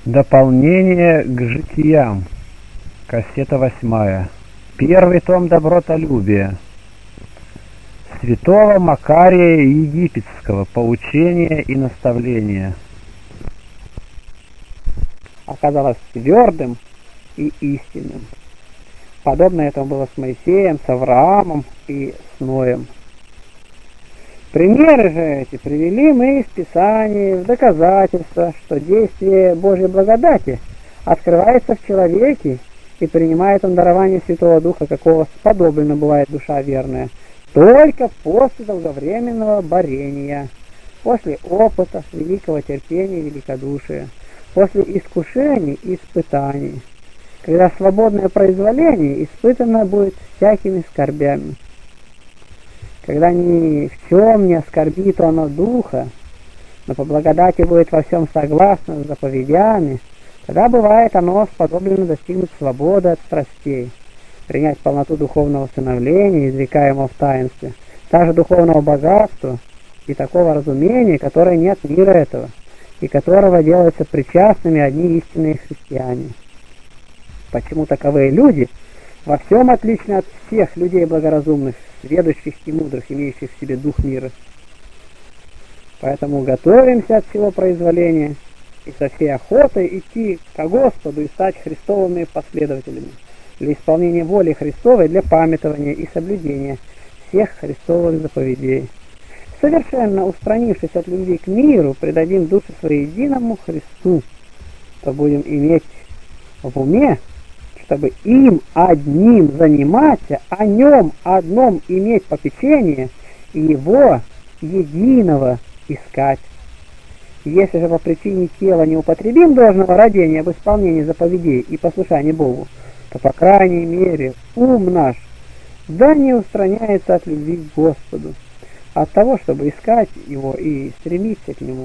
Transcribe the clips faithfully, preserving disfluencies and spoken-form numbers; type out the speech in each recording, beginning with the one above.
Дополнение к житиям. Кассета восьмая. Первый том добротолюбия. Святого Макария Египетского. Поучения и наставления. Оказалось твердым и истинным. Подобно этому было с Моисеем, с Авраамом и с Ноем. Примеры же эти привели мы из Писания в доказательство, что действие Божьей благодати открывается в человеке, и принимает он дарование Святого Духа, какого сподоблена бывает душа верная, только после долговременного борения, после опыта, великого терпения и великодушия, после искушений и испытаний, когда свободное произволение испытано будет всякими скорбями. Когда ни в чем не оскорбит оно духа, но по благодати будет во всем согласно с заповедями, тогда бывает оно способно достигнуть свободы от страстей, принять полноту духовного становления, изрекаемого в таинстве, также духовного богатства и такого разумения, которое нет мира этого, и которого делаются причастными одни истинные христиане. Почему таковые люди во всем отличны от всех людей благоразумных, сведущих и мудрых, имеющих в себе дух мира? Поэтому готовимся от всего произволения и со всей охотой идти ко Господу и стать Христовыми последователями для исполнения воли Христовой, для памятования и соблюдения всех Христовых заповедей. Совершенно устранившись от любви к миру, предадим души свои единому Христу, то будем иметь в уме, чтобы им одним заниматься, о нем одном иметь попечение и его единого искать. Если же по причине тела не употребим должного родения в исполнении заповедей и послушании Богу, то, по крайней мере, ум наш да не устраняется от любви к Господу, от того, чтобы искать его и стремиться к нему.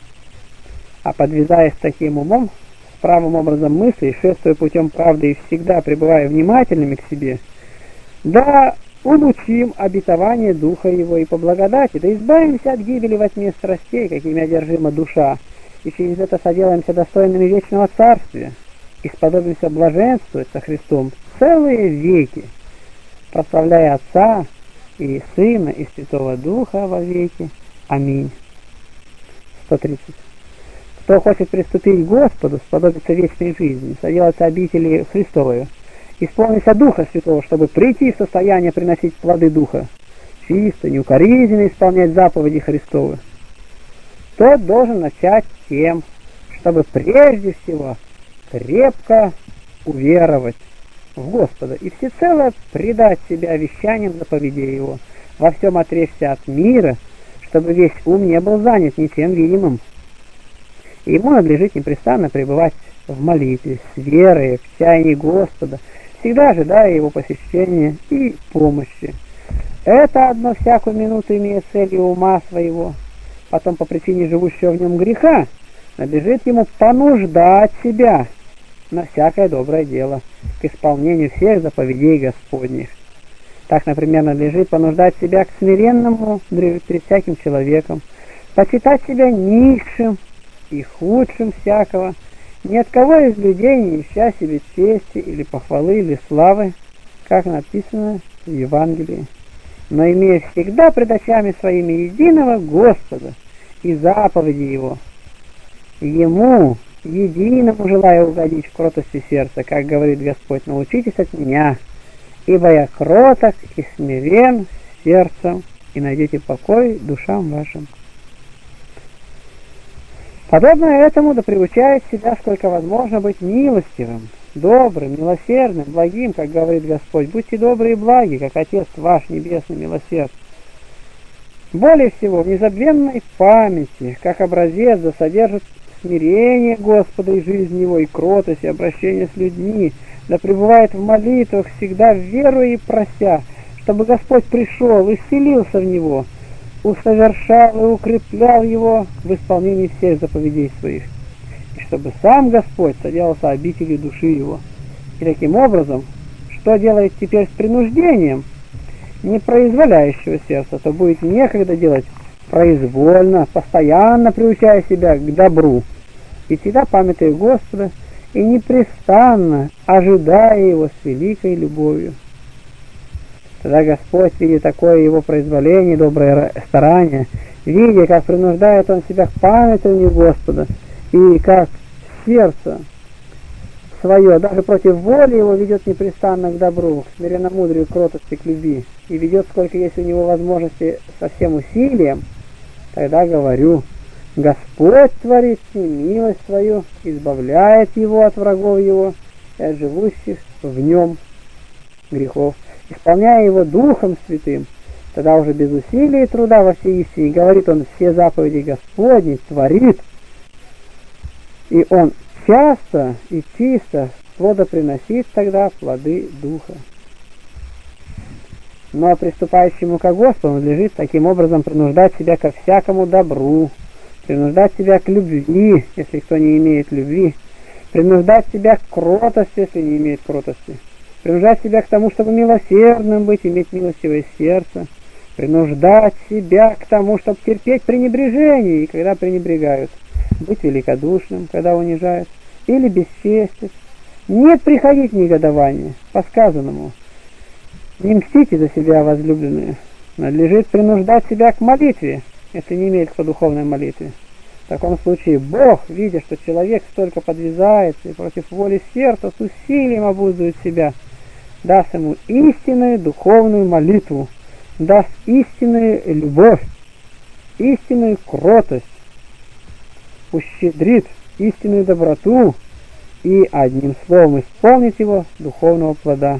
А подвязаясь таким умом, с правым образом мыслей, шествуя путем правды и всегда пребывая внимательными к себе, да улучшим обетование Духа Его и по благодати, да избавимся от гибели во тьме страстей, какими одержима душа, и через это соделаемся достойными вечного царствия, и сподобимся блаженствовать со Христом целые веки, прославляя Отца и Сына и Святого Духа во веки. Аминь. сто тридцать. Кто хочет приступить к Господу, сподобиться вечной жизни, соделаться обители Христовой, исполниться Духа Святого, чтобы прийти в состояние приносить плоды Духа, чисто, неукоризненно исполнять заповеди Христовы, тот должен начать тем, чтобы прежде всего крепко уверовать в Господа и всецело предать себя вещаниям заповедей Его, во всем отречься от мира, чтобы весь ум не был занят ничем видимым. И ему надлежит непрестанно пребывать в молитве, с верой, в чаянии Господа, всегда ожидая Его посещения и помощи. Это одно всякую минуту имея целью ума своего, потом по причине живущего в нем греха, надлежит ему понуждать себя на всякое доброе дело, к исполнению всех заповедей Господних. Так, например, надлежит понуждать себя к смиренному перед всяким человеком, почитать себя низшим и худшим всякого, ни от кого из людей не ища себе чести или похвалы или славы, как написано в Евангелии, но имея всегда пред очами своими единого Господа и заповеди Его, Ему единому желая угодить в кротости сердца, как говорит Господь: научитесь от меня, ибо я кроток и смирен сердцем, и найдете покой душам вашим. Подобно этому да приучает себя, сколько возможно, быть милостивым, добрым, милосердным, благим, как говорит Господь: будьте добры и благи, как Отец ваш Небесный милосерд. Более всего в незабвенной памяти, как образец, да содержит смирение Господа и жизнь Его, и кротость, и обращение с людьми, да пребывает в молитвах всегда веруя и прося, чтобы Господь пришел и вселился в него, усовершал и укреплял его в исполнении всех заповедей своих, и чтобы сам Господь соделался обителью души его. И таким образом, что делает теперь с принуждением непроизволяющего сердца, то будет некогда делать произвольно, постоянно приучая себя к добру, и всегда памятуя Господа, и непрестанно ожидая Его с великой любовью. Тогда Господь, видя такое Его произволение, доброе старание, видя, как принуждает Он себя к памятованию Господа, и как сердце свое, даже против воли его, ведет непрестанно к добру, к смиренномудрию, к кротости, к любви, и ведет, сколько есть у него возможности, со всем усилием, тогда говорю: Господь творит с ним милость свою, избавляет его от врагов его и от живущих в нем грехов, исполняя его Духом Святым. Тогда уже без усилий и труда во всей истине говорит он все заповеди Господни, творит, и он часто и чисто плодоприносит тогда плоды Духа. Но приступающему ко Господу надлежит таким образом принуждать себя ко всякому добру, принуждать себя к любви, если кто не имеет любви, принуждать себя к кротости, если не имеет кротости, принуждать себя к тому, чтобы милосердным быть, иметь милостивое сердце, принуждать себя к тому, чтобы терпеть пренебрежение, и когда пренебрегают, быть великодушным, когда унижают, или бесчестить, не приходить в негодование, по сказанному, не мстите за себя, возлюбленные, надлежит принуждать себя к молитве, если не имеет кто духовной молитвы. В таком случае Бог, видя, что человек столько подвязается и против воли сердца с усилием обуздывает себя, даст ему истинную духовную молитву, даст истинную любовь, истинную кротость, ущедрит истинную доброту и, одним словом, исполнит его духовного плода.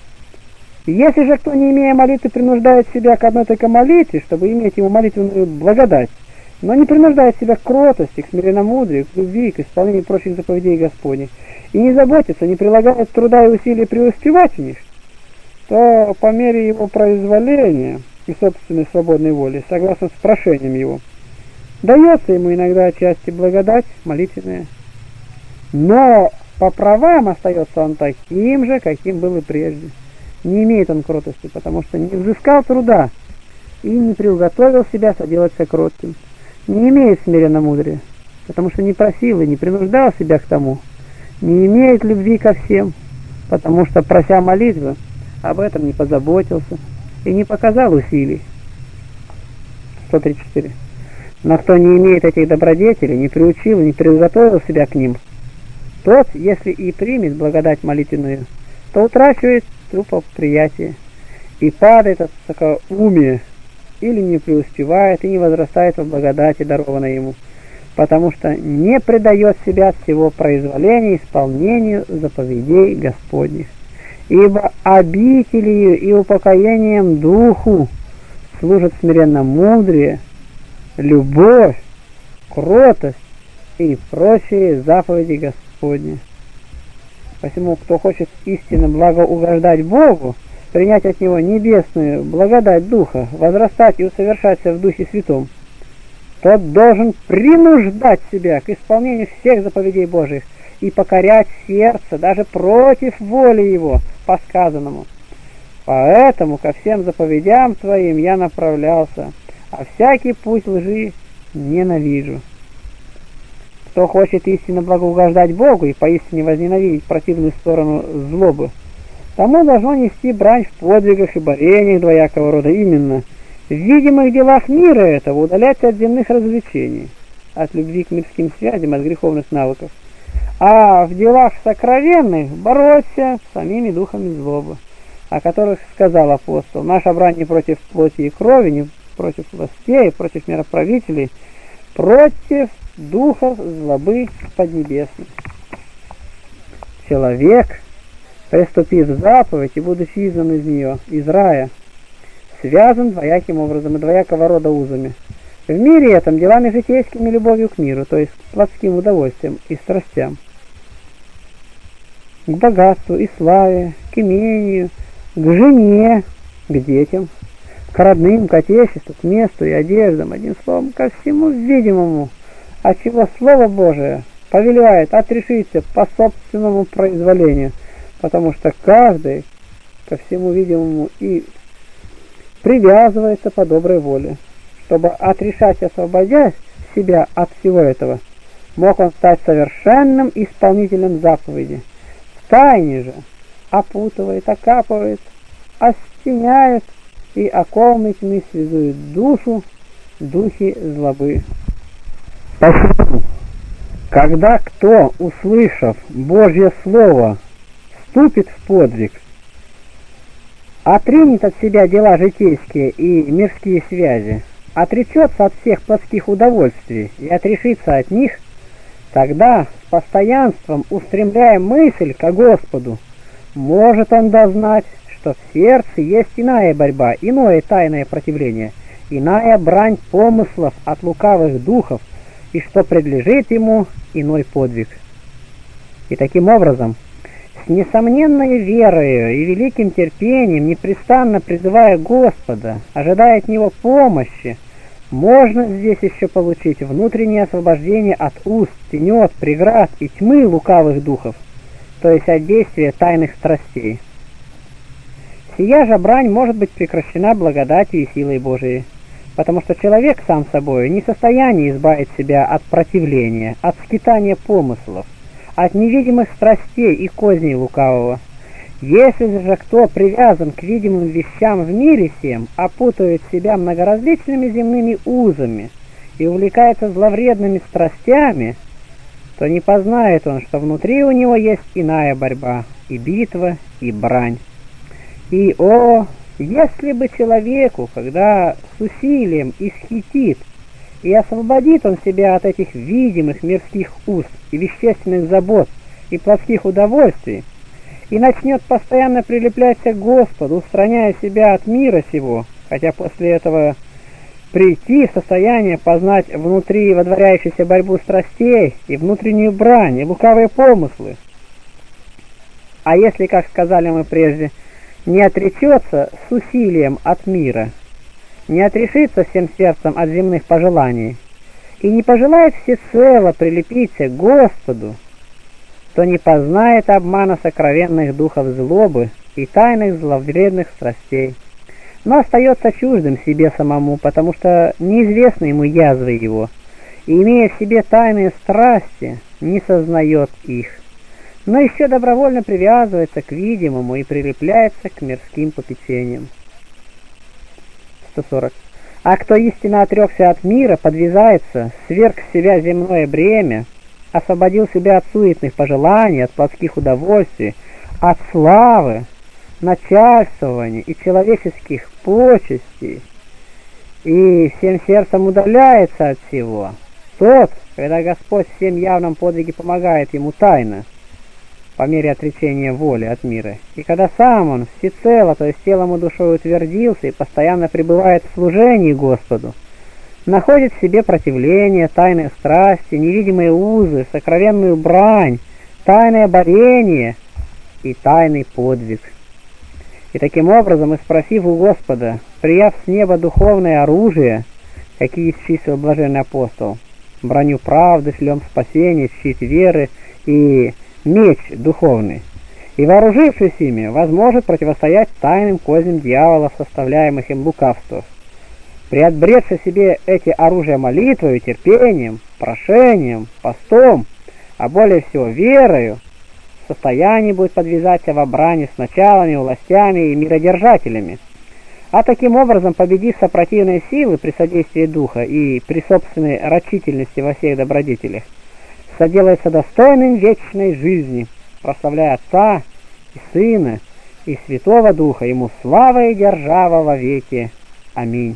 Если же кто, не имея молитвы, принуждает себя к одной только молитве, чтобы иметь ему молитвенную благодать, но не принуждает себя к кротости, к смиренномудрию, к любви, к исполнению прочих заповедей Господних, и не заботится, не прилагает труда и усилий преуспевать в них, то по мере его произволения и собственной свободной воли, согласно с прошением его, дается ему иногда отчасти благодать молитвенная, но по правам остается он таким же, каким был и прежде. Не имеет он кротости, потому что не взыскал труда и не приуготовил себя соделаться кротким. Не имеет смиренномудрия, потому что не просил и не принуждал себя к тому. Не имеет любви ко всем, потому что, прося молитвы, об этом не позаботился и не показал усилий. сто тридцать четыре. Но кто не имеет этих добродетелей, не приучил и не приуготовил себя к ним, тот, если и примет благодать молитвенную, то утрачивает трупоприятие и падает от высокоумия, или не преуспевает и не возрастает в благодати, дарованной ему, потому что не предает себя всего произволения исполнению заповедей Господних. Ибо обителью и упокоением духу служат смиренномудрие, любовь, кротость и прочие заповеди Господни. Посему, кто хочет истинно благоугождать Богу, принять от Него небесную благодать Духа, возрастать и усовершаться в Духе Святом, тот должен принуждать себя к исполнению всех заповедей Божьих и покорять сердце даже против воли его, по сказанному. Поэтому ко всем заповедям Твоим я направлялся, а всякий путь лжи ненавижу. Кто хочет истинно благоугождать Богу и поистине возненавидеть противную сторону злобы, тому должно нести брань в подвигах и борениях двоякого рода, именно в видимых делах мира этого удаляться от земных развлечений, от любви к мирским связям, от греховных навыков, а в делах сокровенных бороться с самими духами злобы, о которых сказал апостол: наша брань не против плоти и крови, не против властей, против мироправителей, против духов злобы поднебесных. Человек, приступив в заповедь и будучи изгнан из нее, из рая, связан двояким образом и двоякого рода узами. В мире этом делами житейскими, любовью к миру, то есть к плотским удовольствиям и страстям, к богатству и славе, к имению, к жене, к детям, к родным, к отечеству, к месту и одеждам, одним словом, ко всему видимому, от чего Слово Божие повелевает отрешиться по собственному произволению, потому что каждый ко всему видимому и привязывается по доброй воле, чтобы отрешать, освободя себя от всего этого, мог он стать совершенным исполнителем заповеди. В тайне же опутывает, окапывает, остеняет и оковами тьмы связует душу духи злобы. Посему, когда кто, услышав Божье Слово, вступит в подвиг, отринет от себя дела житейские и мирские связи, отречется от всех плотских удовольствий и отрешится от них, тогда с постоянством, устремляя мысль ко Господу, может он дознать, что в сердце есть иная борьба, иное тайное противление, иная брань помыслов от лукавых духов, и что предлежит ему иной подвиг. И таким образом, с несомненной верою и великим терпением, непрестанно призывая Господа, ожидая от Него помощи, можно здесь еще получить внутреннее освобождение от уст, тенет, преград и тьмы лукавых духов, то есть от действия тайных страстей. Сия же брань может быть прекращена благодатью и силой Божией, потому что человек сам собой не в состоянии избавить себя от противления, от скитания помыслов, от невидимых страстей и козней лукавого. Если же кто привязан к видимым вещам в мире сем, опутывает себя многоразличными земными узами и увлекается зловредными страстями, то не познает он, что внутри у него есть иная борьба, и битва, и брань. И, о, если бы человеку, когда с усилием исхитит и освободит он себя от этих видимых мирских уз и вещественных забот и плотских удовольствий, и начнет постоянно прилепляться к Господу, устраняя себя от мира сего, хотя после этого прийти в состояние познать внутри водворяющуюся борьбу страстей и внутреннюю брань, и лукавые помыслы. А если, как сказали мы прежде, не отречется с усилием от мира, не отрешится всем сердцем от земных пожеланий, и не пожелает всецело прилепиться к Господу, то не познает обмана сокровенных духов злобы и тайных зловредных страстей, но остается чуждым себе самому, потому что неизвестны ему язвы его, и, имея в себе тайные страсти, не сознает их, но еще добровольно привязывается к видимому и прилепляется к мирским попечениям. сто сорок. А кто истинно отрекся от мира, подвязается, сверг с себя земное бремя, освободил себя от суетных пожеланий, от плотских удовольствий, от славы, начальствования и человеческих почестей, и всем сердцем удаляется от всего, тот, когда Господь в всем явном подвиге помогает ему тайно, по мере отречения воли от мира, и когда сам он всецело, то есть телом и душой утвердился и постоянно пребывает в служении Господу, находит в себе противление, тайные страсти, невидимые узы, сокровенную брань, тайное борение и тайный подвиг. И таким образом, испросив у Господа, прияв с неба духовное оружие, какие исчислил блаженный апостол, броню правды, шлем спасения, щит веры и меч духовный, и, вооружившись ими, возможет противостоять тайным козням дьявола в составляемых им лукавствах. Приотбредши себе эти оружия молитвою, терпением, прошением, постом, а более всего верою, в состоянии будет подвязаться во брани с началами, властями и миродержателями, а таким образом, победив сопротивные силы при содействии Духа и при собственной рачительности во всех добродетелях, соделается достойным вечной жизни, прославляя Отца и Сына и Святого Духа, Ему слава и держава во веки. Аминь.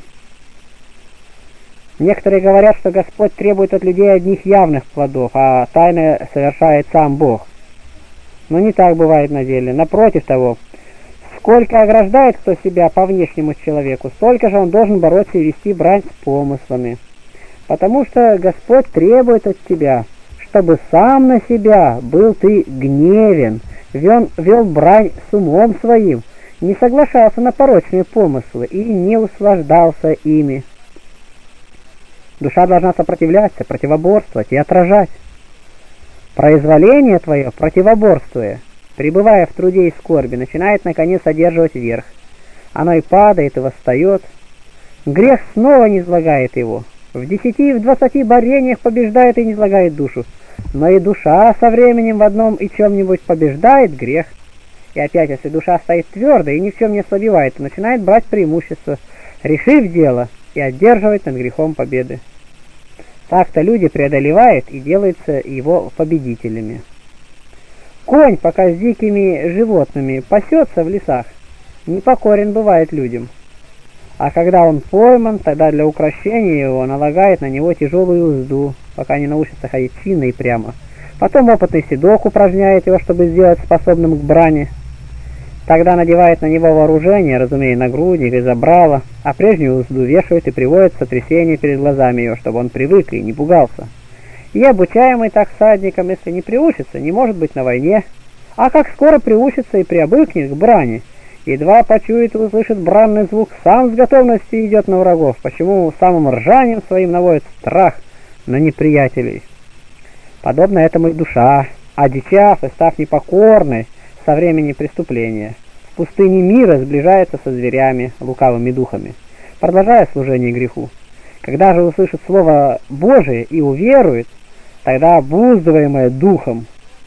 Некоторые говорят, что Господь требует от людей одних явных плодов, а тайное совершает сам Бог. Но не так бывает на деле. Напротив того, сколько ограждает кто себя по внешнему человеку, столько же он должен бороться и вести брань с помыслами. Потому что Господь требует от тебя, чтобы сам на себя был ты гневен, вел, вел брань с умом своим, не соглашался на порочные помыслы и не услаждался ими. Душа должна сопротивляться, противоборствовать и отражать. Произволение твое, противоборствуя, пребывая в труде и скорби, начинает наконец одерживать верх. Оно и падает, и восстает. Грех снова низлагает его, В десяти и в двадцати борениях побеждает и низлагает душу. Но и душа со временем в одном и чем-нибудь побеждает грех. И опять, если душа стоит твердо и ни в чем не ослабевает, то начинает брать преимущество, решив дело и одерживать над грехом победы. Так-то люди преодолевают и делаются его победителями. Конь, пока с дикими животными пасется в лесах, непокорен бывает людям. А когда он пойман, тогда для укрощения его налагает на него тяжелую узду, пока не научится ходить чинно и прямо. Потом опытный седок упражняет его, чтобы сделать способным к брани. Тогда надевает на него вооружение, разумея, нагрудник и забрало, а прежнюю узду вешают и приводят сотрясение перед глазами его, чтобы он привык и не пугался. И обучаемый так всадником, если не приучится, не может быть на войне, а как скоро приучится и приобыкнет к брани, едва почует и услышит бранный звук, сам с готовностью идет на врагов, почему самым ржанием своим наводит страх на неприятелей. Подобно этому и душа, одичав и став непокорной со времени преступления, в пустыне мира сближается со зверями, лукавыми духами, продолжая служение греху. Когда же услышит слово Божие и уверует, тогда обуздываемое Духом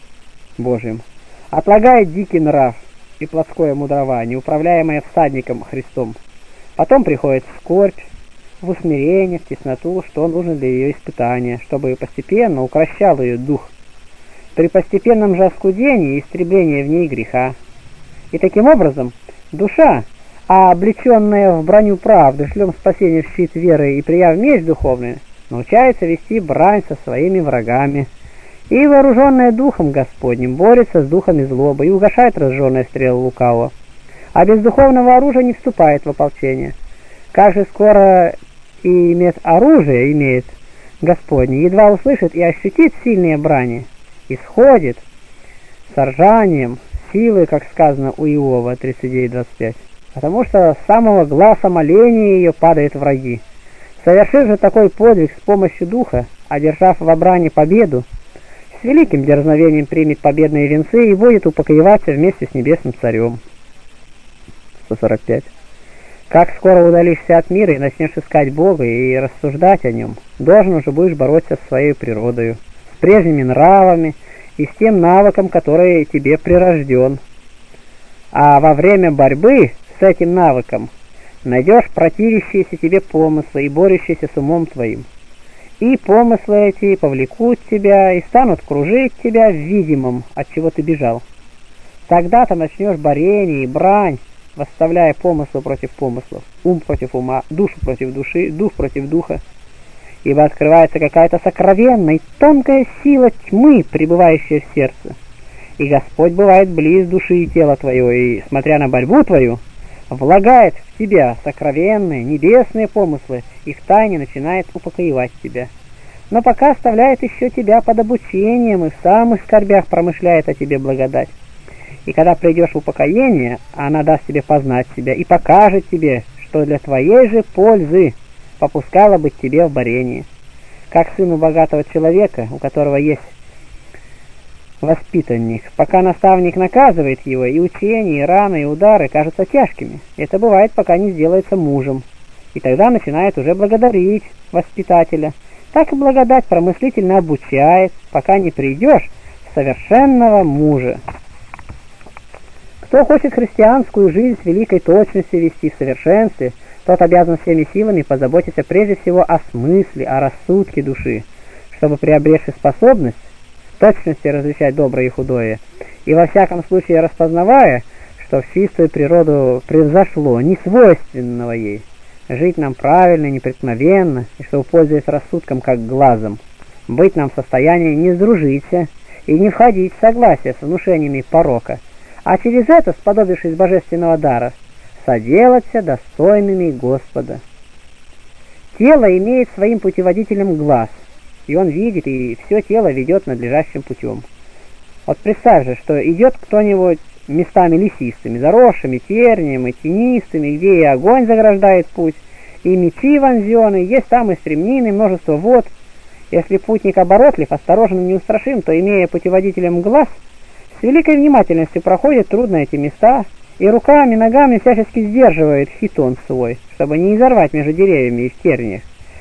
Божьим отлагает дикий нрав и плотское мудрование, управляемое всадником Христом. Потом приходит скорбь, в усмирение, в тесноту, что нужно для ее испытания, чтобы постепенно укращал ее дух. При постепенном же оскудении и истреблении в ней греха. И таким образом душа, а облеченная в броню правды, шлем спасения в щит веры и прияв меч духовный, научается вести брань со своими врагами. И, вооруженная Духом Господним, борется с духами злобы и угашает разжженные стрелы лукавого. А без духовного оружия не вступает в ополчение. Как же скоро и имеет оружие, имеет Господне, едва услышит и ощутит сильные брани, исходит с ржанием, силы, как сказано у Иова тридцать девять двадцать пять, потому что с самого глаза моления ее падают враги. Совершив же такой подвиг с помощью Духа, одержав во брани победу, с великим дерзновением примет победные венцы и будет упокоиваться вместе с небесным царем. сто сорок пять. Как скоро удалишься от мира и начнешь искать Бога и рассуждать о нем, должен уже будешь бороться с своей природою, с прежними нравами и с тем навыком, который тебе прирожден. А во время борьбы с этим навыком найдешь противящиеся тебе помыслы и борющиеся с умом твоим. И помыслы эти повлекут тебя и станут кружить тебя в видимом, от чего ты бежал. Тогда-то начнешь борение и брань, восставляя помыслы против помыслов, ум против ума, душу против души, дух против духа. Ибо открывается какая-то сокровенная и тонкая сила тьмы, пребывающая в сердце. И Господь бывает близ души и тела твоего, и, смотря на борьбу твою, влагает в тебя сокровенные, небесные помыслы, и втайне начинает упокоивать тебя. Но пока оставляет еще тебя под обучением, и в самых скорбях промышляет о тебе благодать. И когда придешь в упокоение, она даст тебе познать себя и покажет тебе, что для твоей же пользы попускало быть тебе в борении. Как сыну богатого человека, у которого есть воспитанник, пока наставник наказывает его, и учения, и раны, и удары кажутся тяжкими. Это бывает, пока не сделается мужем, и тогда начинает уже благодарить воспитателя. Так и благодать промыслительно обучает, пока не придешь в совершенного мужа. Кто хочет христианскую жизнь с великой точностью вести в совершенстве, тот обязан всеми силами позаботиться прежде всего о смысле, о рассудке души, чтобы, приобревши способность в точности различать доброе и худое, и во всяком случае распознавая, что в чистую природу превзошло несвойственного ей, жить нам правильно и непреткновенно, и чтобы, пользуясь рассудком как глазом, быть нам в состоянии не сдружиться и не входить в согласие с внушениями порока, а через это, сподобившись божественного дара, соделаться достойными Господа. Тело имеет своим путеводителем глаз, и он видит, и все тело ведет надлежащим путем. Вот представь же, что идет кто-нибудь местами лесистыми, заросшими тернием и тенистыми, где и огонь заграждает путь, и мечи вонзены, есть там и стремнины, множество вод. Если путник оборотлив, осторожен и неустрашим, то, имея путеводителем глаз, с великой внимательностью проходит трудно эти места, и руками, ногами всячески сдерживает хитон свой, чтобы не изорвать между деревьями и в терниях,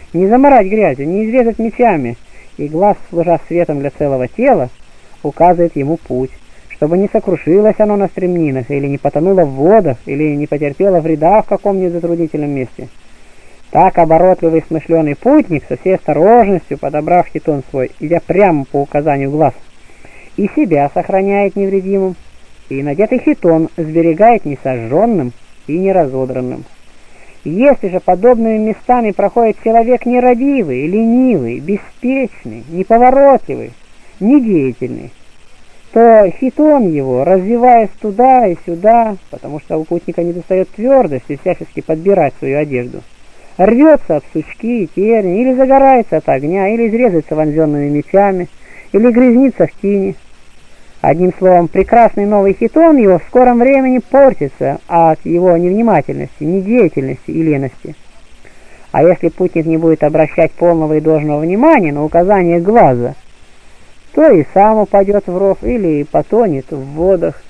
не замарать грязью, не изрезать мечами, и глаз, служа светом для целого тела, указывает ему путь, чтобы не сокрушилось оно на стремнинах, или не потонуло в водах, или не потерпело вреда в каком-нибудь затруднительном месте. Так оборотливый смышленый путник, со всей осторожностью подобрав хитон свой, идя прямо по указанию глаз, и себя сохраняет невредимым, и надетый хитон сберегает несожженным и неразодранным. Если же подобными местами проходит человек нерадивый, ленивый, беспечный, неповоротливый, недеятельный, то хитон его, развиваясь туда и сюда, потому что у путника недостает твердости всячески подбирать свою одежду, рвется об сучки и терни, или загорается от огня, или изрезается вонзенными мечами, или грязнится в тине. Одним словом, прекрасный новый хитон его в скором времени портится от его невнимательности, недеятельности и лености. А если путник не будет обращать полного и должного внимания на указание глаза, то и сам упадет в ров или потонет в водах.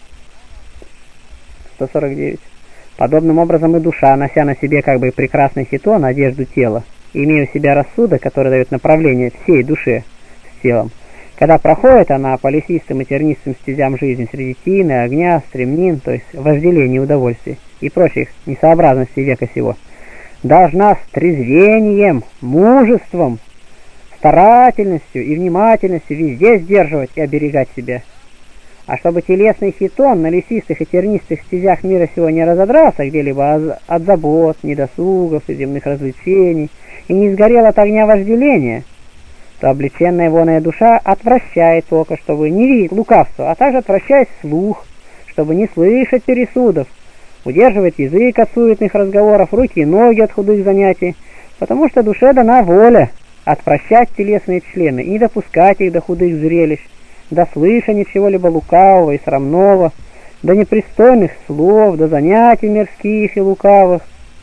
сто сорок девять. Подобным образом и душа, нося на себе как бы прекрасный хитон, одежду тела, имея у себя рассудок, который дает направление всей душе с телом, когда проходит она по лесистым и тернистым стезям жизни среди тины, огня, стремнин, то есть вожделений, удовольствий и прочих несообразностей века сего, должна с трезвением, мужеством, старательностью и внимательностью везде сдерживать и оберегать себя. А чтобы телесный хитон на лесистых и тернистых стезях мира сего не разодрался где-либо от забот, недосугов и земных развлечений, и не сгорел от огня вожделения, то облеченная воная душа отвращает только, чтобы не видеть лукавства, а также отвращает слух, чтобы не слышать пересудов, удерживает язык от суетных разговоров, руки и ноги от худых занятий, потому что душе дана воля отвращать телесные члены и не допускать их до худых зрелищ, до слышания чего-либо лукавого и срамного, до непристойных слов, до занятий мирских и лукавых.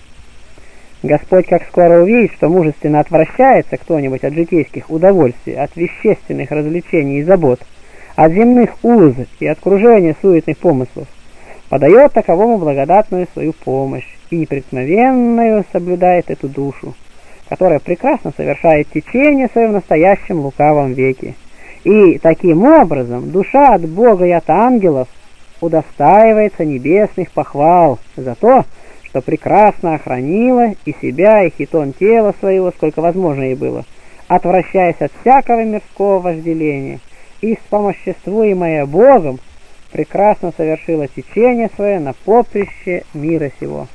Господь как скоро увидит, что мужественно отвращается кто-нибудь от житейских удовольствий, от вещественных развлечений и забот, от земных уз и от кружения суетных помыслов, подает таковому благодатную свою помощь и непреткновенную соблюдает эту душу, которая прекрасно совершает течение свое в настоящем лукавом веке. И таким образом душа от Бога и от ангелов удостаивается небесных похвал за то, что прекрасно охранила и себя, и хитон тела своего, сколько возможно ей было, отвращаясь от всякого мирского вожделения, и вспомоществуемая Богом прекрасно совершила течение свое на поприще мира сего.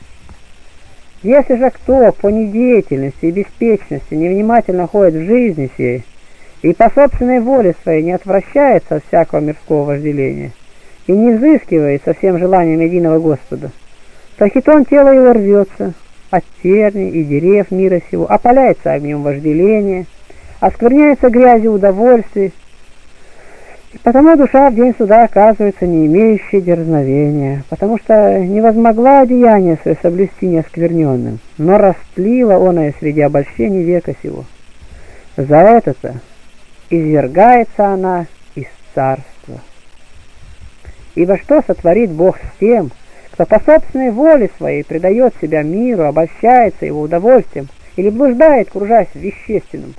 Если же кто по недеятельности и беспечности невнимательно ходит в жизни сей, и по собственной воле своей не отвращается от всякого мирского вожделения, и не взыскивает со всем желанием единого Господа, то хитон тела его рвется от терни и дерев мира сего, опаляется огнем вожделения, оскверняется грязью удовольствий, и потому душа в день суда оказывается не имеющей дерзновения, потому что не возмогла деяние свое соблюсти неоскверненным, но растлила оное среди обольщений века сего. За это-то извергается она из царства. Ибо что сотворит Бог с тем, кто по собственной воле своей предает себя миру, обольщается его удовольствием или блуждает, кружась в вещественном?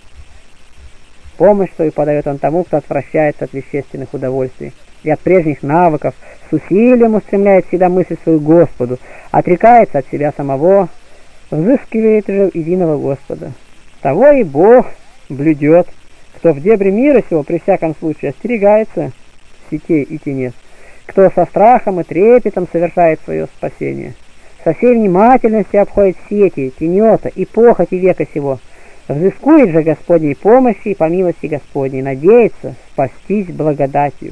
Помощь свою подает он тому, кто отвращается от вещественных удовольствий и от прежних навыков, с усилием устремляет всегда мысль свою к Господу, отрекается от себя самого, взыскивает же единого Господа. Того и Бог блюдет, кто в дебри мира сего при всяком случае остерегается сетей и тенец, кто со страхом и трепетом совершает свое спасение, со всей внимательностью обходит сети, тенета и похоти века сего, взыскует же Господней помощи и по милости Господней, надеется спастись благодатью.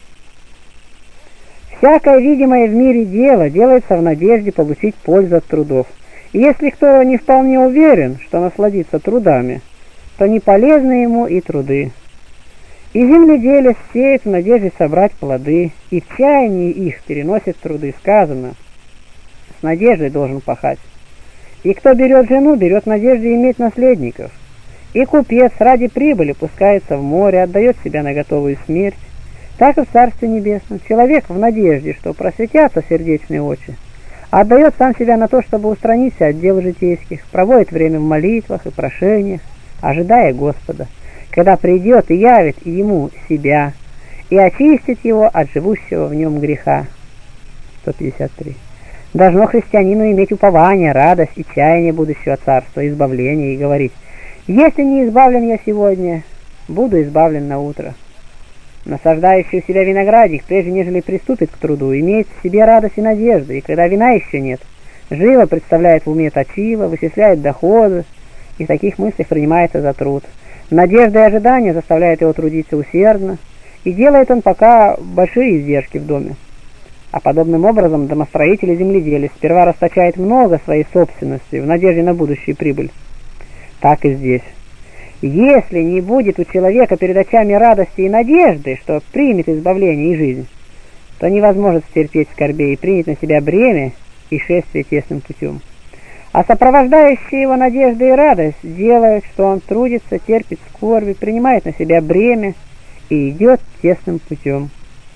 Всякое видимое в мире дело делается в надежде получить пользу от трудов. И если кто не вполне уверен, что насладится трудами, то не полезны ему и труды. И земледелец сеет в надежде собрать плоды, и в чаянии их переносит труды. Сказано, с надеждой должен пахать. И кто берет жену, берет в надежде иметь наследников. И купец ради прибыли пускается в море, отдает себя на готовую смерть. Так и в Царстве Небесном человек в надежде, что просветятся сердечные очи, отдает сам себя на то, чтобы устраниться от дел житейских, проводит время в молитвах и прошениях, ожидая Господа, когда придет и явит ему себя, и очистит его от живущего в нем греха. сто пятьдесят три. Должно христианину иметь упование, радость и чаяние будущего царства, избавления, и говорить: если не избавлен я сегодня, буду избавлен на утро. Насаждающий у себя виноградник, прежде нежели приступит к труду, имеет в себе радость и надежду, и когда вина еще нет, живо представляет в уме точило, вычисляет доходы, и в таких мыслях принимается за труд. Надежда и ожидание заставляют его трудиться усердно, и делает он пока большие издержки в доме. А подобным образом домостроитель и земледелец сперва расточает много своей собственности в надежде на будущую прибыль. Так и здесь. Если не будет у человека перед очами радости и надежды, что примет избавление и жизнь, то невозможно стерпеть скорбей и принять на себя бремя и шествие тесным путем. А сопровождающие его надежда и радость делают, что он трудится, терпит скорби, принимает на себя бремя и идет тесным путем.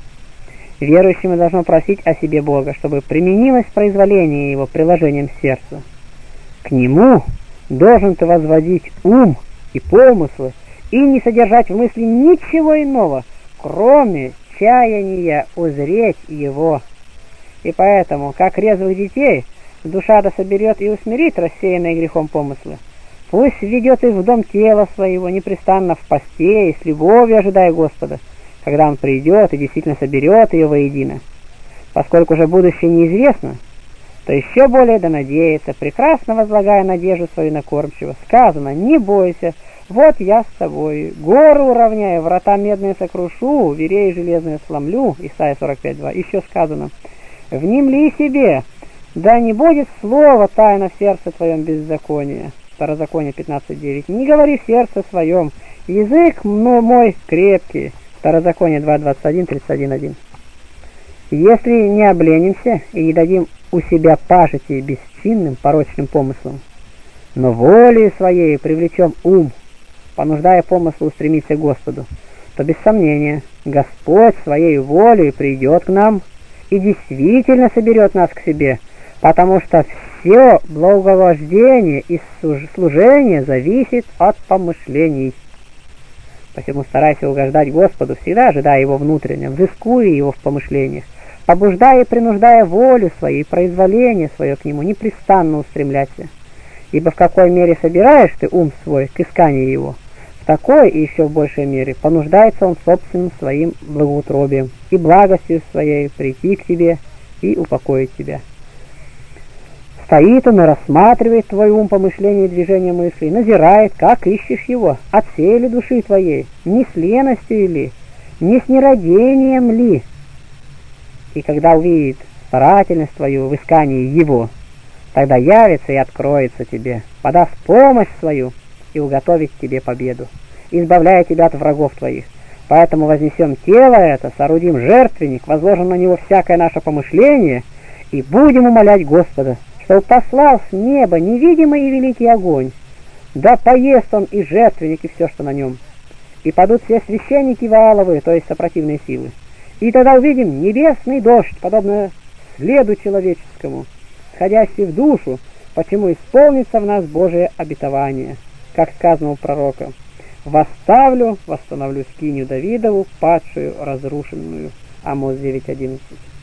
Верующему должно просить о себе Бога, чтобы применилось произволение его приложением сердца. К нему должен ты возводить ум и помыслы, и не содержать в мысли ничего иного, кроме чаяния узреть его. И поэтому, как резвых детей, душа да соберет и усмирит рассеянные грехом помыслы. Пусть введет их в дом тела своего, непрестанно в посте и с любовью ожидая Господа, когда он придет и действительно соберет ее воедино. Поскольку же будущее неизвестно, то еще более да надеется, прекрасно возлагая надежду свою на кормчего. Сказано: не бойся, вот я с тобой, горы уравняю, врата медные сокрушу, верей железные сломлю. Исайя сорок пять два. Еще сказано: внемли себе, да не будет слова тайна в сердце твоем беззакония. Второзаконие пятнадцать девять. Не говори в сердце своем, язык мой крепкий. Второзаконие два двадцать один тридцать один один. Если не обленимся и не дадим у себя пажити бесчинным порочным помыслам, но волей своей привлечем ум, понуждая помыслу устремиться к Господу, то без сомнения Господь своей волей придет к нам и действительно соберет нас к себе, потому что все благовождение и служение зависит от помышлений. Посему старайся угождать Господу, всегда ожидая Его внутренне, взыскуя Его в помышлениях, побуждая и принуждая волю свою и произволение свое к Нему, непрестанно устремляться. Ибо в какой мере собираешь ты ум свой к исканию Его, в такой и еще в большей мере понуждается он собственным своим благоутробием и благостью своей прийти к тебе и упокоить тебя. Стоит он и рассматривает твой ум, помышление и движение мыслей, назирает, как ищешь его, от всей ли души твоей, не с леностью ли, не с нерадением ли. И когда увидит старательность твою в искании его, тогда явится и откроется тебе, подаст помощь свою и уготовит тебе победу, избавляя тебя от врагов твоих. Поэтому вознесем тело это, соорудим жертвенник, возложим на него всякое наше помышление и будем умолять Господа, что послал с неба невидимый и великий огонь, да поест он и жертвенник, и все, что на нем. И падут все священники Вааловы, то есть сопротивные силы. И тогда увидим небесный дождь, подобно следу человеческому, сходящий в душу, почему исполнится в нас Божие обетование, как сказано у пророка: «Восставлю, восстановлю скинию Давидову, падшую, разрушенную». Амос девять одиннадцать.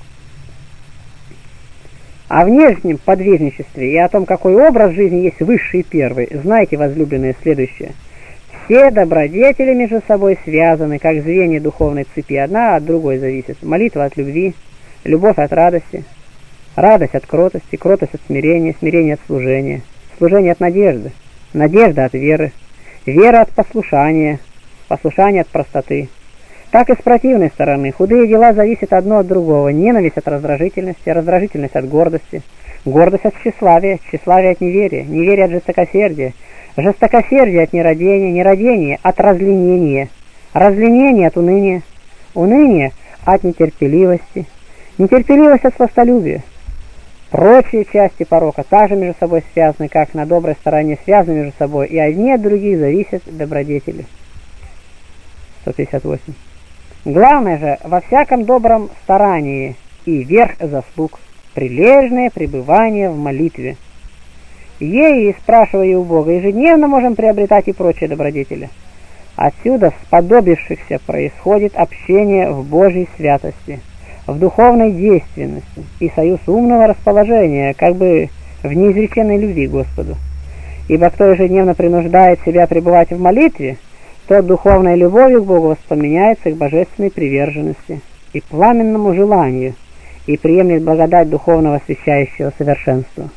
О внешнем подвижничестве и о том, какой образ жизни есть высший и первый, знайте, возлюбленные, следующее. Все добродетели между собой связаны, как звенья духовной цепи, одна от другой зависит. Молитва от любви, любовь от радости, радость от кротости, кротость от смирения, смирение от служения, служение от надежды, надежда от веры, вера от послушания, послушание от простоты. Так и с противной стороны. Худые дела зависят одно от другого. Ненависть от раздражительности, раздражительность от гордости, гордость от тщеславия, тщеславие от неверия, неверие от жестокосердия, жестокосердие от нерадения, нерадение от разленения, разленение от уныния, уныние от нетерпеливости, нетерпеливость от сластолюбия. Прочие части порока также между собой связаны, как на доброй стороне связаны между собой, и одни от других зависят добродетели. сто пятьдесят восемь. Главное же во всяком добром старании и верх заслуг прилежное пребывание в молитве. Ею, спрашивая у Бога, ежедневно можем приобретать и прочие добродетели. Отсюда, сподобившихся, происходит общение в Божьей святости, в духовной действенности и союз умного расположения, как бы в неизреченной любви к Господу. Ибо кто ежедневно принуждает себя пребывать в молитве, тот духовной любовью к Богу воспламеняется к божественной приверженности и пламенному желанию, и приемлет благодать духовного освящающего совершенства.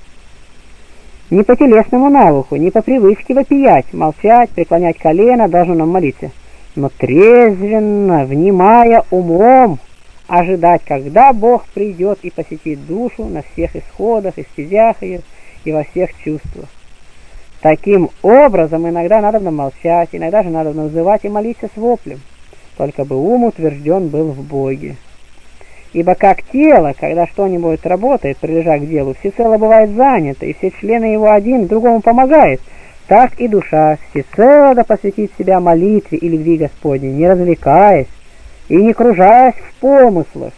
Не по телесному навыку, не по привычке вопиять, молчать, преклонять колено должно нам молиться, но трезвенно, внимая умом, ожидать, когда Бог придет и посетит душу на всех исходах и стезях ее и во всех чувствах. Таким образом, иногда надо молчать, иногда же надо называть и молиться с воплем, только бы ум утвержден был в Боге. Ибо как тело, когда что-нибудь работает, прилежа к делу, всецело бывает занято, и все члены его один другому помогает, так и душа всецело да посвятит себя молитве и любви Господней, не развлекаясь и не кружаясь в помыслах,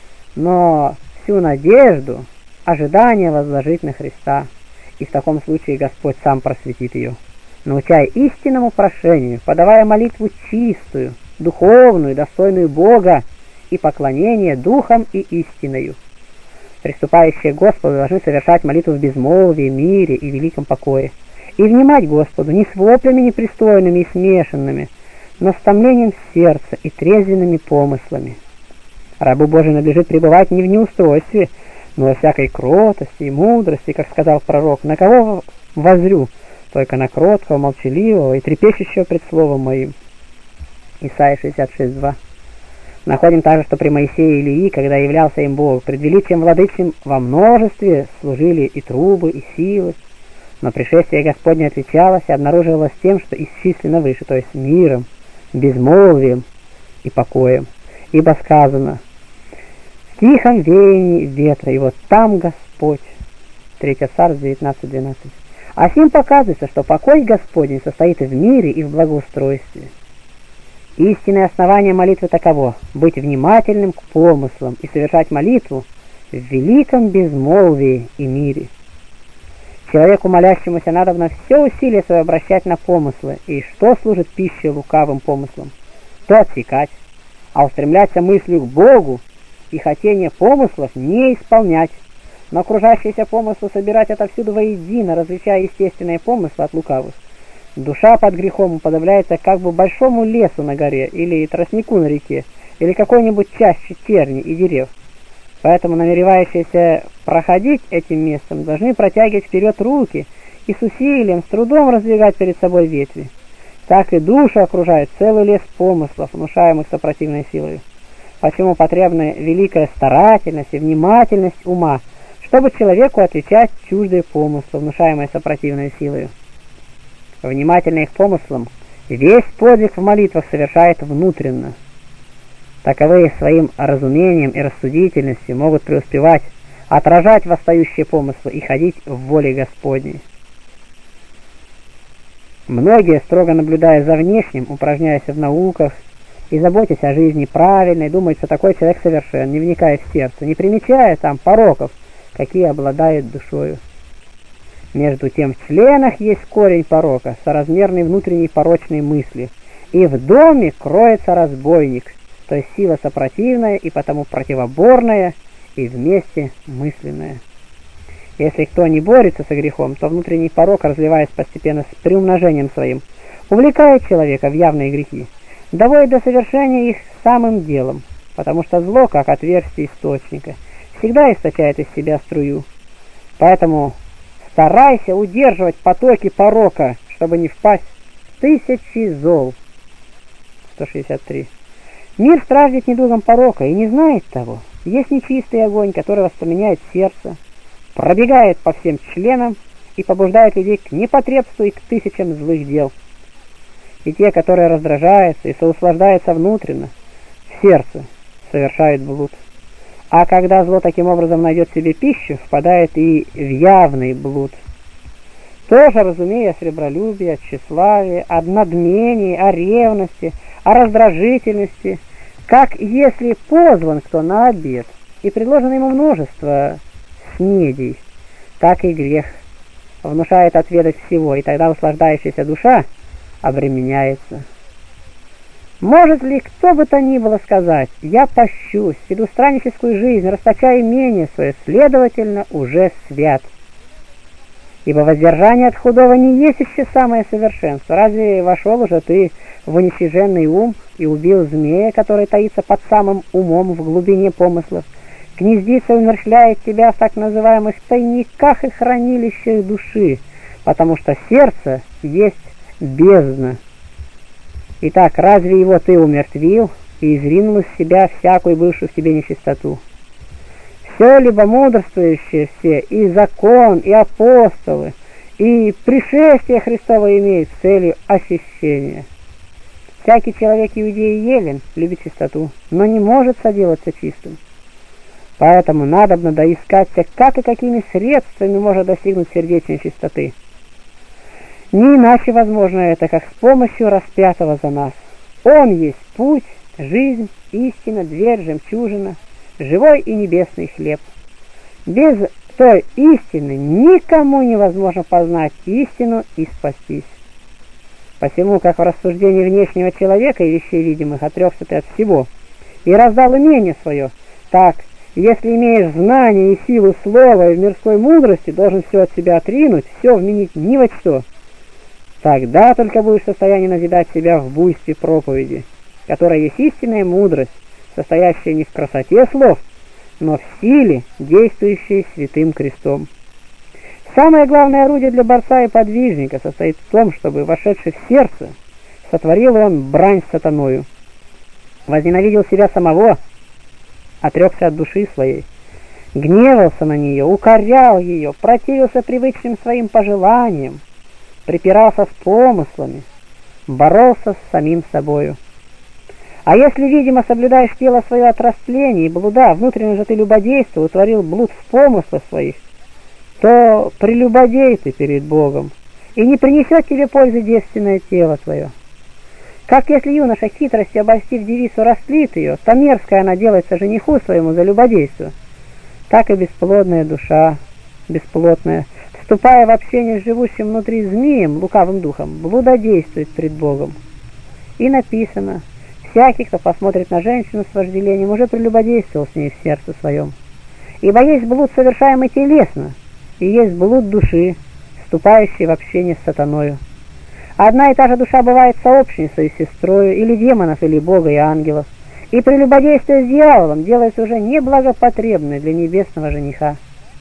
но всю надежду, ожидание возложить на Христа, и в таком случае Господь сам просветит ее, научая истинному прошению, подавая молитву чистую, духовную, достойную Бога, и поклонение духом и истиною. Приступающие к Господу должны совершать молитву в безмолвии, мире и великом покое, и внимать Господу не с воплями непристойными и смешанными, но с томлением сердца и трезвенными помыслами. Рабу Божию надлежит пребывать не в неустройстве, но во всякой кротости и мудрости, как сказал пророк, на кого воззрю, только на кроткого, молчаливого и трепещущего пред словом моим. Исайя шестьдесят шесть два. Находим также, что при Моисее и Илии, когда являлся им Бог, пред величием владычим во множестве служили и трубы, и силы, но пришествие Господне отвечалось и обнаруживалось тем, что исчислено выше, то есть миром, безмолвием и покоем. Ибо сказано: в тихом веянии ветра, и вот там Господь. третье Царств девятнадцать двенадцать. А сим показывается, что покой Господень состоит в мире и в благоустройстве. Истинное основание молитвы таково: быть внимательным к помыслам и совершать молитву в великом безмолвии и мире. Человеку молящемуся надобно все усилие свое обращать на помыслы, и что служит пищей лукавым помыслам, то отсекать, а устремляться мыслью к Богу и хотение помыслов не исполнять, но окружающиеся помыслы собирать отовсюду воедино, различая естественные помыслы от лукавых. Душа под грехом уподобляется как бы большому лесу на горе, или тростнику на реке, или какой-нибудь чаще терни и дерев. Поэтому намеревающиеся проходить этим местом должны протягивать вперед руки и с усилием, с трудом раздвигать перед собой ветви. Так и душу окружает целый лес помыслов, внушаемых сопротивной силой. Почему потребна великая старательность и внимательность ума, чтобы человеку отличать чуждые помыслы, внушаемые сопротивной силой. Внимательно их помыслам, весь подвиг в молитвах совершает внутренно. Таковые своим разумением и рассудительностью могут преуспевать, отражать восстающие помыслы и ходить в воле Господней. Многие, строго наблюдая за внешним, упражняясь в науках и заботясь о жизни правильной, думают, что такой человек совершен, не вникая в сердце, не примечая там пороков, какие обладает душою. Между тем в членах есть корень порока, соразмерный внутренней порочной мысли, и в доме кроется разбойник, то есть сила сопротивная и потому противоборная и вместе мысленная. Если кто не борется со грехом, то внутренний порок, разливаясь постепенно с приумножением своим, увлекает человека в явные грехи, доводит до совершения их самым делом, потому что зло, как отверстие источника, всегда источает из себя струю. Поэтому старайся удерживать потоки порока, чтобы не впасть в тысячи зол. сто шестьдесят три. Мир страждет недугом порока и не знает того. Есть нечистый огонь, который воспламеняет сердце, пробегает по всем членам и побуждает людей к непотребству и к тысячам злых дел. И те, которые раздражаются и соуслаждаются внутренно, в сердце, совершают блуд. А когда зло таким образом найдет себе пищу, впадает и в явный блуд. Тоже разумея о сребролюбии, о тщеславии, о надмении, о ревности, о раздражительности, как если позван кто на обед, и предложено ему множество снедей, так и грех внушает отведать всего, и тогда услаждающаяся душа обременяется. Может ли кто бы то ни было сказать: «Я пощусь, веду странническую жизнь, расточая имение свое, следовательно, уже свят»? Ибо воздержание от худого не есть еще самое совершенство. Разве вошел уже ты в уничиженный ум и убил змея, который таится под самым умом в глубине помыслов, гнездится и умерщвляет тебя в так называемых тайниках и хранилищах души, потому что сердце есть бездна? Итак, разве его ты умертвил и изринул из себя всякую бывшую в тебе нечистоту? Все, либо мудрствующие все, и закон, и апостолы, и пришествие Христово имеют целью очищения. Всякий человек иудей и елен любит чистоту, но не может соделаться чистым. Поэтому надобно доискаться, как и какими средствами можно достигнуть сердечной чистоты. Не иначе возможно это, как с помощью распятого за нас. Он есть путь, жизнь, истина, дверь, жемчужина, живой и небесный хлеб. Без той истины никому невозможно познать истину и спастись. Посему, как в рассуждении внешнего человека и вещей видимых отрекся ты от всего и раздал имение свое, так, если имеешь знание и силу слова и в мирской мудрости, должен все от себя отринуть, все вменить ни во что. Тогда только будешь в состоянии назидать себя в буйстве проповеди, которая есть истинная мудрость, состоящая не в красоте слов, но в силе, действующей святым крестом. Самое главное орудие для борца и подвижника состоит в том, чтобы, вошедший в сердце, сотворил он брань с сатаною, возненавидел себя самого, отрекся от души своей, гневался на нее, укорял ее, противился привычным своим пожеланиям, припирался с помыслами, боролся с самим собою. А если, видимо, соблюдаешь тело свое от растления и блуда, внутренне же ты любодейство, утворил блуд в помыслах своих, то прелюбодей ты перед Богом, и не принесет тебе пользы девственное тело твое. Как если юноша хитростью обольстив девицу растлит ее, то мерзкая она делается жениху своему за любодейство, так и бесплодная душа, бесплотная, вступая в общение с живущим внутри змеем, лукавым духом, блудодействует пред Богом. И написано: всякий, кто посмотрит на женщину с вожделением, уже прелюбодействовал с ней в сердце своем. Ибо есть блуд, совершаемый телесно, и есть блуд души, вступающий в общение с сатаною. Одна и та же душа бывает сообщницей и сестрою, или демонов, или Бога и ангелов, и прелюбодействие с дьяволом делается уже неблагопотребной для небесного жениха.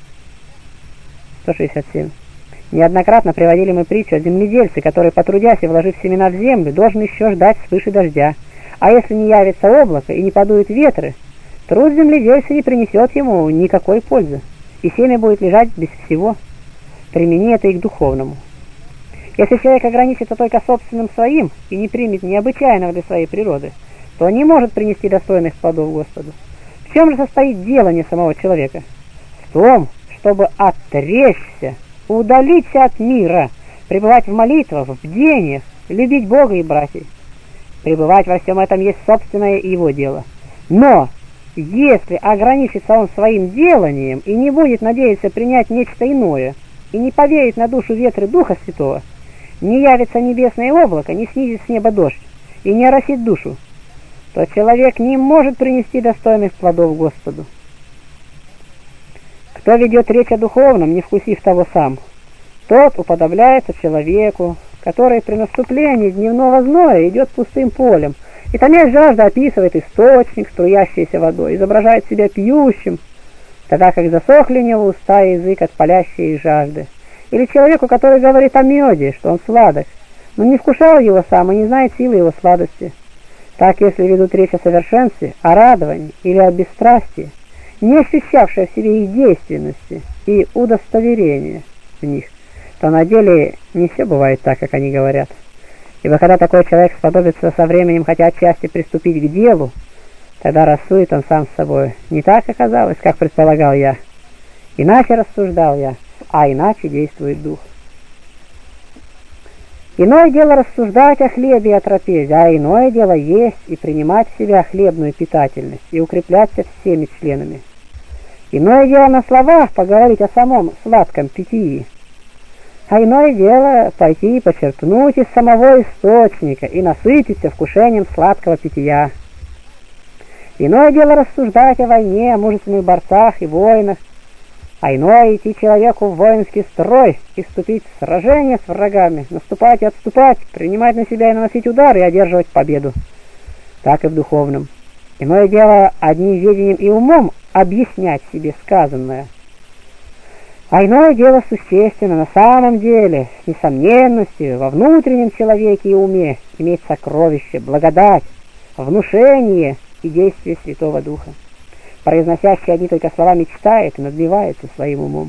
сто шестьдесят семь. Неоднократно приводили мы притчу о земледельце, который, потрудясь и вложив семена в землю, должен еще ждать свыше дождя. А если не явится облако и не подуют ветры, труд земледельца не принесет ему никакой пользы, и семя будет лежать без всего. Примени это и к духовному. Если человек ограничится только собственным своим и не примет необычайного для своей природы, то не может принести достойных плодов Господу. В чем же состоит делание самого человека? В том, чтобы отречься, удалиться от мира, пребывать в молитвах, в бдениях, любить Бога и братьев. Пребывать во всем этом есть собственное его дело. Но если ограничится он своим деланием и не будет надеяться принять нечто иное, и не повеет на душу ветры Духа Святого, не явится небесное облако, не снизит с неба дождь и не оросит душу, то человек не может принести достойных плодов Господу. Кто ведет речь о духовном, не вкусив того сам, тот уподобляется человеку, который при наступлении дневного зноя идет пустым полем, и томясь жажда описывает источник, струящийся водой, изображает себя пьющим, тогда как засохли у него уста и язык от палящей жажды. Или человеку, который говорит о меде, что он сладок, но не вкушал его сам и не знает силы его сладости. Так, если ведут речь о совершенстве, о радовании или о бесстрастии, не ощущавшая в себе их действенности и удостоверения в них, то на деле не все бывает так, как они говорят. Ибо когда такой человек сподобится со временем хотя отчасти приступить к делу, тогда рассудит он сам с собой: не так оказалось, как предполагал я, иначе рассуждал я, а иначе действует дух. Иное дело рассуждать о хлебе и о трапезе, а иное дело есть и принимать в себя хлебную питательность и укрепляться всеми членами. Иное дело на словах поговорить о самом сладком питьи, а иное дело пойти и почерпнуть из самого источника и насытиться вкушением сладкого питья. Иное дело рассуждать о войне, о мужественных борцах и воинах, а иное идти человеку в воинский строй и вступить в сражение с врагами, наступать и отступать, принимать на себя и наносить удары и одерживать победу. Так и в духовном. Иное дело одним ведением и умом объяснять себе сказанное, а иное дело существенно на самом деле, с несомненностью во внутреннем человеке и уме иметь сокровище, благодать, внушение и действие Святого Духа. Произносящий одни только слова мечтает и надбивается своим умом.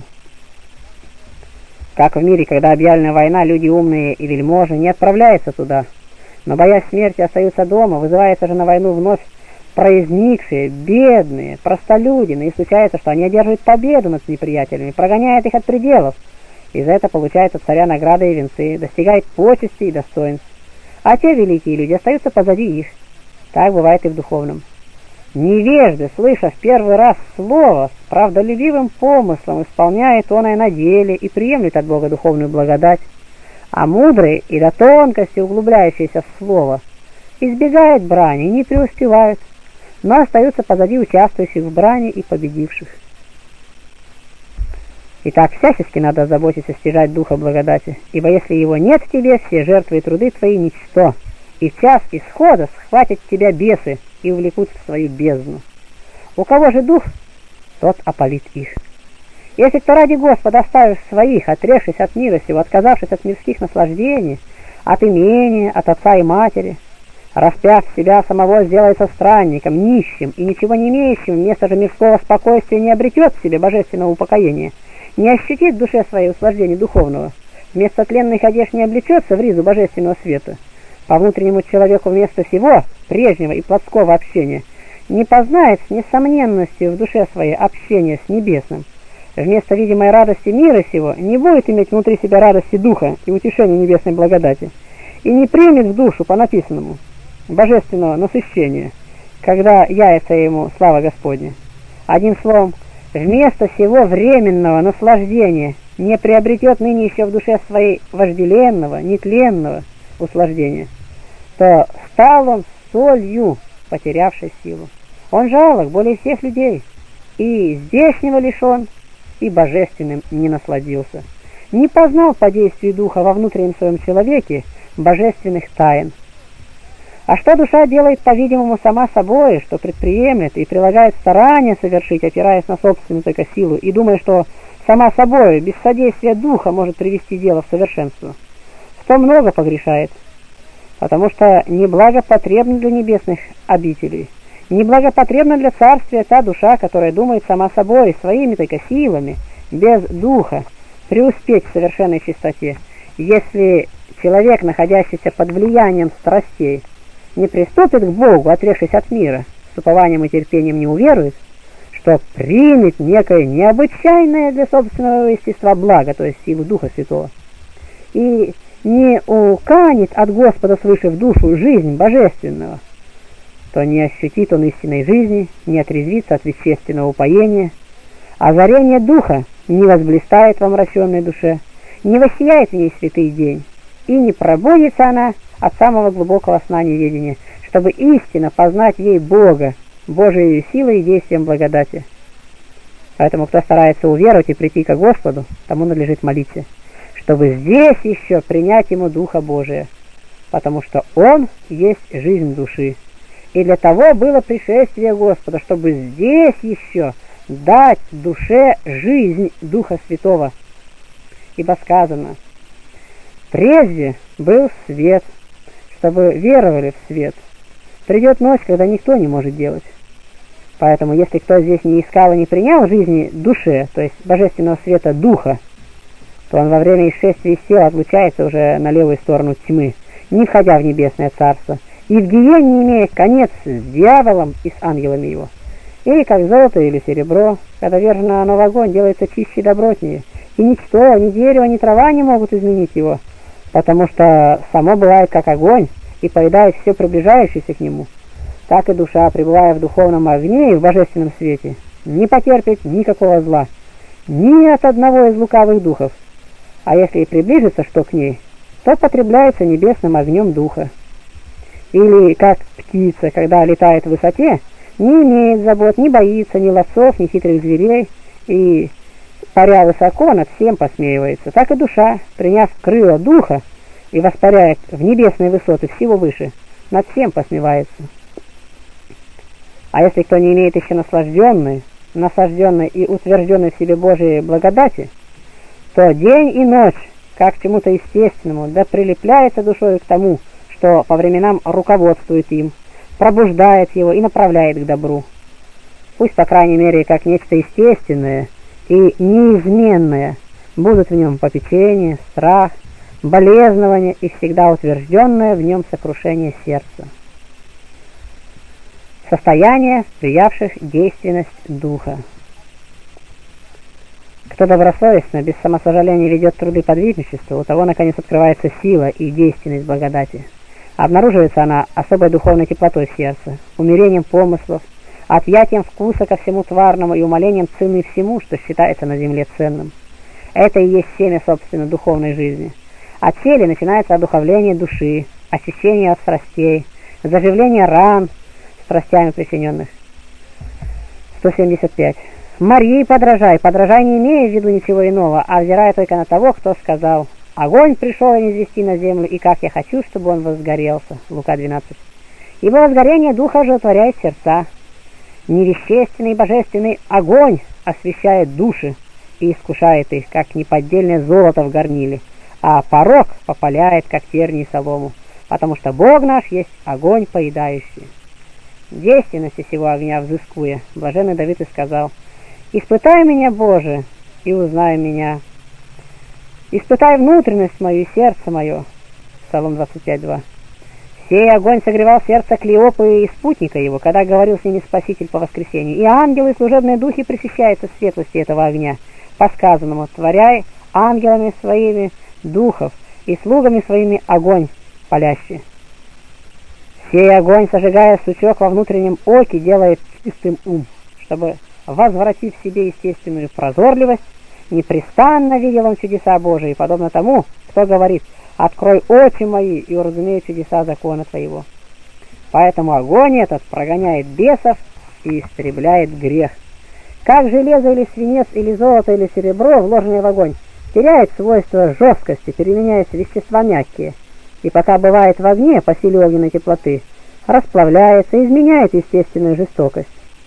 Как в мире, когда объявлена война, люди умные и вельможи не отправляются туда, но, боясь смерти, остаются дома, вызываются же на войну вновь произникшие, бедные, простолюдины, и случается, что они одерживают победу над неприятелями, прогоняют их от пределов, и за это получают от царя награды и венцы, достигают почести и достоинств, а те великие люди остаются позади их. Так бывает и в духовном. Невежды, слыша в первый раз слово, с правдолюбивым помыслом исполняет оное на деле и приемлет от Бога духовную благодать, а мудрые и до тонкости углубляющиеся в слово избегают брани и не преуспевают, но остаются позади участвующих в брани и победивших. Итак, всячески надо заботиться стяжать духа благодати, ибо если его нет в тебе, все жертвы и труды твои ничто, и в час исхода схватят тебя бесы и увлекут в свою бездну. У кого же дух, тот опалит их. Если кто ради Господа, оставив своих, отрекшись от мира сего, отказавшись от мирских наслаждений, от имения, от отца и матери, распяв себя самого, сделается странником, нищим и ничего не имеющим, вместо же мирского спокойствия не обретет в себе божественного упокоения, не ощутит в душе своей услаждения духовного, вместо тленных одежд не облечется в ризу божественного света, по внутреннему человеку вместо всего прежнего и плотского общения не познает с несомненностью в душе своей общения с небесным, вместо видимой радости мира сего не будет иметь внутри себя радости духа и утешения небесной благодати, и не примет в душу по написанному божественного насыщения, когда явится ему слава Господня. Одним словом, вместо всего временного наслаждения не приобретет ныне еще в душе своей вожделенного, нетленного услаждения, то стал он солью, потерявшей силу. Он жалок более всех людей, и здешнего лишен, и божественным не насладился, не познал по действию духа во внутреннем своем человеке божественных тайн. А что душа делает, по-видимому, сама собой, что предприемлет и прилагает старания совершить, опираясь на собственную только силу, и думая, что сама собой, без содействия духа, может привести дело в совершенство, в том много погрешает, потому что неблагопотребна для небесных обителей, неблагопотребна для царствия та душа, которая думает сама собой, своими только силами, без духа, преуспеть в совершенной чистоте, если человек, находящийся под влиянием страстей, не приступит к Богу, отрекшись от мира, с упованием и терпением не уверует, что примет некое необычайное для собственного естества благо, то есть силу Духа Святого, и не уканет от Господа свыше в душу жизнь божественного, то не ощутит он истинной жизни, не отрезвится от вещественного упоения, озарение Духа не возблистает в омраченной душе, не воссияет в ней святый день, и не пробудится она от самого глубокого сна неведения, чтобы истинно познать ей Бога, Божией силой и действием благодати. Поэтому, кто старается уверовать и прийти ко Господу, тому надлежит молиться, чтобы здесь еще принять ему Духа Божия, потому что Он есть жизнь души. И для того было пришествие Господа, чтобы здесь еще дать душе жизнь Духа Святого. Ибо сказано: прежде был свет, чтобы веровали в свет. Придет ночь, когда никто не может делать. Поэтому, если кто здесь не искал и не принял жизни душе, то есть божественного света Духа, то он во время исшествия из тела отлучается уже на левую сторону тьмы, не входя в небесное царство, и в гиене имеет конец с дьяволом и с ангелами его. Или как золото или серебро, когда вержено оно в огонь, делается чище и добротнее, и ничто, ни дерево, ни трава не могут изменить его, потому что само бывает как огонь и поедает все приближающееся к нему. Так и душа, пребывая в духовном огне и в божественном свете, не потерпит никакого зла, ни от одного из лукавых духов, а если и приближится что к ней, то потребляется небесным огнем духа. Или как птица, когда летает в высоте, не имеет забот, не боится ни ловцов, ни хитрых зверей, и, паря высоко, над всем посмеивается. Так и душа, приняв крыло духа и воспаряет в небесные высоты всего выше, над всем посмевается. А если кто не имеет еще наслажденной, насажденной и утвержденной в себе Божией благодати, то день и ночь, как к чему-то естественному, да прилепляется душою к тому, что по временам руководствует им, пробуждает его и направляет к добру. Пусть, по крайней мере, как нечто естественное и неизменное, будут в нем попечение, страх, болезнование и всегда утвержденное в нем сокрушение сердца. Состояние, приявших действенность духа. Кто добросовестно, без самосожаления ведет труды подвижничества, у того, наконец, открывается сила и действенность благодати. Обнаруживается она особой духовной теплотой в сердце, умерением помыслов, отъятием вкуса ко всему тварному и умолением цены всему, что считается на земле ценным. Это и есть семя, собственно, духовной жизни. От цели начинается одуховление души, очищение от страстей, заживление ран страстями причиненных. сто семьдесят пять. Марии подражай, подражай, не имея в виду ничего иного, а взирая только на того, кто сказал: «Огонь пришел и низвести на землю, и как я хочу, чтобы он возгорелся». Лука двенадцать. Ибо возгорение духа оживотворяет сердца. Невещественный божественный огонь освещает души и искушает их, как неподдельное золото в горниле, а порок попаляет, как терни и солому, потому что Бог наш есть огонь поедающий. Действенности сего огня взыскуя, блаженный Давид и сказал: «Испытай меня, Боже, и узнай меня. Испытай внутренность мою и сердце мое». Псалом двадцать пять два. Сей огонь согревал сердце Клеопы и спутника его, когда говорил с ними Спаситель по воскресенье. И ангелы и служебные духи пресыщаются в светлости этого огня, по сказанному: «Творяй ангелами своими духов и слугами своими огонь палящий». Сей огонь, сожигая сучок во внутреннем оке, делает чистым ум, чтобы, возвратив себе естественную прозорливость, непрестанно видел он чудеса Божии, подобно тому, кто говорит: «Открой очи мои и уразумей чудеса закона твоего». Поэтому огонь этот прогоняет бесов и истребляет грех. Как железо или свинец, или золото, или серебро, вложенное в огонь, теряет свойство жесткости, переменяясь в вещества мягкие, и пока бывает в огне по силе огненной теплоты, расплавляется и изменяет естественную жестокость.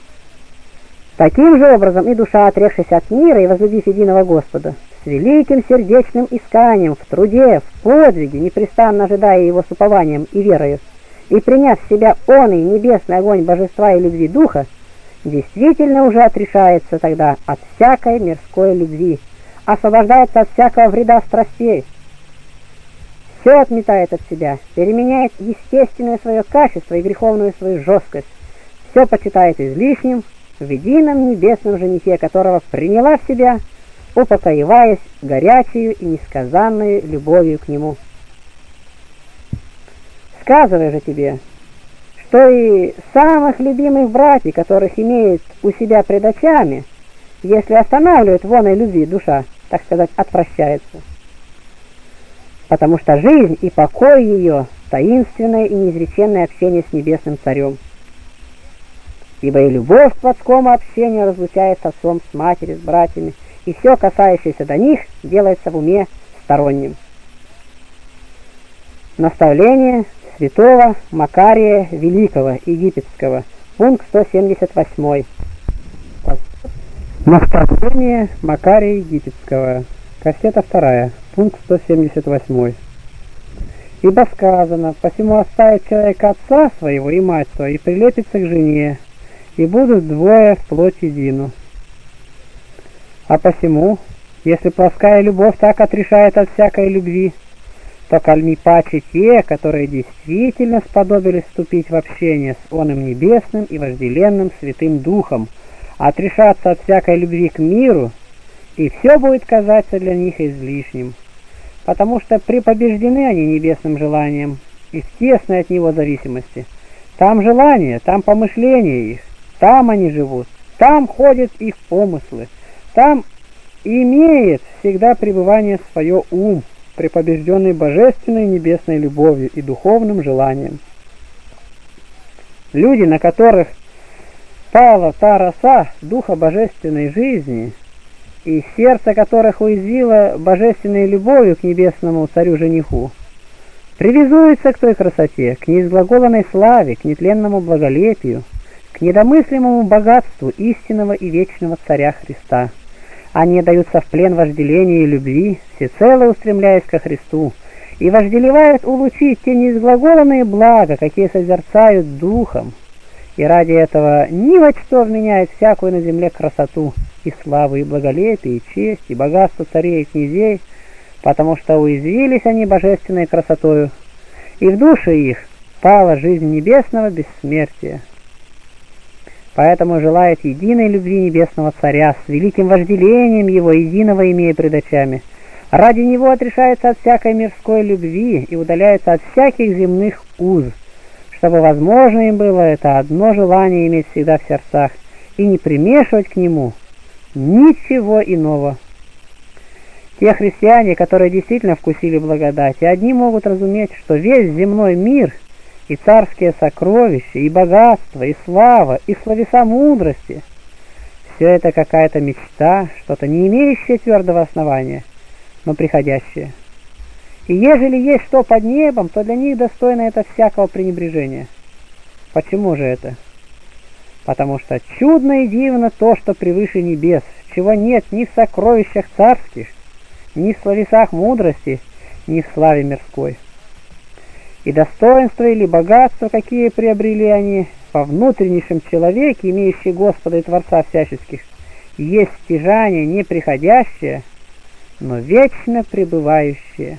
Таким же образом и душа, отрекшись от мира и возлюбив единого Господа, с великим сердечным исканием, в труде, в подвиге, непрестанно ожидая его с упованием и верою, и приняв в себя он и небесный огонь божества и любви духа, действительно уже отрешается тогда от всякой мирской любви, освобождается от всякого вреда страстей, все отметает от себя, переменяет естественное свое качество и греховную свою жесткость, все почитает излишним в едином небесном женихе, которого приняла в себя, упокоиваясь горячую и несказанную любовью к нему. Сказывай же тебе, что и самых любимых братьев, которых имеет у себя пред очами, если останавливает воной любви душа, так сказать, отвращается. Потому что жизнь и покой ее — таинственное и неизреченное общение с небесным царем. Ибо и любовь к плотскому общению разлучает с отцом, с матерью, с братьями, и все, касающееся до них, делается в уме сторонним. Наставление святого Макария Великого Египетского, пункт сто семьдесят восемь. Наставление Макария Египетского, кассета вторая, пункт сто семьдесят восемь. Ибо сказано: «Посему оставит человек отца своего и мать свою, и прилепится к жене, и будут двое в плоть едину». А посему, если плоская любовь так отрешает от всякой любви, то кальми паче те, которые действительно сподобились вступить в общение с оным небесным и вожделенным Святым Духом, отрешаться от всякой любви к миру, и все будет казаться для них излишним, потому что препобеждены они небесным желанием и в тесной от него зависимости. Там желание, там помышления их, там они живут, там ходят их помыслы, там имеет всегда пребывание свое ум, препобежденный божественной небесной любовью и духовным желанием. Люди, на которых пала та роса духа божественной жизни, и сердце которых уязвило божественной любовью к небесному царю-жениху, привязуются к той красоте, к неизглаголанной славе, к нетленному благолепию, к недомыслимому богатству истинного и вечного царя Христа. Они даются в плен вожделения и любви, всецело устремляясь ко Христу, и вожделевают улучшить те неизглаголанные блага, какие созерцают духом, и ради этого ни во что вменяет всякую на земле красоту, и славу, и благолепие, и честь, и богатство царей и князей, потому что уязвились они божественной красотою, и в душе их пала жизнь небесного бессмертия. Поэтому желает единой любви небесного царя, с великим вожделением его, единого имея пред очами. Ради него отрешается от всякой мирской любви и удаляется от всяких земных уз, чтобы возможно им было это одно желание иметь всегда в сердцах и не примешивать к нему ничего иного. Те христиане, которые действительно вкусили благодать, и одни могут разуметь, что весь земной мир и царские сокровища, и богатство, и слава, и словеса мудрости — все это какая-то мечта, что-то не имеющее твердого основания, но приходящее. И ежели есть что под небом, то для них достойно это всякого пренебрежения. Почему же это? Потому что чудно и дивно то, что превыше небес, чего нет ни в сокровищах царских, ни в словесах мудрости, ни в славе мирской. И достоинства или богатства, какие приобрели они во внутреннейшем человеке, имеющий Господа и Творца всяческих, есть стяжание неприходящее, но вечно пребывающее.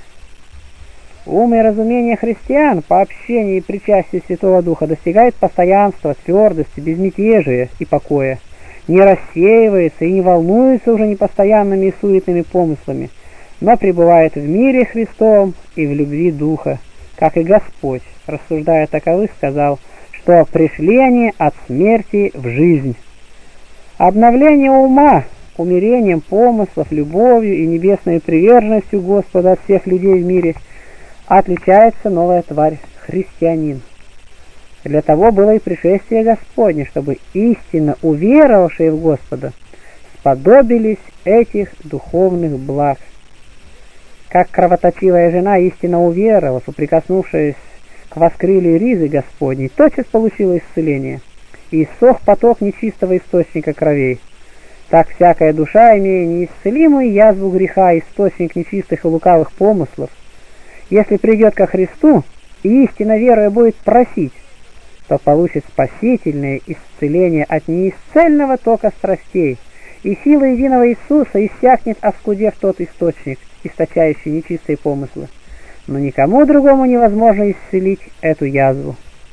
Ум и разумение христиан по общению и причастию Святого Духа достигает постоянства, твердости, безмятежия и покоя, не рассеивается и не волнуется уже непостоянными и суетными помыслами, но пребывает в мире Христовом и в любви Духа, как и Господь, рассуждая таковых, сказал, что пришли они от смерти в жизнь. Обновление ума, умерением помыслов, любовью и небесной приверженностью Господа от всех людей в мире отличается новая тварь — христианин. Для того было и пришествие Господне, чтобы истинно уверовавшие в Господа сподобились этих духовных благ. Как кровоточивая жена, истинно уверовав и прикоснувшись к воскрылью ризы Господней, тотчас получила исцеление, и иссох поток нечистого источника кровей. Так всякая душа, имея неисцелимую язву греха, источник нечистых и лукавых помыслов, если придет ко Христу и истинно веруя будет просить, то получит спасительное исцеление от неисцельного тока страстей, и сила единого Иисуса иссякнет, оскудев тот источник, источающий нечистые помыслы. Но никому другому невозможно исцелить эту язву.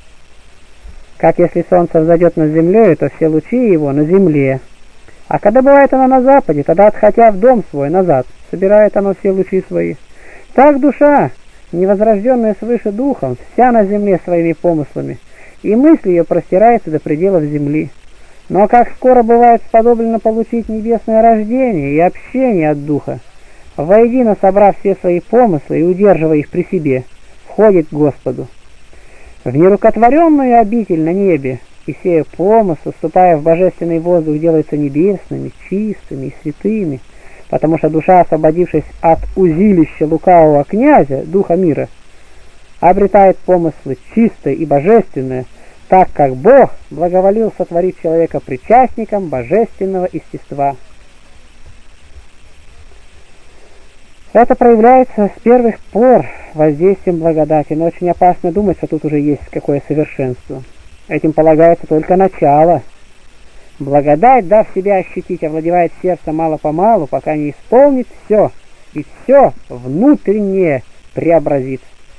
Как если солнце взойдет над землей, то все лучи его на земле. А когда бывает оно на западе, тогда, отходя в дом свой назад, собирает оно все лучи свои. Так душа, невозрожденная свыше духом, вся на земле своими помыслами, и мысль ее простирается до пределов земли. Но как скоро бывает сподоблено получить небесное рождение и общение от Духа, воедино собрав все свои помыслы и удерживая их при себе, входит к Господу. В нерукотворенную обитель на небе, и сея помыслы, вступая в божественный воздух, делаются небесными, чистыми и святыми, потому что душа, освободившись от узилища лукавого князя, духа мира, обретает помыслы чистые и божественные, так как Бог благоволил сотворить человека причастником божественного естества. Это проявляется с первых пор воздействием благодати, но очень опасно думать, что тут уже есть какое совершенство. Этим полагается только начало. Благодать, дав себя ощутить, овладевает сердцем мало-помалу, пока не исполнит все, и все внутреннее преобразит.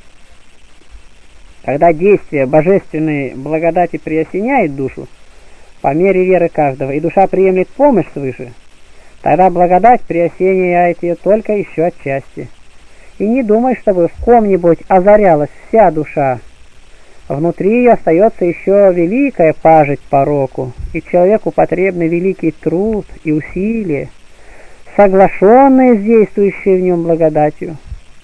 Когда действие божественной благодати приосеняет душу, по мере веры каждого, и душа приемлет помощь свыше, тогда благодать приосеняет ее только еще отчасти. И не думай, чтобы в ком-нибудь озарялась вся душа. Внутри ее остается еще великая пажить пороку, и человеку потребны великий труд и усилия, соглашенные с действующей в нем благодатью.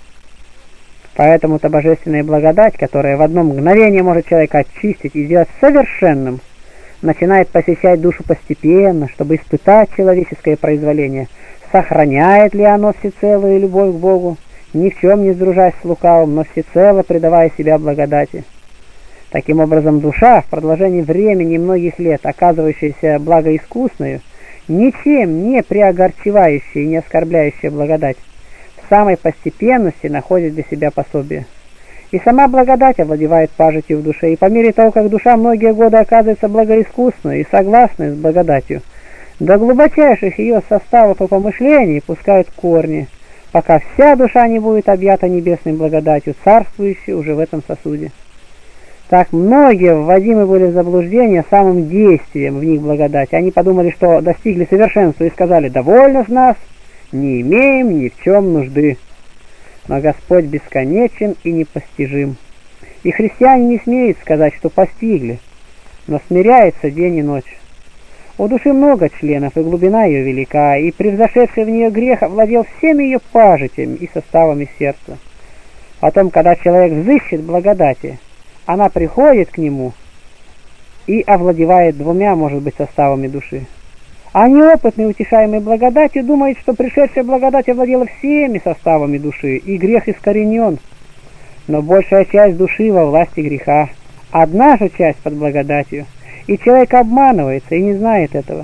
Поэтому-то божественная благодать, которая в одно мгновение может человека очистить и сделать совершенным, начинает посещать душу постепенно, чтобы испытать человеческое произволение, сохраняет ли оно всецелую любовь к Богу, ни в чем не сдружаясь с лукавым, но всецело предавая себя благодати. Таким образом, душа, в продолжении времени и многих лет, оказывающаяся благоискусной, ничем не приогорчевающая и не оскорбляющая благодать, в самой постепенности находит для себя пособие. И сама благодать овладевает пажитью в душе, и по мере того, как душа многие годы оказывается благоискусной и согласной с благодатью, до глубочайших ее составов и помышлений пускают корни, пока вся душа не будет объята небесной благодатью, царствующей уже в этом сосуде. Так многие вводимы были в заблуждение самым действием в них благодати. Они подумали, что достигли совершенства, и сказали: «Довольно с нас, не имеем ни в чем нужды». Но Господь бесконечен и непостижим. И христиане не смеют сказать, что постигли, но смиряется день и ночь. У души много членов, и глубина ее велика, и превзошедший в нее грех овладел всеми ее пажитями и составами сердца. Потом, когда человек взыщет благодати, она приходит к нему и овладевает двумя, может быть, составами души. А неопытный, утешаемый благодатью, думает, что пришедшая благодать овладела всеми составами души, и грех искоренен. Но большая часть души во власти греха, одна же часть под благодатью, и человек обманывается и не знает этого.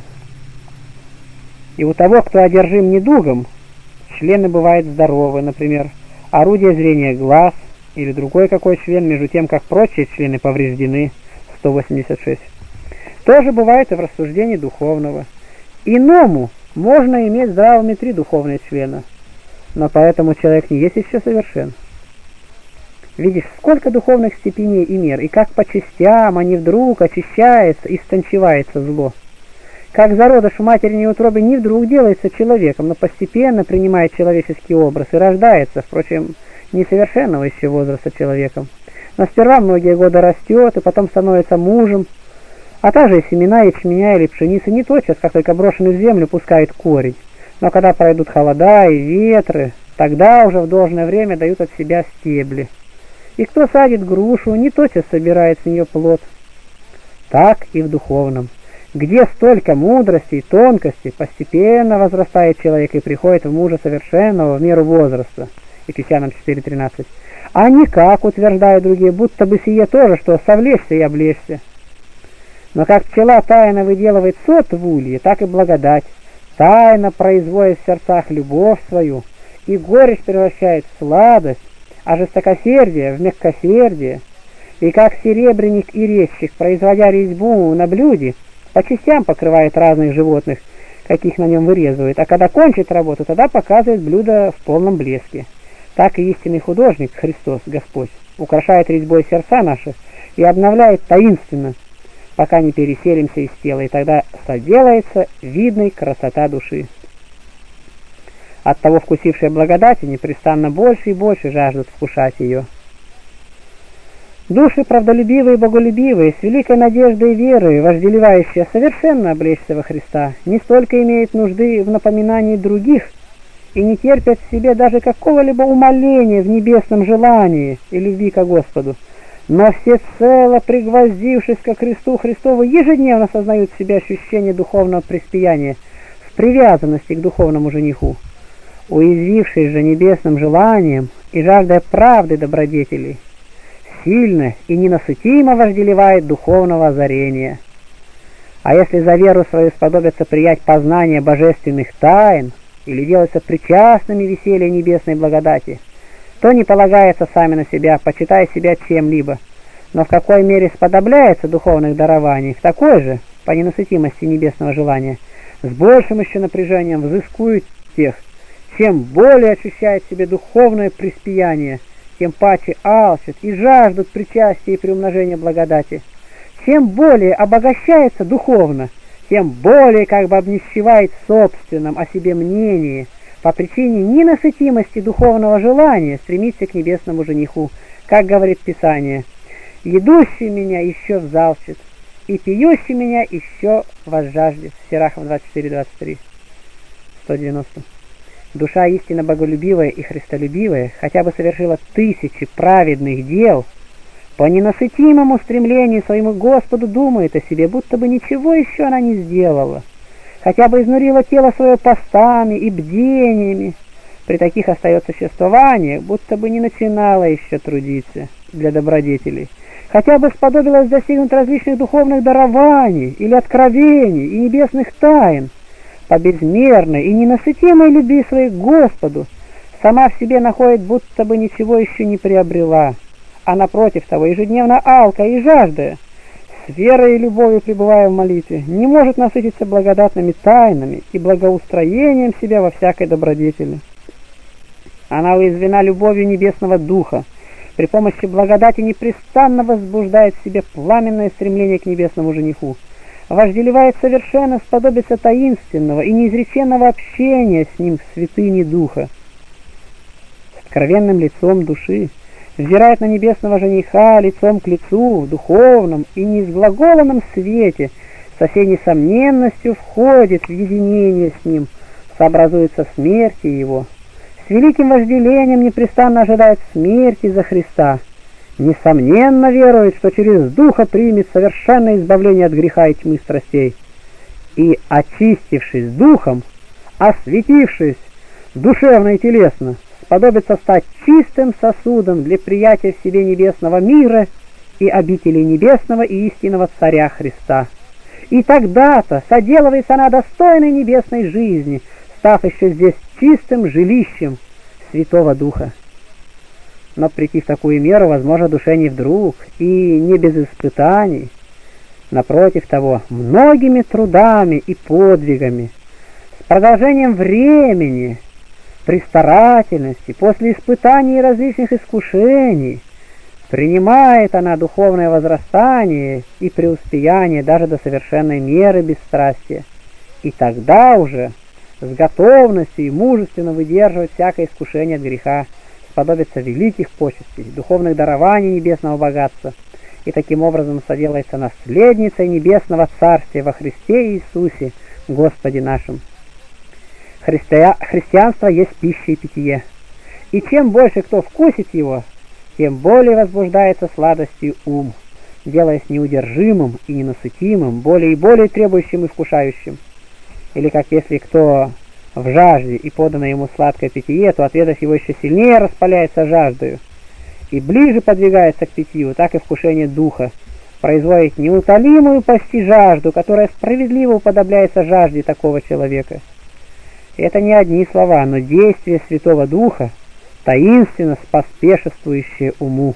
И у того, кто одержим недугом, члены бывают здоровы, например, орудие зрения глаз или другой какой член, между тем, как прочие члены повреждены, сто восемьдесят шесть. Тоже бывает и в рассуждении духовного. Иному можно иметь здравыми три духовные члена, но поэтому человек не есть еще совершен. Видишь, сколько духовных степеней и мер, и как по частям они вдруг очищается и стончевается зло. Как зародыш в материной утробе не вдруг делается человеком, но постепенно принимает человеческий образ и рождается, впрочем, несовершенного еще возраста человеком. Но сперва многие годы растет, и потом становится мужем, а также и семена ячменя или пшеницы не тотчас, как только брошены в землю, пускают корень. Но когда пройдут холода и ветры, тогда уже в должное время дают от себя стебли. И кто садит грушу, не тотчас собирает с нее плод. Так и в духовном. Где столько мудрости и тонкости, постепенно возрастает человек и приходит в мужа совершенного в меру возраста. Ефесянам четыре тринадцать. А не как, утверждают другие, будто бы сие тоже, что совлечься и облечься. Но как пчела тайно выделывает сот в улье, так и благодать тайно производит в сердцах любовь свою, и горечь превращает в сладость, а жестокосердие в мягкосердие. И как серебряник и резчик, производя резьбу на блюде, по частям покрывает разных животных, каких на нем вырезывает, а когда кончит работу, тогда показывает блюдо в полном блеске. Так и истинный художник, Христос, Господь, украшает резьбой сердца наши и обновляет таинственно, пока не переселимся из тела, и тогда соделается видной красота души. Оттого вкусившие благодати непрестанно больше и больше жаждут вкушать ее. Души правдолюбивые и боголюбивые, с великой надеждой и верой, вожделевающие совершенно облечься во Христа, не столько имеют нужды в напоминании других и не терпят в себе даже какого-либо умоления в небесном желании и любви ко Господу, но всецело пригвоздившись ко кресту Христову, ежедневно сознают в себе ощущение духовного преспияния в привязанности к духовному жениху. Уязвившись же небесным желанием и жаждой правды добродетелей, сильно и ненасытимо вожделевает духовного озарения. А если за веру свою сподобятся приять познание божественных тайн или делаться причастными веселья небесной благодати, то не полагается сами на себя, почитая себя чем-либо, но в какой мере сподобляется духовных дарований, в такой же, по ненасытимости небесного желания, с большим еще напряжением взыскует тех, чем более ощущает в себе духовное преспияние, тем паче алчат и жаждут причастия и приумножения благодати. Чем более обогащается духовно, тем более как бы обнищевает в собственном о себе мнении, по причине ненасытимости духовного желания стремиться к небесному жениху, как говорит Писание: едущий меня еще взалчит, и пьющий меня еще возжаждет. Сирахов двадцать четыре двадцать три. сто девяносто. Душа истинно боголюбивая и христолюбивая, хотя бы совершила тысячи праведных дел, по ненасытимому стремлению своему Господу думает о себе, будто бы ничего еще она не сделала, хотя бы изнурила тело свое постами и бдениями, при таких остается существование, будто бы не начинала еще трудиться для добродетелей, хотя бы сподобилась достигнуть различных духовных дарований или откровений и небесных тайн, по безмерной и ненасытимой любви своей к Господу, сама в себе находит, будто бы ничего еще не приобрела, а напротив того, ежедневно алкая и жаждая, с верой и любовью пребывая в молитве, не может насытиться благодатными тайнами и благоустроением себя во всякой добродетели. Она уязвлена любовью небесного духа, при помощи благодати непрестанно возбуждает в себе пламенное стремление к небесному жениху, вожделевает совершенно сподобиться таинственного и неизреченного общения с ним в святыне духа. С откровенным лицом души взирает на небесного жениха лицом к лицу, в духовном и неизглаголанном свете, со всей несомненностью входит в единение с ним, сообразуется смерти его, с великим вожделением непрестанно ожидает смерти за Христа, несомненно верует, что через Духа примет совершенное избавление от греха и тьмы страстей, и, очистившись Духом, осветившись душевно и телесно, сподобится стать чистым сосудом для приятия в себе небесного мира и обители небесного и истинного Царя Христа. И тогда-то соделывается она достойной небесной жизни, став еще здесь чистым жилищем Святого Духа. Но прийти в такую меру возможно душе не вдруг и не без испытаний. Напротив того, многими трудами и подвигами, с продолжением времени, при старательности, после испытаний и различных искушений, принимает она духовное возрастание и преуспеяние даже до совершенной меры бесстрастия, и тогда уже с готовностью и мужественно выдерживать всякое искушение от греха, сподобится великих почестей, духовных дарований небесного богатства, и таким образом соделается наследницей небесного царствия во Христе Иисусе, Господе нашим. Христи... Христианство есть пища и питье, и чем больше кто вкусит его, тем более возбуждается сладостью ум, делаясь неудержимым и ненасытимым, более и более требующим и вкушающим. Или как если кто в жажде и подано ему сладкое питье, то, отведав его, еще сильнее распаляется жаждою и ближе подвигается к питью, так и вкушение духа производит неутолимую почти жажду, которая справедливо уподобляется жажде такого человека. И это не одни слова, но действие Святого Духа, таинственно споспешествующее уму.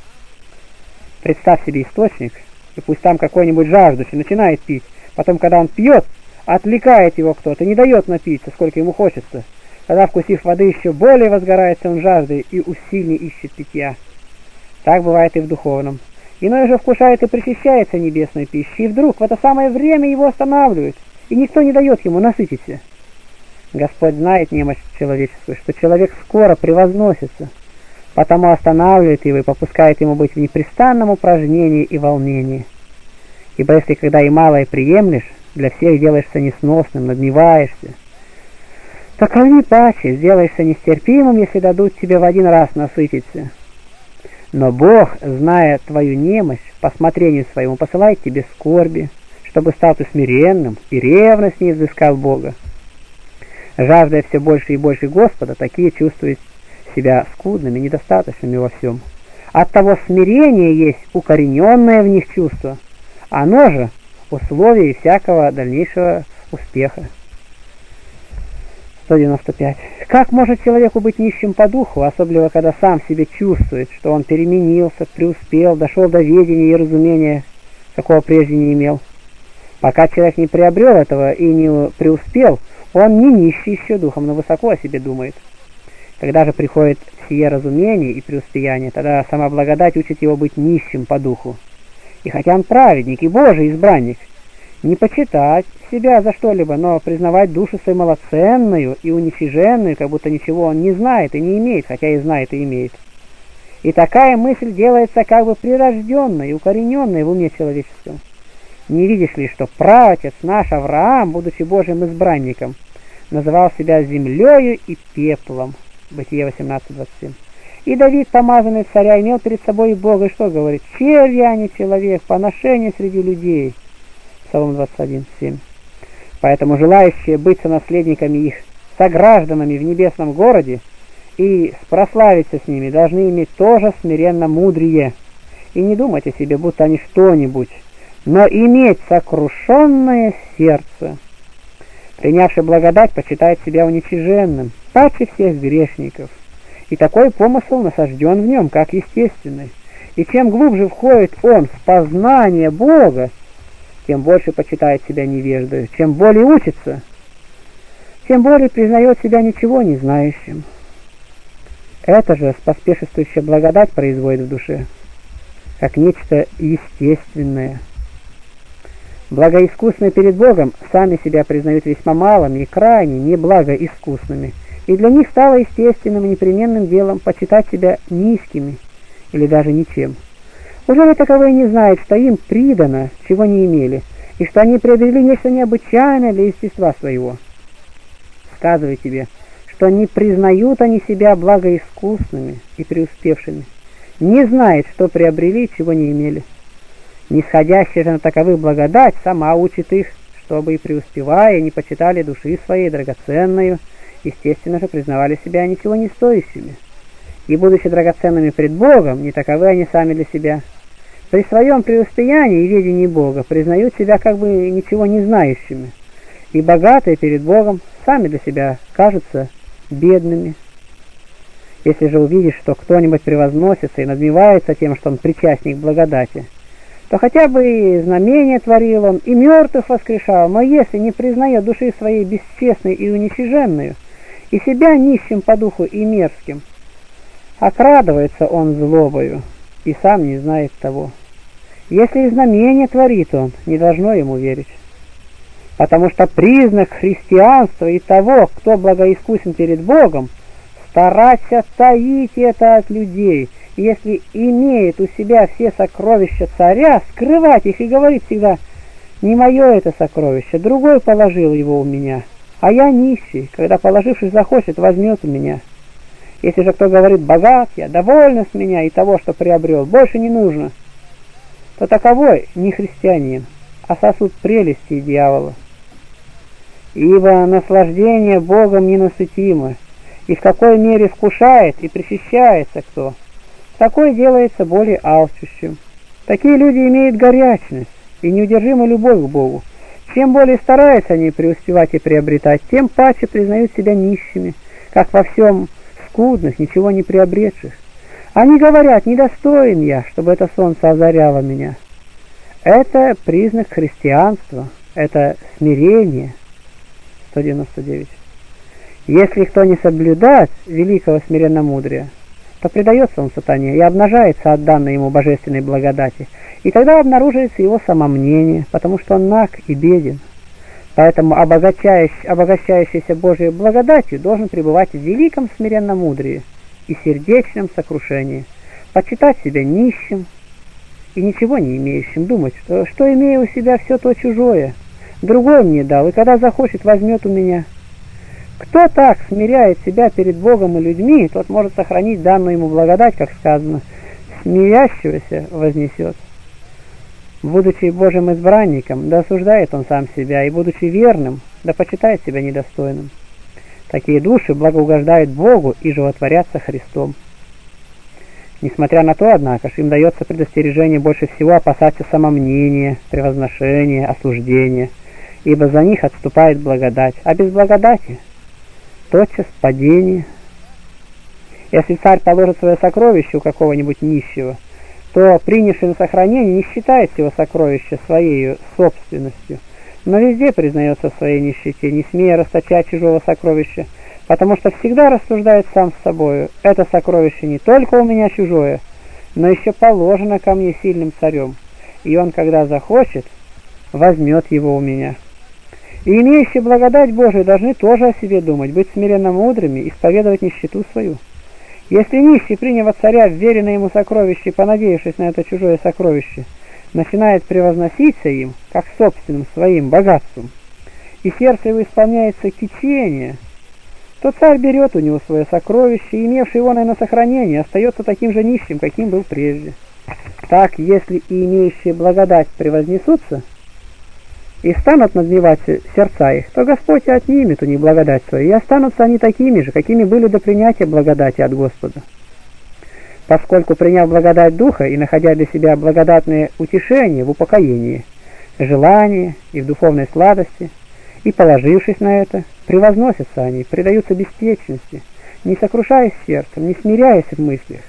Представь себе источник, и пусть там какой-нибудь жаждущий начинает пить, потом, когда он пьет, отвлекает его кто-то, не дает напиться, сколько ему хочется. Тогда, вкусив воды, еще более возгорается он жаждой и усильнее ищет питья. Так бывает и в духовном. Иной же вкушает и причащается небесной пищей, и вдруг в это самое время его останавливают, и никто не дает ему насытиться. Господь знает немощь человеческую, что человек скоро превозносится, потому останавливает его и попускает ему быть в непрестанном упражнении и волнении. Ибо если когда и малое приемлешь, для всех делаешься несносным, надмеваешься, то коли паче сделаешься нестерпимым, если дадут тебе в один раз насытиться. Но Бог, зная твою немощь, по смотрению своему посылает тебе скорби, чтобы стал ты смиренным и ревностнее взыскал Бога. Жаждая все больше и больше Господа, такие чувствуют себя скудными, недостаточными во всем. Оттого смирение есть укорененное в них чувство, оно же условие всякого дальнейшего успеха. сто девяносто пять. Как может человеку быть нищим по духу, особенно когда сам себе чувствует, что он переменился, преуспел, дошел до ведения и разумения, какого прежде не имел? Пока человек не приобрел этого и не преуспел, он не нищий еще духом, но высоко о себе думает. Когда же приходит сие разумение и преуспеяние, тогда сама благодать учит его быть нищим по духу. И хотя он праведник и Божий избранник, не почитать себя за что-либо, но признавать душу свою малоценную и уничиженную, как будто ничего он не знает и не имеет, хотя и знает и имеет. И такая мысль делается как бы прирожденной, укорененной в уме человеческом. Не видишь ли, что праотец наш Авраам, будучи Божьим избранником, называл себя землею и пеплом. Бытие восемнадцать двадцать семь. И Давид, помазанный царя, имел перед собой и Бога, и что говорит? Червь я не человек, поношение среди людей. Псалом двадцать один семь. Поэтому желающие быть сонаследниками их, согражданами в небесном городе, и прославиться с ними, должны иметь тоже смиренно мудрее, и не думать о себе, будто они что-нибудь, но иметь сокрушенное сердце. Принявший благодать почитает себя уничиженным, паче всех грешников, и такой помысл насажден в нем, как естественный. И чем глубже входит он в познание Бога, тем больше почитает себя невеждою, чем более учится, тем более признает себя ничего не знающим. Это же споспешествующая благодать производит в душе, как нечто естественное. Благоискусные перед Богом сами себя признают весьма малыми и крайне неблагоискусными, и для них стало естественным и непременным делом почитать себя низкими или даже ничем. Уже ли таковые не знают, что им придано, чего не имели, и что они приобрели нечто необычайное для естества своего? Сказываю тебе, что не признают они себя благоискусными и преуспевшими, не знают, что приобрели, чего не имели. Нисходящая же на таковых благодать сама учит их, чтобы и преуспевая, не почитали души своей драгоценную, естественно же признавали себя ничего не стоящими. И, будучи драгоценными пред Богом, не таковы они сами для себя. При своем преуспеянии и ведении Бога признают себя как бы ничего не знающими, и богатые перед Богом сами для себя кажутся бедными. Если же увидишь, что кто-нибудь превозносится и надмевается тем, что он причастник благодати, то хотя бы и знамения творил он, и мертвых воскрешал, но если не признает души своей бесчестной и уничиженную, и себя нищим по духу и мерзким, окрадывается он злобою, и сам не знает того. Если и знамение творит он, не должно ему верить. Потому что признак христианства и того, кто благоискусен перед Богом, стараться таить это от людей, если имеет у себя все сокровища царя, скрывать их и говорить всегда: не мое это сокровище, другой положил его у меня, а я нищий, когда положившись захочет, возьмет у меня. Если же кто говорит: богат я, довольно с меня и того, что приобрел, больше не нужно, то таковой не христианин, а сосуд прелести дьявола. Ибо наслаждение Богом ненасытимо, и в какой мере вкушает и причащается кто, такой делается более алчущим. Такие люди имеют горячность и неудержимую любовь к Богу. Чем более стараются они преуспевать и приобретать, тем паче признают себя нищими, как во всем скудных, ничего не приобретших. Они говорят: недостоин я, чтобы это солнце озаряло меня. Это признак христианства, это смирение. сто девяносто девять. Если кто не соблюдает великого смиренномудрия, то предается он сатане и обнажается от данной ему божественной благодати, и тогда обнаруживается его самомнение, потому что он наг и беден. Поэтому обогащающий, обогащающийся Божией благодатью должен пребывать в великом смиренномудрии и сердечном сокрушении, почитать себя нищим и ничего не имеющим, думать, что, что имея у себя все то чужое, другой мне дал, и когда захочет, возьмет у меня. Кто так смиряет себя перед Богом и людьми, тот может сохранить данную ему благодать, как сказано: смирящегося вознесет. Будучи Божьим избранником, да осуждает он сам себя, и будучи верным, да почитает себя недостойным. Такие души благоугождают Богу и животворятся Христом. Несмотря на то, однако, им дается предостережение больше всего опасаться самомнения, превозношения, осуждения, ибо за них отступает благодать, а без благодати тотчас падение. Если царь положит свое сокровище у какого-нибудь нищего, то принявший на сохранение не считает его сокровища своей собственностью, но везде признается в своей нищете, не смея расточать чужого сокровища, потому что всегда рассуждает сам с собою: это сокровище не только у меня чужое, но еще положено ко мне сильным царем, и он, когда захочет, возьмет его у меня. И имеющие благодать Божию должны тоже о себе думать, быть смиренно мудрыми, исповедовать нищету свою. Если нищий, приняв от царя вверенное ему сокровище, понадеявшись на это чужое сокровище, начинает превозноситься им, как собственным своим богатством, и сердце его исполняется кичение, то царь берет у него свое сокровище, и имевший его на сохранение остается таким же нищим, каким был прежде. Так, если и имеющие благодать превознесутся, и станут надмевать сердца их, то Господь отнимет у них благодать свою, и останутся они такими же, какими были до принятия благодати от Господа. Поскольку, приняв благодать Духа и находя для себя благодатное утешение в упокоении, желании и в духовной сладости, и, положившись на это, превозносятся они, предаются беспечности, не сокрушаясь сердцем, не смиряясь в мыслях,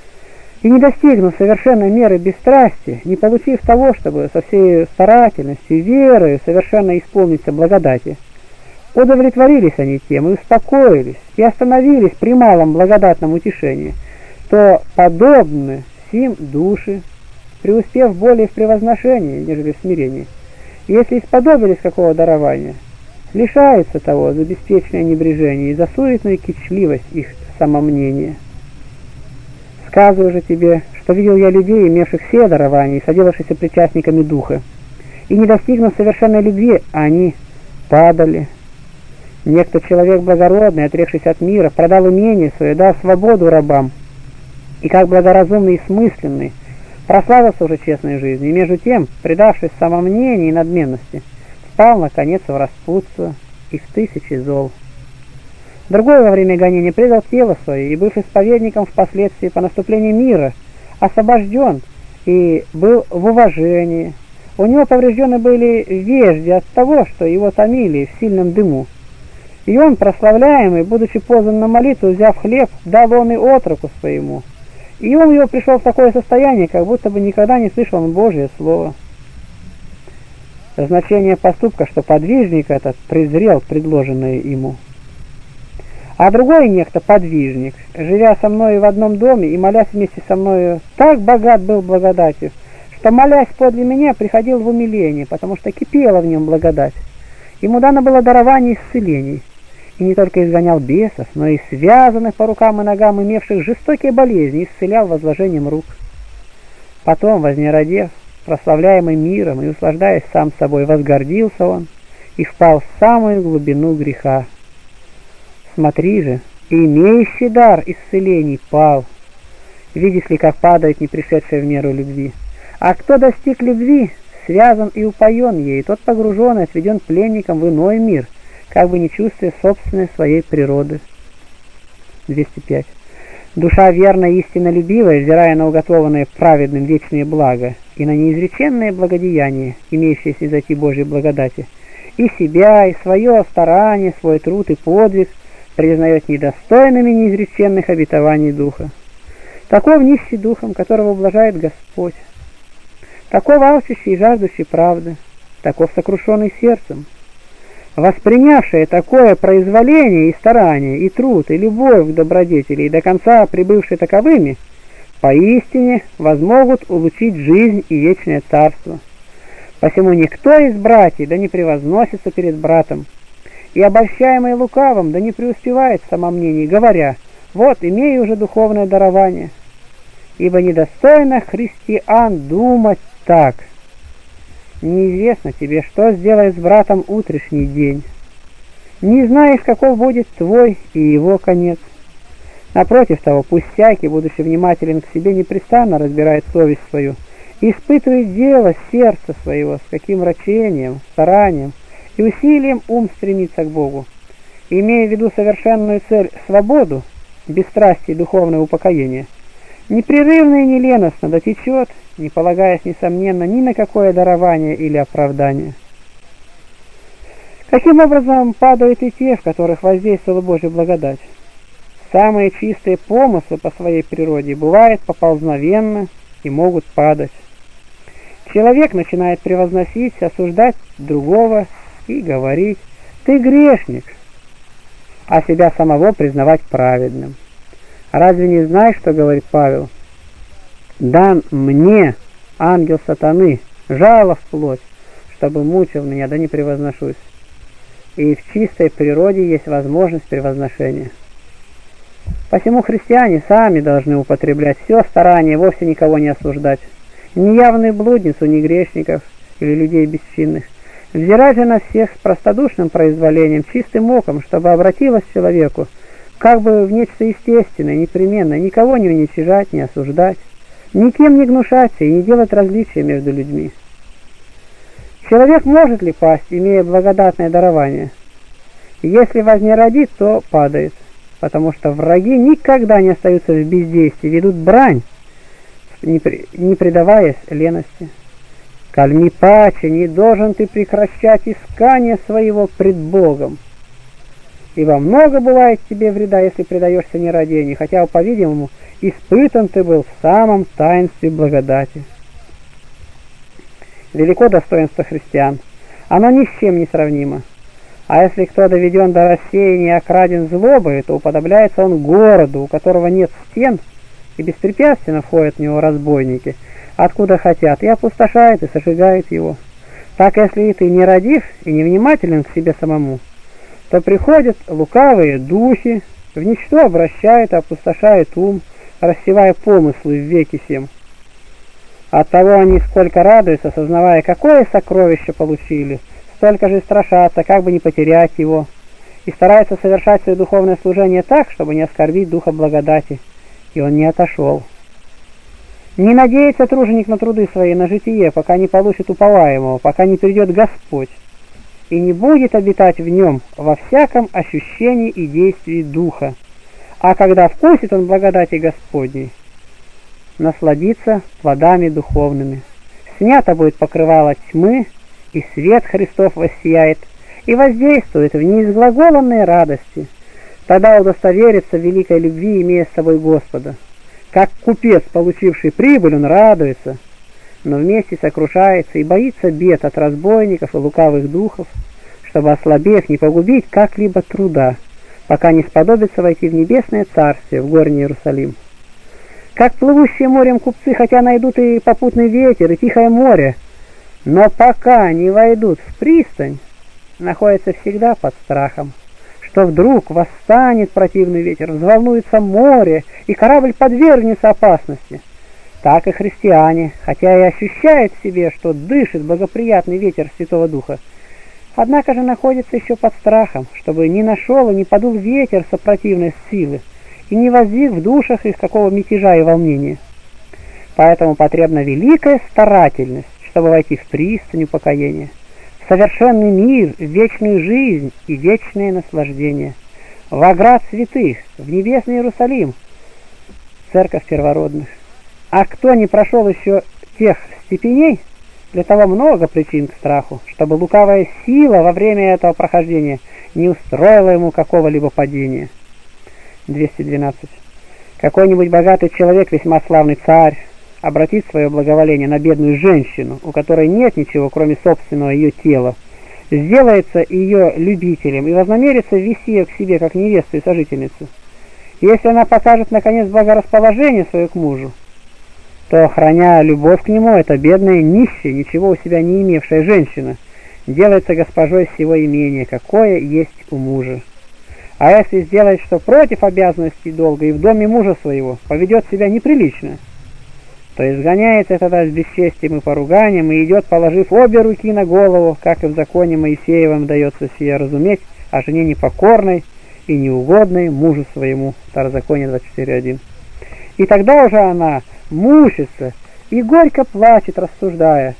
и не достигнув совершенной меры бесстрастия, не получив того, чтобы со всей старательностью, верою совершенно исполниться благодати, удовлетворились они тем и успокоились, и остановились при малом благодатном утешении, то подобны сим души, преуспев более в превозношении, нежели в смирении. Если исподобились какого дарования, лишаются того за беспечное небрежение и за суетную кичливость их самомнения. Сказываю же тебе, что видел я людей, имевших все дарования и соделавшихся причастниками Духа, и не достигнув совершенной любви, они падали. Некто человек благородный, отрекшись от мира, продал имение свое, дал свободу рабам, и как благоразумный и смысленный, прославился уже честной жизнью, и между тем, предавшись самомнению и надменности, впал, наконец, в распутство и в тысячи зол. Другой во время гонения предал тело свое, и, быв исповедником впоследствии по наступлению мира, освобожден и был в уважении. У него повреждены были вежди от того, что его томили в сильном дыму. И он, прославляемый, будучи позван на молитву, взяв хлеб, дал он и отроку своему. И он его пришел в такое состояние, как будто бы никогда не слышал он Божие Слово. Значение поступка, что подвижник этот презрел предложенное ему. А другой некто, подвижник, живя со мною в одном доме и молясь вместе со мною, так богат был благодатью, что, молясь подле меня, приходил в умиление, потому что кипела в нем благодать. Ему дано было дарование исцелений, и не только изгонял бесов, но и связанных по рукам и ногам, имевших жестокие болезни, исцелял возложением рук. Потом, вознеродев, прославляемый миром и услаждаясь сам собой, возгордился он и впал в самую глубину греха. Смотри же, и имеющий дар исцелений пал. Видишь ли, как падает не пришедшая в меру любви. А кто достиг любви, связан и упоен ей, тот погружен и отведен пленником в иной мир, как бы не чувствуя собственной своей природы. двести пять. Душа верная и истинно любивая, взирая на уготованное праведным вечные блага и на неизреченные благодеяния, имеющиеся изойти Божьей благодати, и себя, и свое старание, свой труд и подвиг признает недостойными неизреченных обетований Духа. Таков нищий духом, которого ублажает Господь. Таков алчущий и жаждущий правды. Таков сокрушенный сердцем. Воспринявшие такое произволение и старание, и труд, и любовь к добродетели, и до конца прибывшие таковыми, поистине возмогут улучшить жизнь и вечное царство. Посему никто из братьев да не превозносится перед братом, и обольщаемый лукавым да не преуспевает в самомнении, говоря: вот, имею уже духовное дарование. Ибо недостойно христиан думать так. Неизвестно тебе, что сделает с братом утрешний день. Не знаешь, каков будет твой и его конец. Напротив того, пусть всякий, будучи внимателен к себе, непрестанно разбирает совесть свою, и испытывает дело сердца своего, с каким рачением, старанием и усилием ум стремится к Богу, имея в виду совершенную цель — свободу, бесстрастие и духовное упокоение, непрерывно и неленостно дотечет, не полагаясь, несомненно, ни на какое дарование или оправдание. Каким образом падают и те, в которых воздействовала Божья благодать? Самые чистые помыслы по своей природе бывают поползновенно и могут падать. Человек начинает превозносить, осуждать другого и говорить: «Ты грешник», а себя самого признавать праведным. Разве не знаешь, что говорит Павел? «Дан мне, ангел сатаны, жало в плоть, чтобы мучил меня, да не превозношусь». И в чистой природе есть возможность превозношения. Посему христиане сами должны употреблять все старание, вовсе никого не осуждать. Ни явную блудницу, ни грешников или людей бесчинных. Взирать же на всех с простодушным произволением, чистым оком, чтобы обратилось человеку, как бы в нечто естественное, непременное, никого не уничижать, не осуждать, никем не гнушаться и не делать различия между людьми. Человек может ли пасть, имея благодатное дарование? Если вознеродит, то падает, потому что враги никогда не остаются в бездействии, ведут брань, не, при, не предаваясь лености. Кальми паче, не должен ты прекращать искание своего пред Богом. Ибо много бывает тебе вреда, если предаешься нерадению, хотя, по-видимому, испытан ты был в самом таинстве благодати. Велико достоинство христиан, оно ни с чем не сравнимо. А если кто доведен до рассеяния и окраден злобой, то уподобляется он городу, у которого нет стен, и беспрепятственно входят в него разбойники, откуда хотят, и опустошают, и сожигают его. Так, если и ты не родив и не внимателен к себе самому, то приходят лукавые духи, в ничто обращают и опустошают ум, рассевая помыслы в веки сем. Оттого они сколько радуются, сознавая, какое сокровище получили, столько же страшатся, как бы не потерять его, и стараются совершать свое духовное служение так, чтобы не оскорбить духа благодати, и он не отошел. Не надеется труженик на труды свои, на житие, пока не получит уповаемого, пока не придет Господь, и не будет обитать в нем во всяком ощущении и действии духа. А когда вкусит он благодати Господней, насладиться плодами духовными. Снято будет покрывало тьмы, и свет Христов воссияет, и воздействует в неизглаголанной радости. Тогда удостоверится в великой любви, имея с собой Господа. Как купец, получивший прибыль, он радуется, но вместе сокрушается и боится бед от разбойников и лукавых духов, чтобы, ослабев, не погубить как-либо труда, пока не сподобится войти в небесное царствие, в горний Иерусалим. Как плывущие морем купцы, хотя найдут и попутный ветер, и тихое море, но пока не войдут в пристань, находятся всегда под страхом, что вдруг восстанет противный ветер, взволнуется море, и корабль подвергнется опасности. Так и христиане, хотя и ощущают в себе, что дышит благоприятный ветер Святого Духа, однако же находятся еще под страхом, чтобы не нашел и не подул ветер сопротивной силы, и не воздвиг в душах их какого мятежа и волнения. Поэтому потребна великая старательность, чтобы войти в пристань упокоения, в совершенный мир, в вечную жизнь и вечное наслаждение, в оград святых, в небесный Иерусалим, церковь первородных. А кто не прошел еще тех степеней, для того много причин к страху, чтобы лукавая сила во время этого прохождения не устроила ему какого-либо падения. двести двенадцать. Какой-нибудь богатый человек, весьма славный царь, обратит свое благоволение на бедную женщину, у которой нет ничего, кроме собственного ее тела, сделается ее любителем и вознамерится ввести ее к себе как невесту и сожительницу. Если она покажет, наконец, благорасположение свое к мужу, то, храня любовь к нему, эта бедная, нищая, ничего у себя не имевшая женщина делается госпожой всего имения, какое есть у мужа. А если сделает что против обязанностей долга и в доме мужа своего поведет себя неприлично, то изгоняется тогда с бесчестием и поруганием и идет, положив обе руки на голову, как и в законе Моисеевом дается сие разуметь о жене непокорной и неугодной мужу своему. Второзаконие двадцать четыре один. И тогда уже она мучится и горько плачет, рассуждая,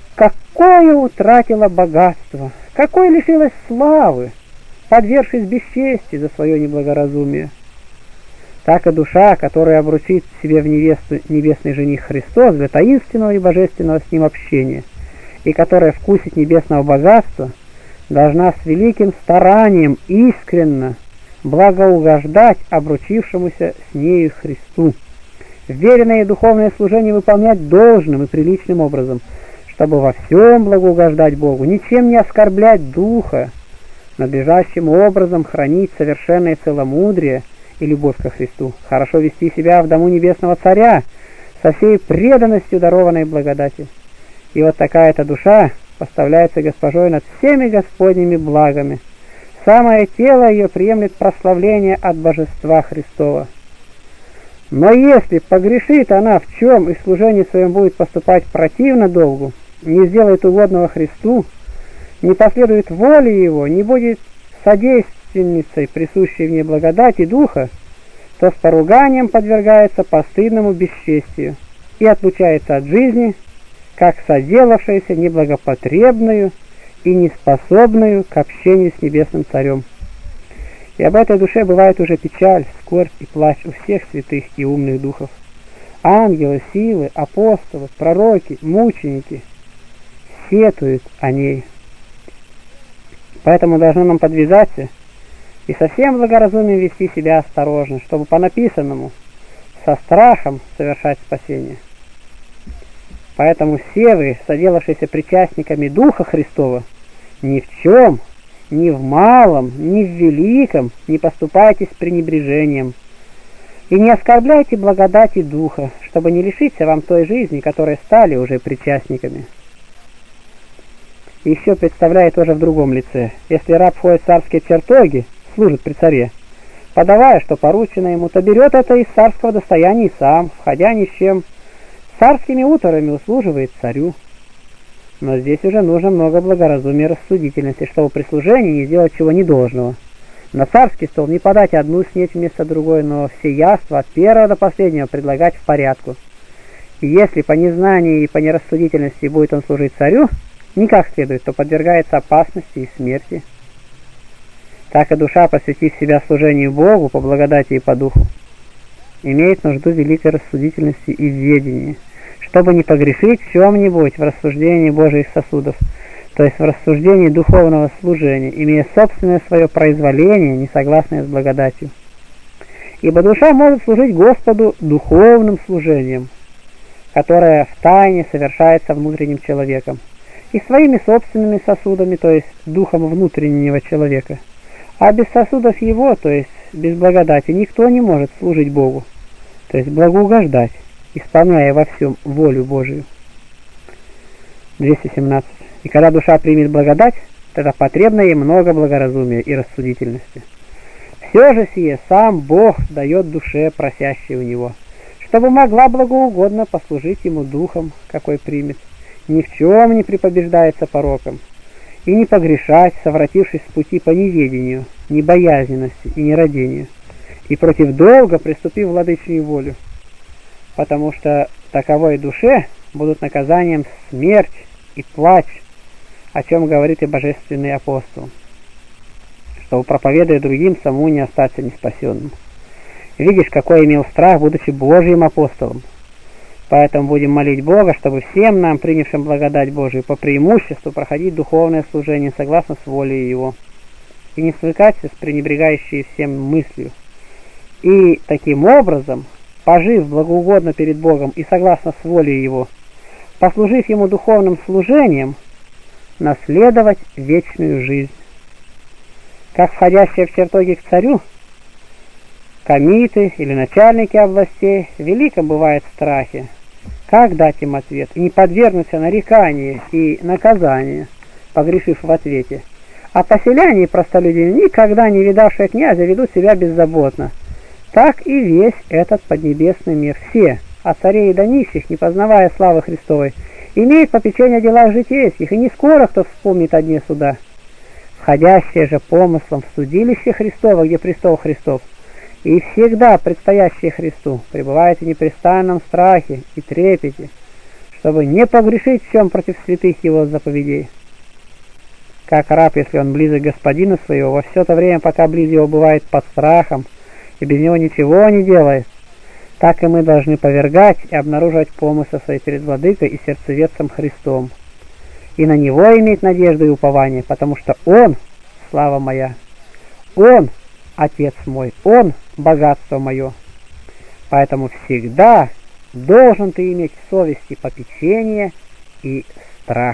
какое утратила богатство, какой лишилась славы, подвергшись бесчестию за свое неблагоразумие. Так и душа, которая обручит себе в невесту небесный жених Христос для таинственного и божественного с ним общения, и которая вкусит небесного богатства, должна с великим старанием искренно благоугождать обручившемуся с нею Христу, веренное духовное служение выполнять должным и приличным образом, чтобы во всем благоугождать Богу, ничем не оскорблять Духа, надлежащим образом хранить совершенное целомудрие и любовь ко Христу, хорошо вести себя в дому Небесного Царя со всей преданностью дарованной благодати. И вот такая-то душа поставляется Госпожой над всеми Господними благами, самое тело ее приемлет прославление от Божества Христова. Но если погрешит она в чем и в служении своем будет поступать противно долгу, не сделает угодного Христу, не последует воле Его, не будет содейственницей присущей в ней благодати Духа, то с поруганием подвергается постыдному бесчестию и отлучается от жизни, как соделавшаяся неблагопотребную и неспособную к общению с Небесным Царем. И об этой душе бывает уже печаль, скорбь и плач у всех святых и умных духов. Ангелы, силы, апостолы, пророки, мученики сетуют о ней. Поэтому должно нам подвязаться и со всем благоразумием вести себя осторожно, чтобы по написанному со страхом совершать спасение. Поэтому все вы, соделавшиеся причастниками Духа Христова, ни в чем, ни в малом, ни в великом не поступайте с пренебрежением, и не оскорбляйте благодати Духа, чтобы не лишиться вам той жизни, которой стали уже причастниками. И еще представляет тоже в другом лице. Если раб входит в царские чертоги, служит при царе, подавая, что поручено ему, то берет это из царского достояния и сам, входя ни с чем, царскими уторами услуживает царю. Но здесь уже нужно много благоразумия и рассудительности, чтобы при служении не делать чего недолжного. На царский стол не подать одну снеть вместо другой, но все яства от первого до последнего предлагать в порядку. И если по незнанию и по нерассудительности будет он служить царю, не как следует, то подвергается опасности и смерти. Так и душа, посвятив себя служению Богу по благодати и по духу, имеет нужду великой рассудительности и ведения, чтобы не погрешить в чем-нибудь в рассуждении Божьих сосудов, то есть в рассуждении духовного служения, имея собственное свое произволение, не согласное с благодатью. Ибо душа может служить Господу духовным служением, которое в тайне совершается внутренним человеком, и своими собственными сосудами, то есть духом внутреннего человека. А без сосудов его, то есть без благодати, никто не может служить Богу, то есть благоугождать, исполняя во всем волю Божию. двести семнадцать. И когда душа примет благодать, тогда потребно ей много благоразумия и рассудительности. Все же сие сам Бог дает душе, просящей у Него, чтобы могла благоугодно послужить Ему духом, какой примет, ни в чем не препобеждается пороком, и не погрешать, совратившись с пути по неведению, небоязненности и нерадению, и против долга приступив владычную волю, потому что таковой душе будут наказанием смерть и плач, о чем говорит и божественный апостол, чтобы, проповедуя другим, самому не остаться неспасенным. Видишь, какой имел страх, будучи Божьим апостолом. Поэтому будем молить Бога, чтобы всем нам, принявшим благодать Божию, по преимуществу проходить духовное служение согласно с волей Его, и не свыкаться с пренебрегающей всем мыслью. И таким образом, пожив благоугодно перед Богом и согласно с волей Его, послужив Ему духовным служением, наследовать вечную жизнь. Как входящие в чертоги к царю, комиты или начальники областей в великом бывает страхе, как дать им ответ, и не подвергнуться нареканию и наказанию, погрешив в ответе. А поселяне и простолюди, никогда не видавшие князя, ведут себя беззаботно. Так и весь этот поднебесный мир. Все, от царей и до нищих, не познавая славы Христовой, имеют попечение о делах житейских, и не скоро кто вспомнит о дне суда. Входящие же помыслом в судилище Христово, где престол Христов, и всегда предстоящие Христу, пребывают в непрестанном страхе и трепете, чтобы не погрешить в чем против святых Его заповедей. Как раб, если он близок господина своего, во все то время, пока близ его, бывает под страхом, и без него ничего не делает, так и мы должны повергать и обнаруживать помыслы свои перед Владыкой и сердцеведцем Христом, и на Него иметь надежду и упование, потому что Он — слава моя, Он — Отец мой, Он — богатство мое. Поэтому всегда должен ты иметь в совести попечение и страх.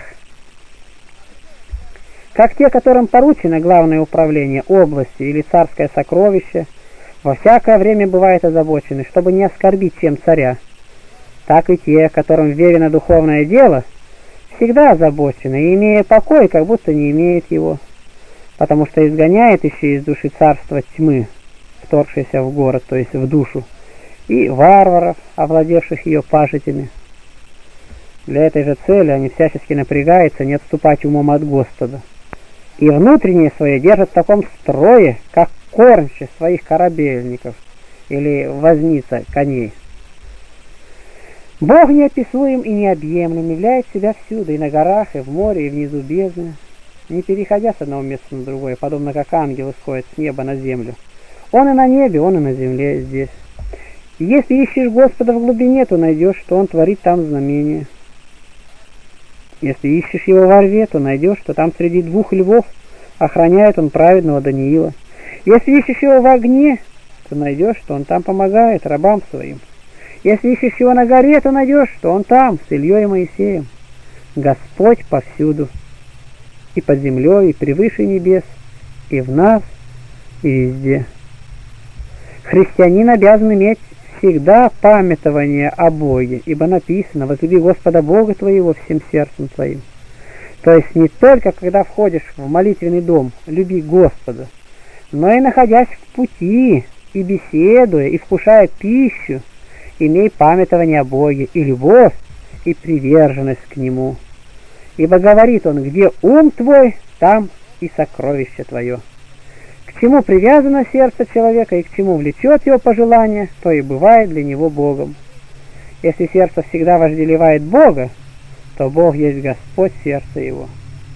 Как те, которым поручено главное управление области или царское сокровище, во всякое время бывают озабочены, чтобы не оскорбить чем царя, так и те, которым верено духовное дело, всегда озабочены, и, имея покой, как будто не имеют его. потому что изгоняет еще из души царство тьмы, вторгшееся в город, то есть в душу, и варваров, овладевших ее пажитями. Для этой же цели они всячески напрягаются не отступать умом от Господа, и внутреннее свое держат в таком строе, как кормче своих корабельников или возница коней. Бог неописуем и необъемлем, являет себя всюду, и на горах, и в море, и внизу бездны, не переходя с одного места на другое, подобно как ангел исходит с неба на землю. Он и на небе, он и на земле здесь. И если ищешь Господа в глубине, то найдешь, что Он творит там знамения. Если ищешь Его во рве, то найдешь, что там среди двух львов охраняет Он праведного Даниила. Если ищешь Его в огне, то найдешь, что Он там помогает рабам своим. Если ищешь Его на горе, то найдешь, что Он там, с Ильей и Моисеем. Господь повсюду, и под землей, и превыше небес, и в нас, и везде. Христианин обязан иметь всегда памятование о Боге, ибо написано: «Возлюби Господа Бога твоего всем сердцем твоим». То есть не только когда входишь в молитвенный дом, люби Господа, но и находясь в пути, и беседуя, и вкушая пищу, имей памятование о Боге, и любовь, и приверженность к Нему. Ибо говорит Он: где ум твой, там и сокровище твое. К чему привязано сердце человека и к чему влечет его пожелание, то и бывает для него Богом. Если сердце всегда вожделевает Бога, то Бог есть Господь сердца его.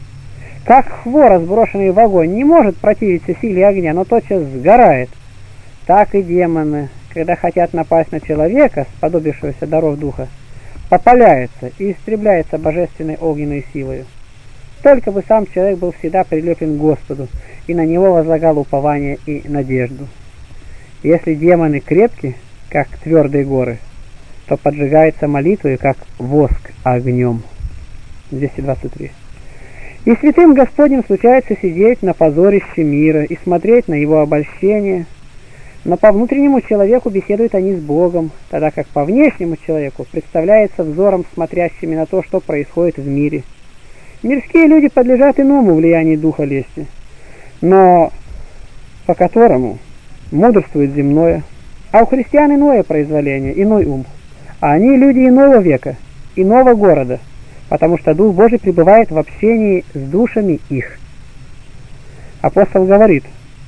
Как хворост, брошенный в огонь, не может противиться силе огня, но тотчас сгорает, так и демоны, когда хотят напасть на человека, сподобившегося даров духа, попаляются и истребляются божественной огненной силой. Только бы сам человек был всегда прилеплен к Господу и на него возлагал упование и надежду. Если демоны крепки, как твердые горы, то поджигается молитвой, как воск огнем. двести двадцать три. И святым Господним случается сидеть на позорище мира и смотреть на его обольщение, но по внутреннему человеку беседуют они с Богом, тогда как по внешнему человеку представляется взором смотрящими на то, что происходит в мире. Мирские люди подлежат иному влиянию духа лести, но по которому мудрствует земное, а у христиан иное произволение, иной ум, а они люди иного века, иного города, потому что Дух Божий пребывает в общении с душами их. Апостол говорит: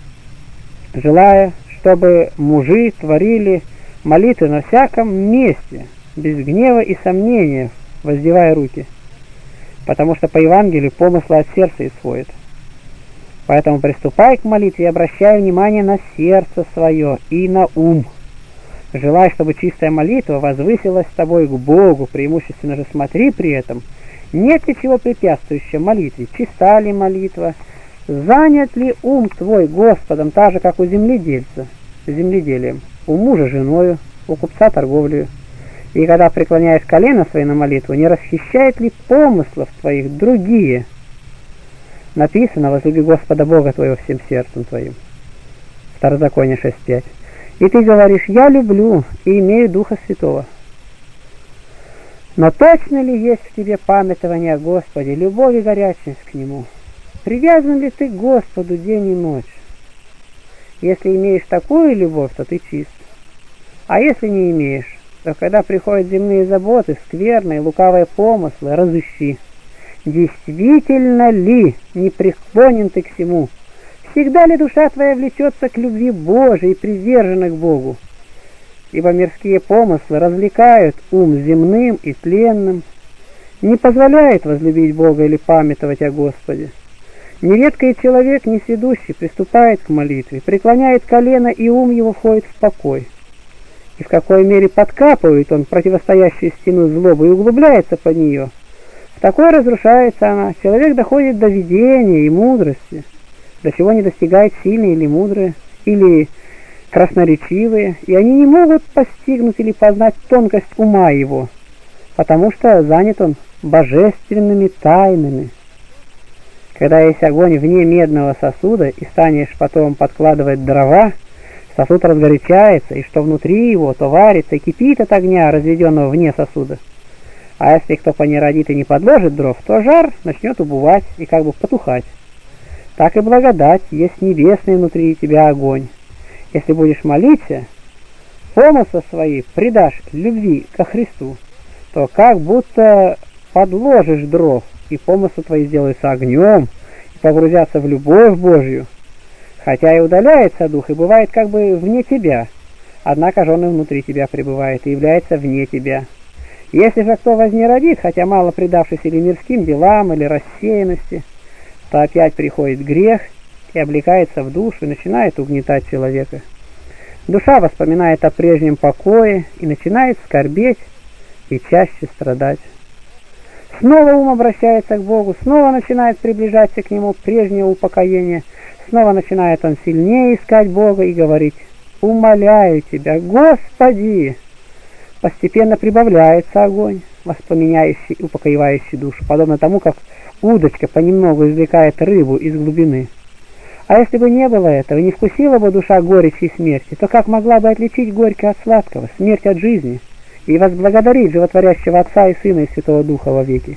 желая, чтобы мужи творили молитвы на всяком месте, без гнева и сомнения, воздевая руки, потому что по Евангелию помыслы от сердца исходят. Поэтому приступай к молитве и обращай внимание на сердце свое и на ум. Желай, чтобы чистая молитва возвысилась с тобой к Богу, преимущественно же смотри при этом, нет ли чего препятствующего молитве, чиста ли молитва, занят ли ум твой Господом, так же, как у земледельца, земледелием, у мужа женою, у купца торговлею. И когда преклоняешь колено свои на молитву, не расхищает ли помыслов твоих другие? Написано: возлюби Господа Бога твоего всем сердцем твоим. Второзаконие шесть пять. И ты говоришь: я люблю и имею Духа Святого. Но точно ли есть в тебе памятование о Господе, любовь и горячность к Нему? Привязан ли ты к Господу день и ночь? Если имеешь такую любовь, то ты чист. А если не имеешь, то когда приходят земные заботы, скверные, лукавые помыслы, разыщи, действительно ли не преклонен ты к всему? Всегда ли душа твоя влечется к любви Божией и привержена к Богу? Ибо мирские помыслы развлекают ум земным и тленным, не позволяет возлюбить Бога или памятовать о Господе. Нередко и человек, несведущий, приступает к молитве, преклоняет колено, и ум его входит в покой. И в какой мере подкапывает он противостоящую стену злобы и углубляется под нее, в такой разрушается она, человек доходит до видения и мудрости, до чего не достигают сильные или мудрые, или красноречивые, и они не могут постигнуть или познать тонкость ума его, потому что занят он божественными тайнами. Когда есть огонь вне медного сосуда, и станешь потом подкладывать дрова, сосуд разгорячается, и что внутри его, то варится и кипит от огня, разведенного вне сосуда. А если кто понеродит и не подложит дров, то жар начнет убывать и как бы потухать. так и благодать есть небесный внутри тебя огонь. Если будешь молиться, помыслы свои придашь любви ко Христу, то как будто подложишь дров, и помыслы твои сделаются огнем, и погрузятся в любовь Божью. Хотя и удаляется дух, и бывает как бы вне тебя, однако же он и внутри тебя пребывает, и является вне тебя. Если же кто вознеродит, хотя мало предавшись или мирским делам, или рассеянности, то опять приходит грех и облекается в душу, и начинает угнетать человека. Душа воспоминает о прежнем покое и начинает скорбеть и чаще страдать. Снова ум обращается к Богу, снова начинает приближаться к Нему прежнего упокоения, снова начинает он сильнее искать Бога и говорить: «Умоляю Тебя, Господи!» Постепенно прибавляется огонь, воспламеняющий и упокоивающий душу, подобно тому, как удочка понемногу извлекает рыбу из глубины. А если бы не было этого, и не вкусила бы душа горечи и смерти, то как могла бы отличить горькое от сладкого, смерть от жизни, и возблагодарить животворящего Отца и Сына и Святого Духа во веки?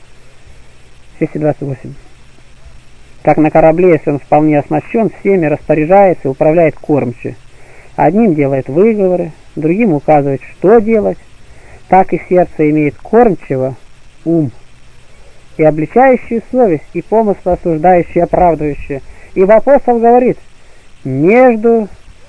двести двадцать восемь. Как на корабле, если он вполне оснащен, всеми распоряжается и управляет кормчий. Одним делает выговоры, другим указывает, что делать, так и сердце имеет кормчего ум, и обличающую совесть, и помыслы осуждающие, оправдывающие. Ибо апостол говорит: между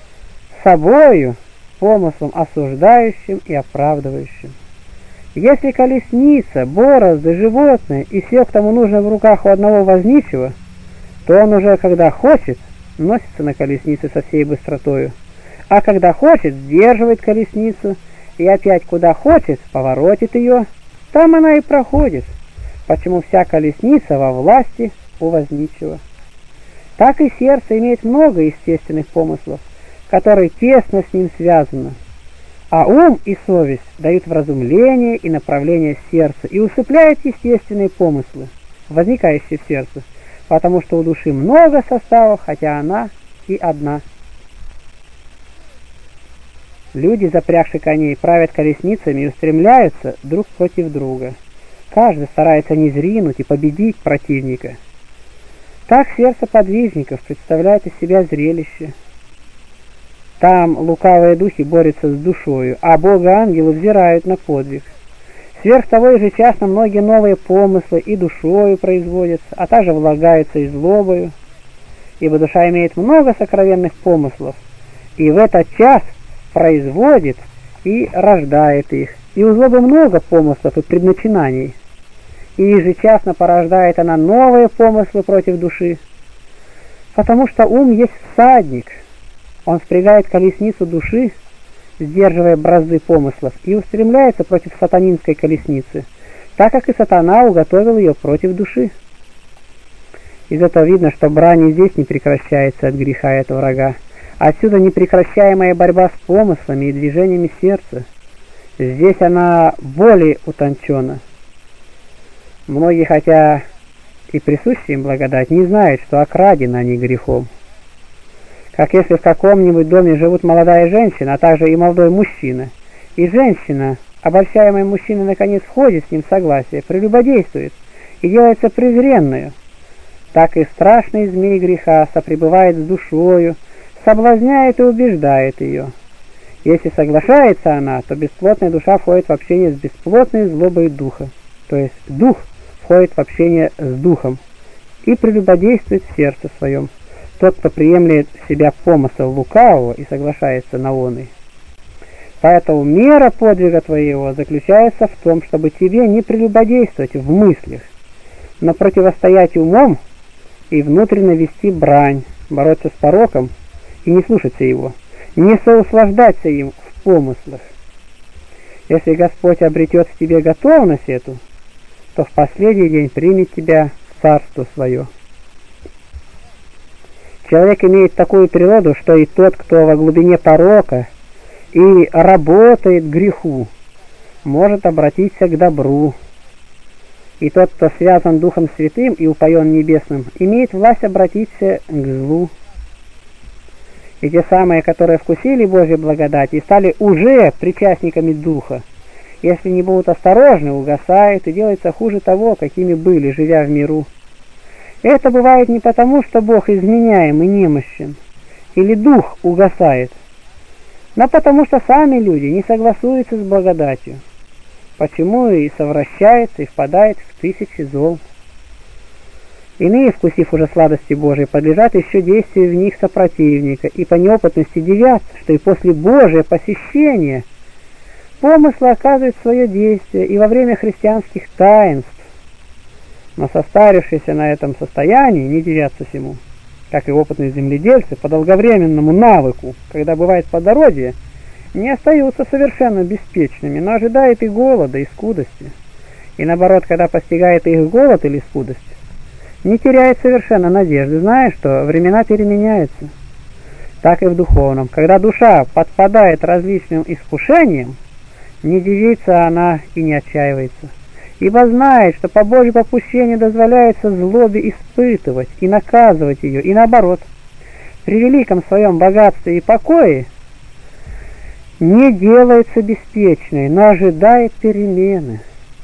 собою помыслом осуждающим и оправдывающим. Если колесница, борозды, животные и все, к тому нужно в руках у одного возничего, то он уже, когда хочет, носится на колеснице со всей быстротою, а когда хочет, сдерживает колесницу, и опять куда хочет, поворотит ее, там она и проходит, почему вся колесница во власти у возничего. Так и сердце имеет много естественных помыслов, которые тесно с ним связаны, а ум и совесть дают вразумление и направление сердца и усыпляют естественные помыслы, возникающие в сердце, потому что у души много составов, хотя она и одна. Люди, запрягши коней, правят колесницами и устремляются друг против друга. Каждый старается низринуть и победить противника. Так сердце подвижников представляет из себя зрелище. Там лукавые духи борются с душою, а бога-ангелы взирают на подвиг. Сверх того ежечасно многие новые помыслы и душою производятся, а также влагаются и злобою, ибо душа имеет много сокровенных помыслов, и в этот час производит и рождает их. И у злобы много помыслов и предначинаний, и ежечасно порождает она новые помыслы против души, потому что ум есть всадник. Он впрягает колесницу души, сдерживая бразды помыслов, и устремляется против сатанинской колесницы, так как и сатана уготовил ее против души. Из этого видно, что брань и здесь не прекращается от греха и от врага. Отсюда непрекращаемая борьба с помыслами и движениями сердца. Здесь она более утончена. Многие, хотя и присущи им благодать, не знают, что окрадены они грехом. Как если в каком-нибудь доме живут молодая женщина, а также и молодой мужчина, и женщина, обольщаемая мужчиной, наконец входит с ним в согласие, прелюбодействует и делается презренную, так и страшный змей греха сопребывает с душою, соблазняет и убеждает ее. Если соглашается она, то бесплотная душа входит в общение с бесплотной злобой духа, то есть дух входит в общение с духом и прелюбодействует в сердце своем. Тот, кто приемлет в себя помысл лукавого и соглашается на оный. Поэтому мера подвига твоего заключается в том, чтобы тебе не прелюбодействовать в мыслях, но противостоять умом и внутренне вести брань, бороться с пороком и не слушаться его, не соуслаждаться им в помыслах. Если Господь обретет в тебе готовность эту, то в последний день примет тебя в царство свое. Человек имеет такую природу, что и тот, кто во глубине порока и работает греху, может обратиться к добру. И тот, кто связан Духом Святым и упоен Небесным, имеет власть обратиться к злу. И те самые, которые вкусили Божью благодать и стали уже причастниками Духа, если не будут осторожны, угасают и делаются хуже того, какими были, живя в миру. Это бывает не потому, что Бог изменяем и немощен, или дух угасает, но потому что сами люди не согласуются с благодатью, почему и совращается и впадает в тысячи зол. Иные, вкусив уже сладости Божией, подлежат еще действию в них сопротивника, и по неопытности дивятся, что и после Божия посещения помыслы оказывают свое действие и во время христианских таинств, но состарившиеся на этом состоянии не дивятся сему, как и опытные земледельцы по долговременному навыку, когда бывает плодородие, не остаются совершенно беспечными, но ожидают и голода, и скудости. И наоборот, когда постигает их голод или скудость, не теряет совершенно надежды, зная, что времена переменяются. Так и в духовном. Когда душа подпадает различным искушениям, не дивится она и не отчаивается, ибо знает, что по Божьему попущению дозволяется злобе испытывать и наказывать ее, и наоборот, при великом своем богатстве и покое не делается беспечной, но ожидает перемены.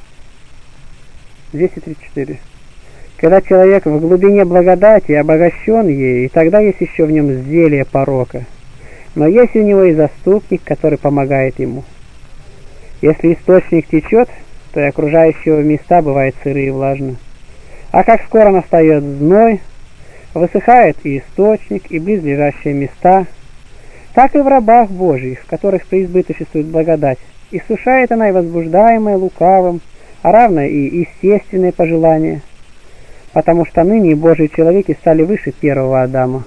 двести тридцать четыре. Когда человек в глубине благодати обогащен ею, и тогда есть еще в нем зелье порока, но есть у него и заступник, который помогает ему. Если источник течет, то и окружающие места бывают сырые и влажные. А как скоро настает зной, высыхает и источник, и близлежащие места, так и в рабах Божьих, в которых преизбыточествует благодать, иссушает она и возбуждаемое лукавым, а равно и естественные пожелания, потому что ныне Божьи человеки стали выше первого Адама.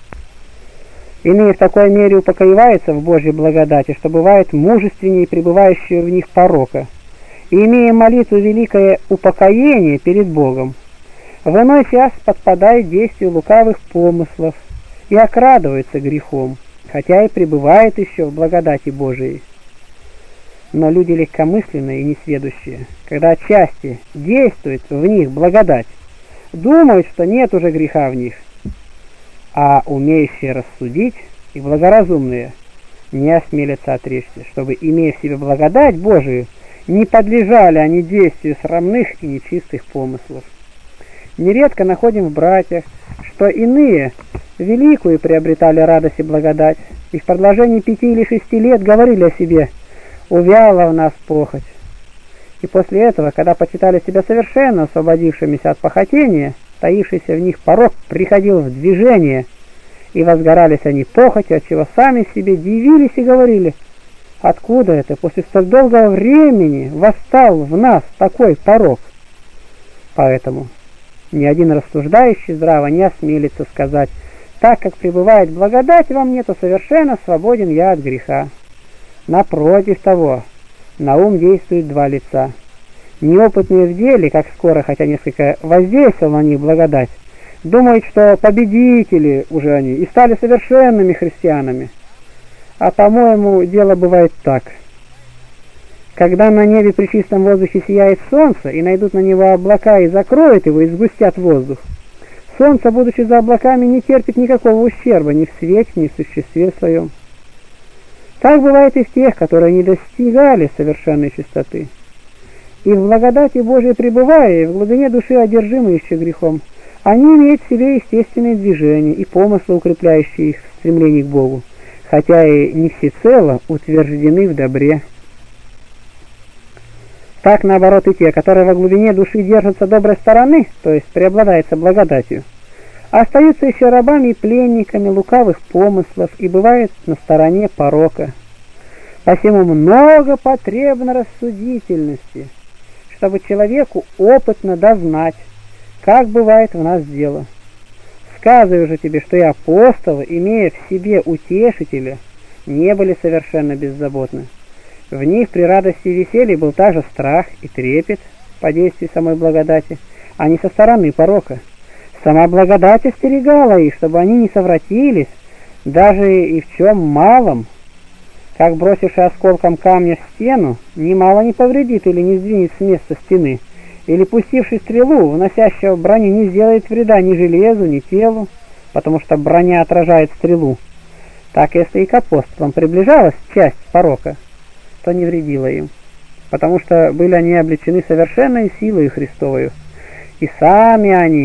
Иные в такой мере упокоиваются в Божьей благодати, что бывает мужественнее пребывающие в них порока, и, имея молитву великое упокоение перед Богом, в иной час подпадает действию лукавых помыслов и окрадывается грехом, хотя и пребывает еще в благодати Божией. Но люди легкомысленные и несведущие, когда отчасти действует в них благодать, думают, что нет уже греха в них, а умеющие рассудить и благоразумные не осмелятся отречься, чтобы, имея в себе благодать Божию, не подлежали они действию срамных и нечистых помыслов. Нередко находим в братьях, что иные великую приобретали радость и благодать, и в продолжении пяти или шести лет говорили о себе: «Увяла в нас похоть». И после этого, когда почитали себя совершенно освободившимися от похотения, таившийся в них порок приходил в движение, и возгорались они похотью, отчего сами себе дивились и говорили: «Откуда это после столь долгого времени восстал в нас такой порок?» Поэтому ни один рассуждающий здраво не осмелится сказать: «Так как пребывает благодать во мне, то совершенно свободен я от греха». Напротив того, на ум действуют два лица. Неопытные в деле, как скоро, хотя несколько воздействовал на них благодать, думают, что победители уже они и стали совершенными христианами. А по-моему, дело бывает так. Когда на небе при чистом воздухе сияет солнце, и найдут на него облака и закроют его, и сгустят воздух, солнце, будучи за облаками, не терпит никакого ущерба ни в свете, ни в существе своем. Так бывает и в тех, которые не достигали совершенной чистоты. И в благодати Божией пребывая, и в глубине души одержимые еще грехом, они имеют в себе естественные движения и помыслы, укрепляющие их в стремлении к Богу, хотя и не всецело утверждены в добре. Так, наоборот, и те, которые во глубине души держатся доброй стороны, то есть преобладается благодатью, остаются еще рабами и пленниками лукавых помыслов и бывают на стороне порока. Посему много потребно рассудительности, чтобы человеку опытно дознать, как бывает в нас дело. Сказываю же тебе, что и апостолы, имея в себе утешителя, не были совершенно беззаботны. В них при радости и веселье был также страх и трепет по действию самой благодати, а не со стороны порока. Сама благодать остерегала их, чтобы они не совратились, даже и в чем малом. Как бросивший осколком камня в стену, немало не повредит или не сдвинет с места стены, или пустивший стрелу, вносящего броню, не сделает вреда ни железу, ни телу, потому что броня отражает стрелу. Так, если и к апостолам приближалась часть порока, то не вредила им, потому что были они облечены совершенной силой Христовой, и сами они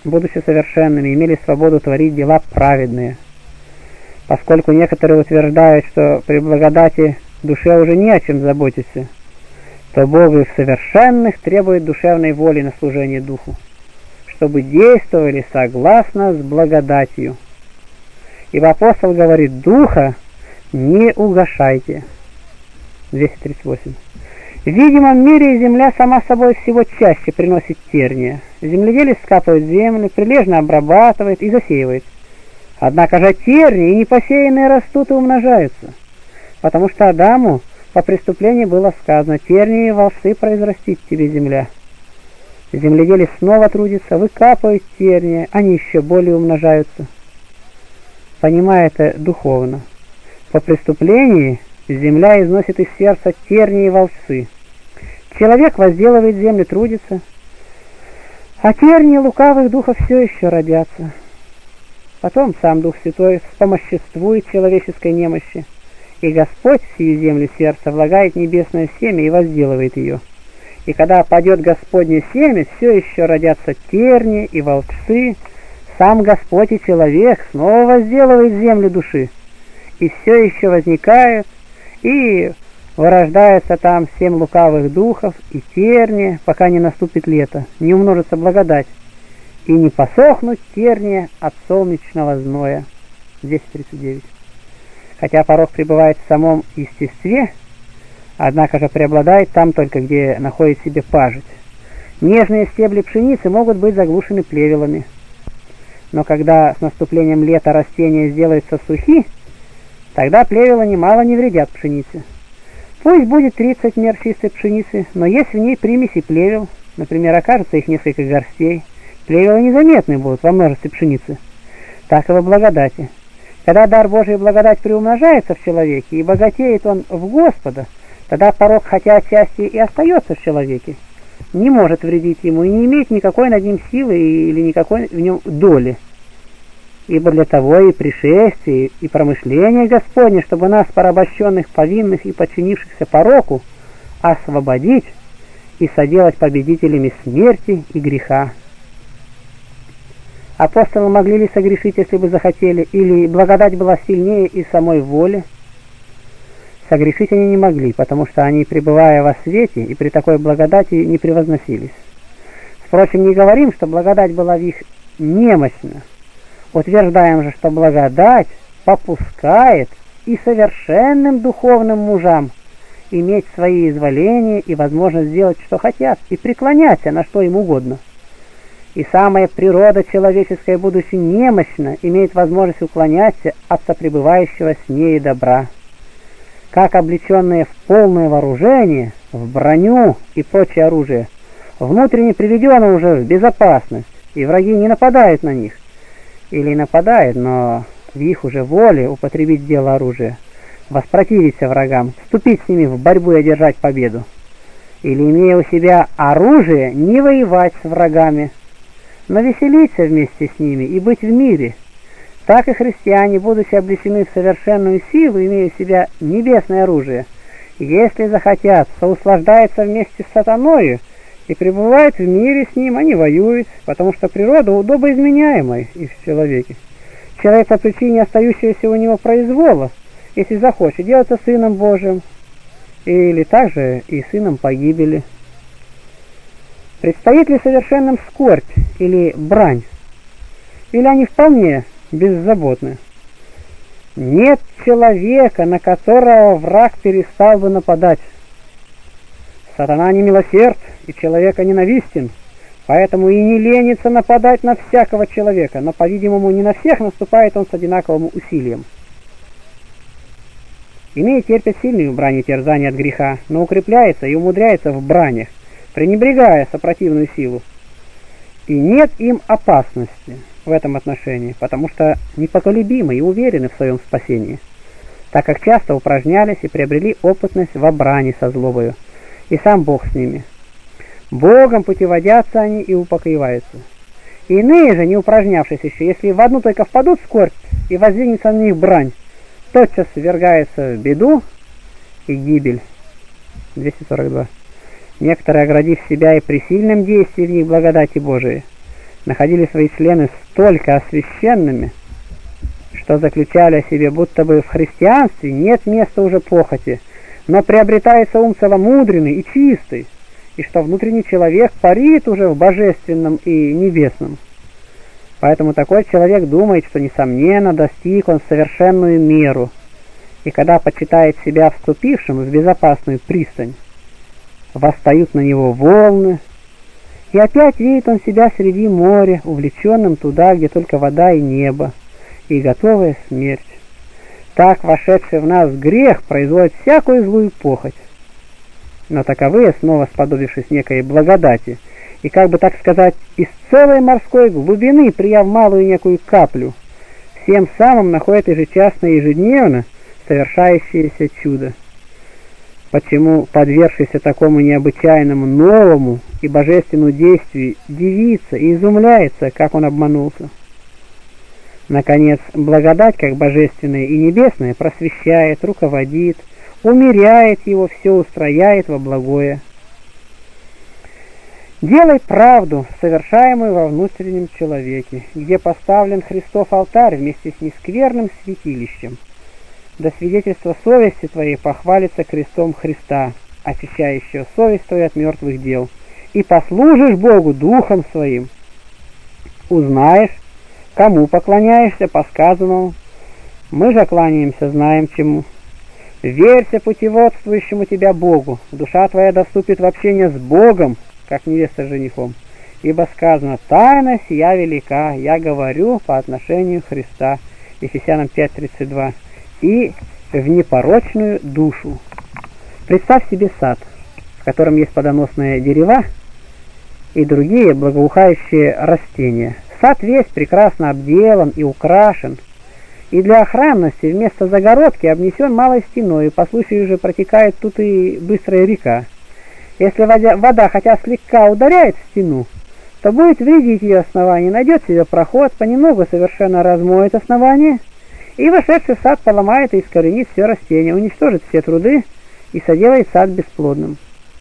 будучи совершенными, имели свободу творить дела праведные. Поскольку некоторые утверждают, что при благодати душе уже не о чем заботиться, то Бог и в совершенных требует душевной воли на служение Духу, чтобы действовали согласно с благодатью. Ибо апостол говорит: «Духа не угашайте». двести тридцать восемь. В видимом мире земля сама собой всего чаще приносит терния. Земледелец скапывает землю, прилежно обрабатывает и засеивает. Однако же тернии и непосеянные растут и умножаются, потому что Адаму по преступлению было сказано: тернии и волсы произрастит тебе земля. Земледелец снова трудится, выкапывает тернии, они еще более умножаются. Понимая это духовно, по преступлению земля износит из сердца тернии и волсы. Человек возделывает землю, трудится, а тернии лукавых духов все еще родятся. Потом сам Дух Святой вспомоществует человеческой немощи, и Господь в сию землю сердца влагает небесное семя и возделывает ее. И когда падет Господне семя, все еще родятся тернии и волцы, сам Господь и человек снова возделывает землю души, и все еще возникает и вырождается там семь лукавых духов и терния, пока не наступит лето, не умножится благодать, и не посохнут терния от солнечного зноя. двести тридцать девять. Хотя порок пребывает в самом естестве, однако же преобладает там только, где находит себе пажить. Нежные стебли пшеницы могут быть заглушены плевелами, но когда с наступлением лета растения сделаются сухи, тогда плевела немало не вредят пшенице. Пусть будет тридцать мер чистой пшеницы, но если в ней примеси плевел, например, окажется их несколько горстей, плевела незаметны будут во множестве пшеницы. Так и во благодати. Когда дар Божий и благодать приумножается в человеке, и богатеет он в Господа, тогда порок, хотя отчасти и остается в человеке, не может вредить ему и не имеет никакой над ним силы или никакой в нем доли. Ибо для того и пришествие, и промышление Господне, чтобы нас, порабощенных, повинных и подчинившихся пороку, освободить и соделать победителями смерти и греха. Апостолы могли ли согрешить, если бы захотели, или благодать была сильнее и самой воли? Согрешить они не могли, потому что они, пребывая во свете, и при такой благодати не превозносились. Впрочем, не говорим, что благодать была в их немощна. Утверждаем же, что благодать попускает и совершенным духовным мужам иметь свои изволения и возможность сделать, что хотят, и преклоняться на что им угодно. И самая природа человеческая, будучи немощна, имеет возможность уклоняться от сопребывающего с ней добра. Как облеченные в полное вооружение, в броню и прочее оружие, внутренне приведено уже в безопасность, и враги не нападают на них, или нападают, но в их уже воле употребить дело оружия, воспротивиться врагам, вступить с ними в борьбу и одержать победу, или, имея у себя оружие, не воевать с врагами, но веселиться вместе с ними и быть в мире. Так и христиане, будучи облечены в совершенную силу, имея в себя небесное оружие, если захотят, соуслаждаются вместе с сатаною и пребывают в мире с ним, они воюют, потому что природа удобоизменяемая и в человеке. Человек по причине остающегося у него произвола, если захочет, делается сыном Божиим, или также и сыном погибели. Предстоит ли совершенным скорбь или брань? Или они вполне беззаботны? Нет человека, на которого враг перестал бы нападать. Сатана не милосерд и человека ненавистен, поэтому и не ленится нападать на всякого человека, но, по-видимому, не на всех наступает он с одинаковым усилием. Имея терпит сильную брань и терзание от греха, но укрепляется и умудряется в бранях, пренебрегая сопротивную силу. И нет им опасности в этом отношении, потому что непоколебимы и уверены в своем спасении, так как часто упражнялись и приобрели опытность во брани со злобою, и сам Бог с ними. Богом путеводятся они и упокоиваются. Иные же, не упражнявшись еще, если в одну только впадут в скорбь и воздвигнется на них брань, тотчас свергается в беду и гибель. двести сорок два. Некоторые, оградив себя и при сильном действии в них благодати Божией, находили свои члены столько освященными, что заключали о себе, будто бы в христианстве нет места уже похоти, но приобретается ум целомудренный и чистый, и что внутренний человек парит уже в божественном и небесном. Поэтому такой человек думает, что, несомненно, достиг он совершенную меру, и когда почитает себя вступившим в безопасную пристань, восстают на него волны, и опять видит он себя среди моря, увлеченным туда, где только вода и небо, и готовая смерть. Так вошедший в нас грех производит всякую злую похоть. Но таковые, снова сподобившись некой благодати, и, как бы так сказать, из целой морской глубины, прияв малую некую каплю, всем самым находят ежечасно и ежедневно совершающееся чудо. Почему, подвергшийся такому необычайному, новому и божественному действию, дивится и изумляется, как он обманулся? Наконец, благодать, как божественная и небесная, просвещает, руководит, умеряет его, все устрояет во благое. Делай правду, совершаемую во внутреннем человеке, где поставлен Христов алтарь вместе с нескверным святилищем. До свидетельства совести твоей похвалится крестом Христа, очищающего совесть твою от мертвых дел, и послужишь Богу духом своим. Узнаешь, кому поклоняешься по сказанному, мы же кланяемся, знаем чему. Верься путеводствующему тебя Богу, душа твоя доступит в общение с Богом, как невеста с женихом, ибо сказано: тайна сия велика, я говорю по отношению Христа, Ефесянам пять тридцать два, и в непорочную душу. Представь себе сад, в котором есть плодоносные дерева и другие благоухающие растения. Сад весь прекрасно обделан и украшен, и для охранности вместо загородки обнесен малой стеной, и по случаю же протекает тут и быстрая река. Если вода, вода хотя слегка ударяет в стену, то будет вредить ее основание, найдет себе проход, понемногу совершенно размоет основание, и вошедший в сад поломает и искоренит все растения, уничтожит все труды и соделает сад бесплодным.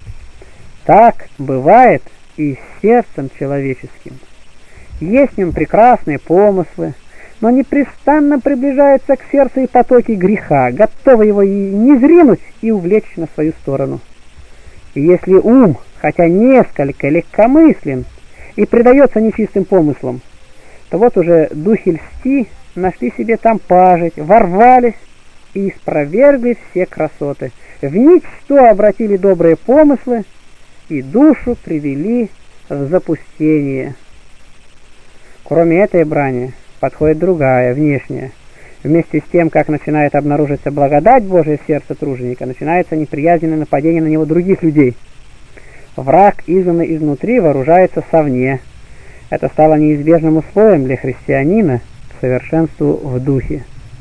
Так бывает и с сердцем человеческим. Есть в нем прекрасные помыслы, но непрестанно приближаются к сердцу и потоки греха, готовы его и низринуть и увлечь на свою сторону. И если ум, хотя несколько легкомыслен и предается нечистым помыслам, то вот уже духи льсти нашли себе там пажить, ворвались и испровергли все красоты, в ничто обратили добрые помыслы и душу привели в запустение. Кроме этой брани подходит другая, внешняя. Вместе с тем, как начинает обнаружиться благодать Божия в сердце труженика, начинается неприязненное нападение на него других людей. Враг, изгнанный изнутри, вооружается совне. Это стало неизбежным условием для христианина к совершенству в духе.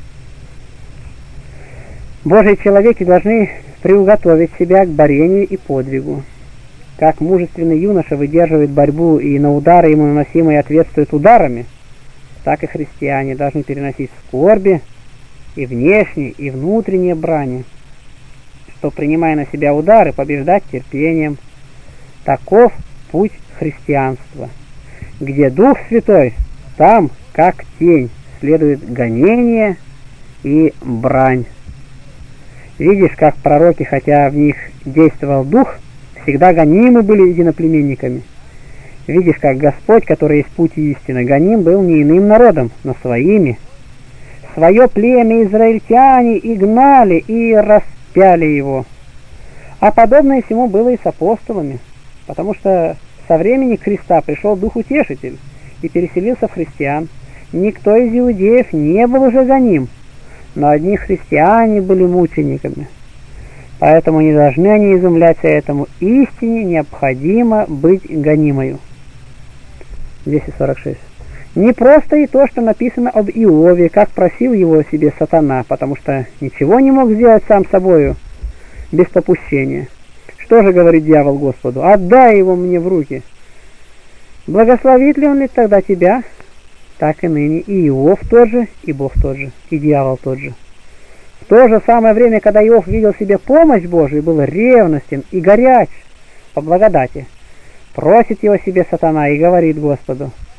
Божьи человеки должны приуготовить себя к борению и подвигу. Как мужественный юноша выдерживает борьбу и на удары ему наносимые ответствует ударами, так и христиане должны переносить скорби и внешние, и внутренние брани, что, принимая на себя удары, побеждать терпением. Таков путь христианства. Где Дух Святой, там, как тень, следует гонение и брань. Видишь, как пророки, хотя в них действовал Дух, всегда гонимы были единоплеменниками. Видишь, как Господь, который есть путь и истина, гоним был не иным народом, но своими. Свое племя израильтяне и гнали, и распяли его. А подобное всему было и с апостолами, потому что со времени креста пришел Дух Утешитель и переселился в христиан. Никто из иудеев не был уже гоним, но одни христиане были мучениками. Поэтому не должны они изумляться этому. Истине необходимо быть гонимою. двести сорок шесть. Не просто и то, что написано об Иове, как просил его себе сатана, потому что ничего не мог сделать сам собою без попущения. Что же говорит дьявол Господу? Отдай его мне в руки. Благословит ли он ли тогда тебя? Так и ныне и Иов тот же, и Бог тот же, и дьявол тот же. В то же самое время, когда Иов видел себе помощь Божию, был ревностен и горяч по благодати, просит его себе сатана и говорит Господу: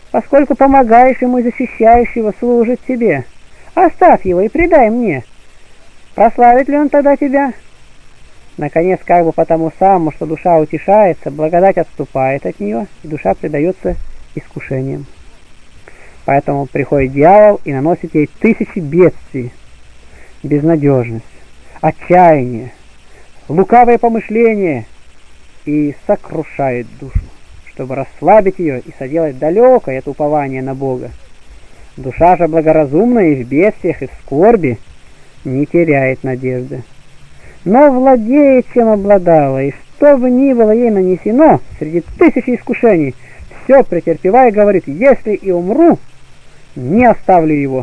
поскольку помогаешь ему и защищаешь его, служит тебе. Оставь его и предай мне. Прославит ли он тогда тебя? Наконец, как бы потому самому, что душа утешается, благодать отступает от нее, и душа предается искушениям. Поэтому приходит дьявол и наносит ей тысячи бедствий, безнадежность, отчаяние, лукавое помышление и сокрушает душу, чтобы расслабить ее и соделать далекое от упования на Бога. Душа же благоразумная и в бедствиях, и в скорби не теряет надежды, но владеет, чем обладала, и что бы ни было ей нанесено среди тысячи искушений, все претерпевая, говорит: если и умру, не оставлю его.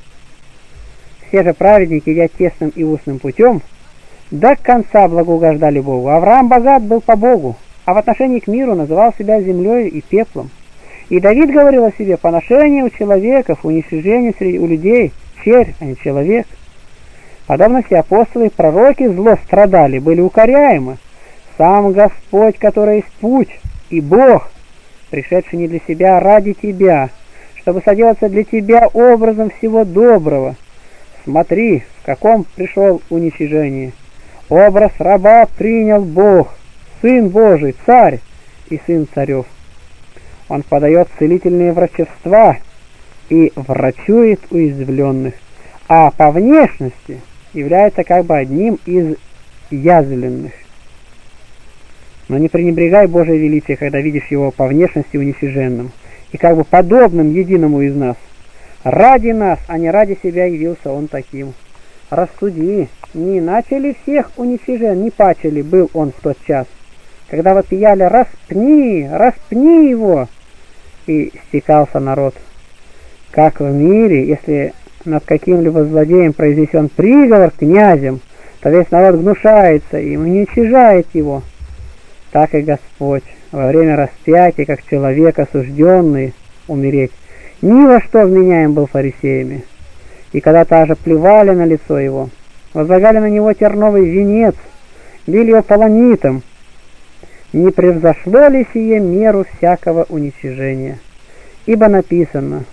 Все же праведники, идя тесным и узким путем, до конца благоугождали Богу. Авраам богат был по Богу, а в отношении к миру называл себя землей и пеплом. И Давид говорил о себе: поношение у человеков, уничижение среди у людей, червь, а не человек. Подобно все апостолы и пророки зло страдали, были укоряемы. Сам Господь, который есть путь, и Бог, пришедший не для себя, а ради тебя, чтобы соделаться для тебя образом всего доброго. Смотри, в каком пришел уничижение. Образ раба принял Бог, Сын Божий, Царь и Сын царев. Он подает целительные врачевства и врачует уязвленных, а по внешности является как бы одним из язвленных. Но не пренебрегай Божие величие, когда видишь его по внешности уничиженным и как бы подобным единому из нас. Ради нас, а не ради себя явился он таким. Рассуди, не иначе ли всех уничижен, не паче ли был он в тот час, когда вопияли: распни, распни его, и стекался народ. Как в мире, если над каким-либо злодеем произнесен приговор князем, то весь народ гнушается им, уничижает его. Так и Господь во время распятия, как человек, осужденный умереть, ни во что вменяем был фарисеями. И когда даже плевали на лицо его, возлагали на него терновый венец, били его полонитом, не превзошло ли сие меру всякого уничижения? Ибо написано: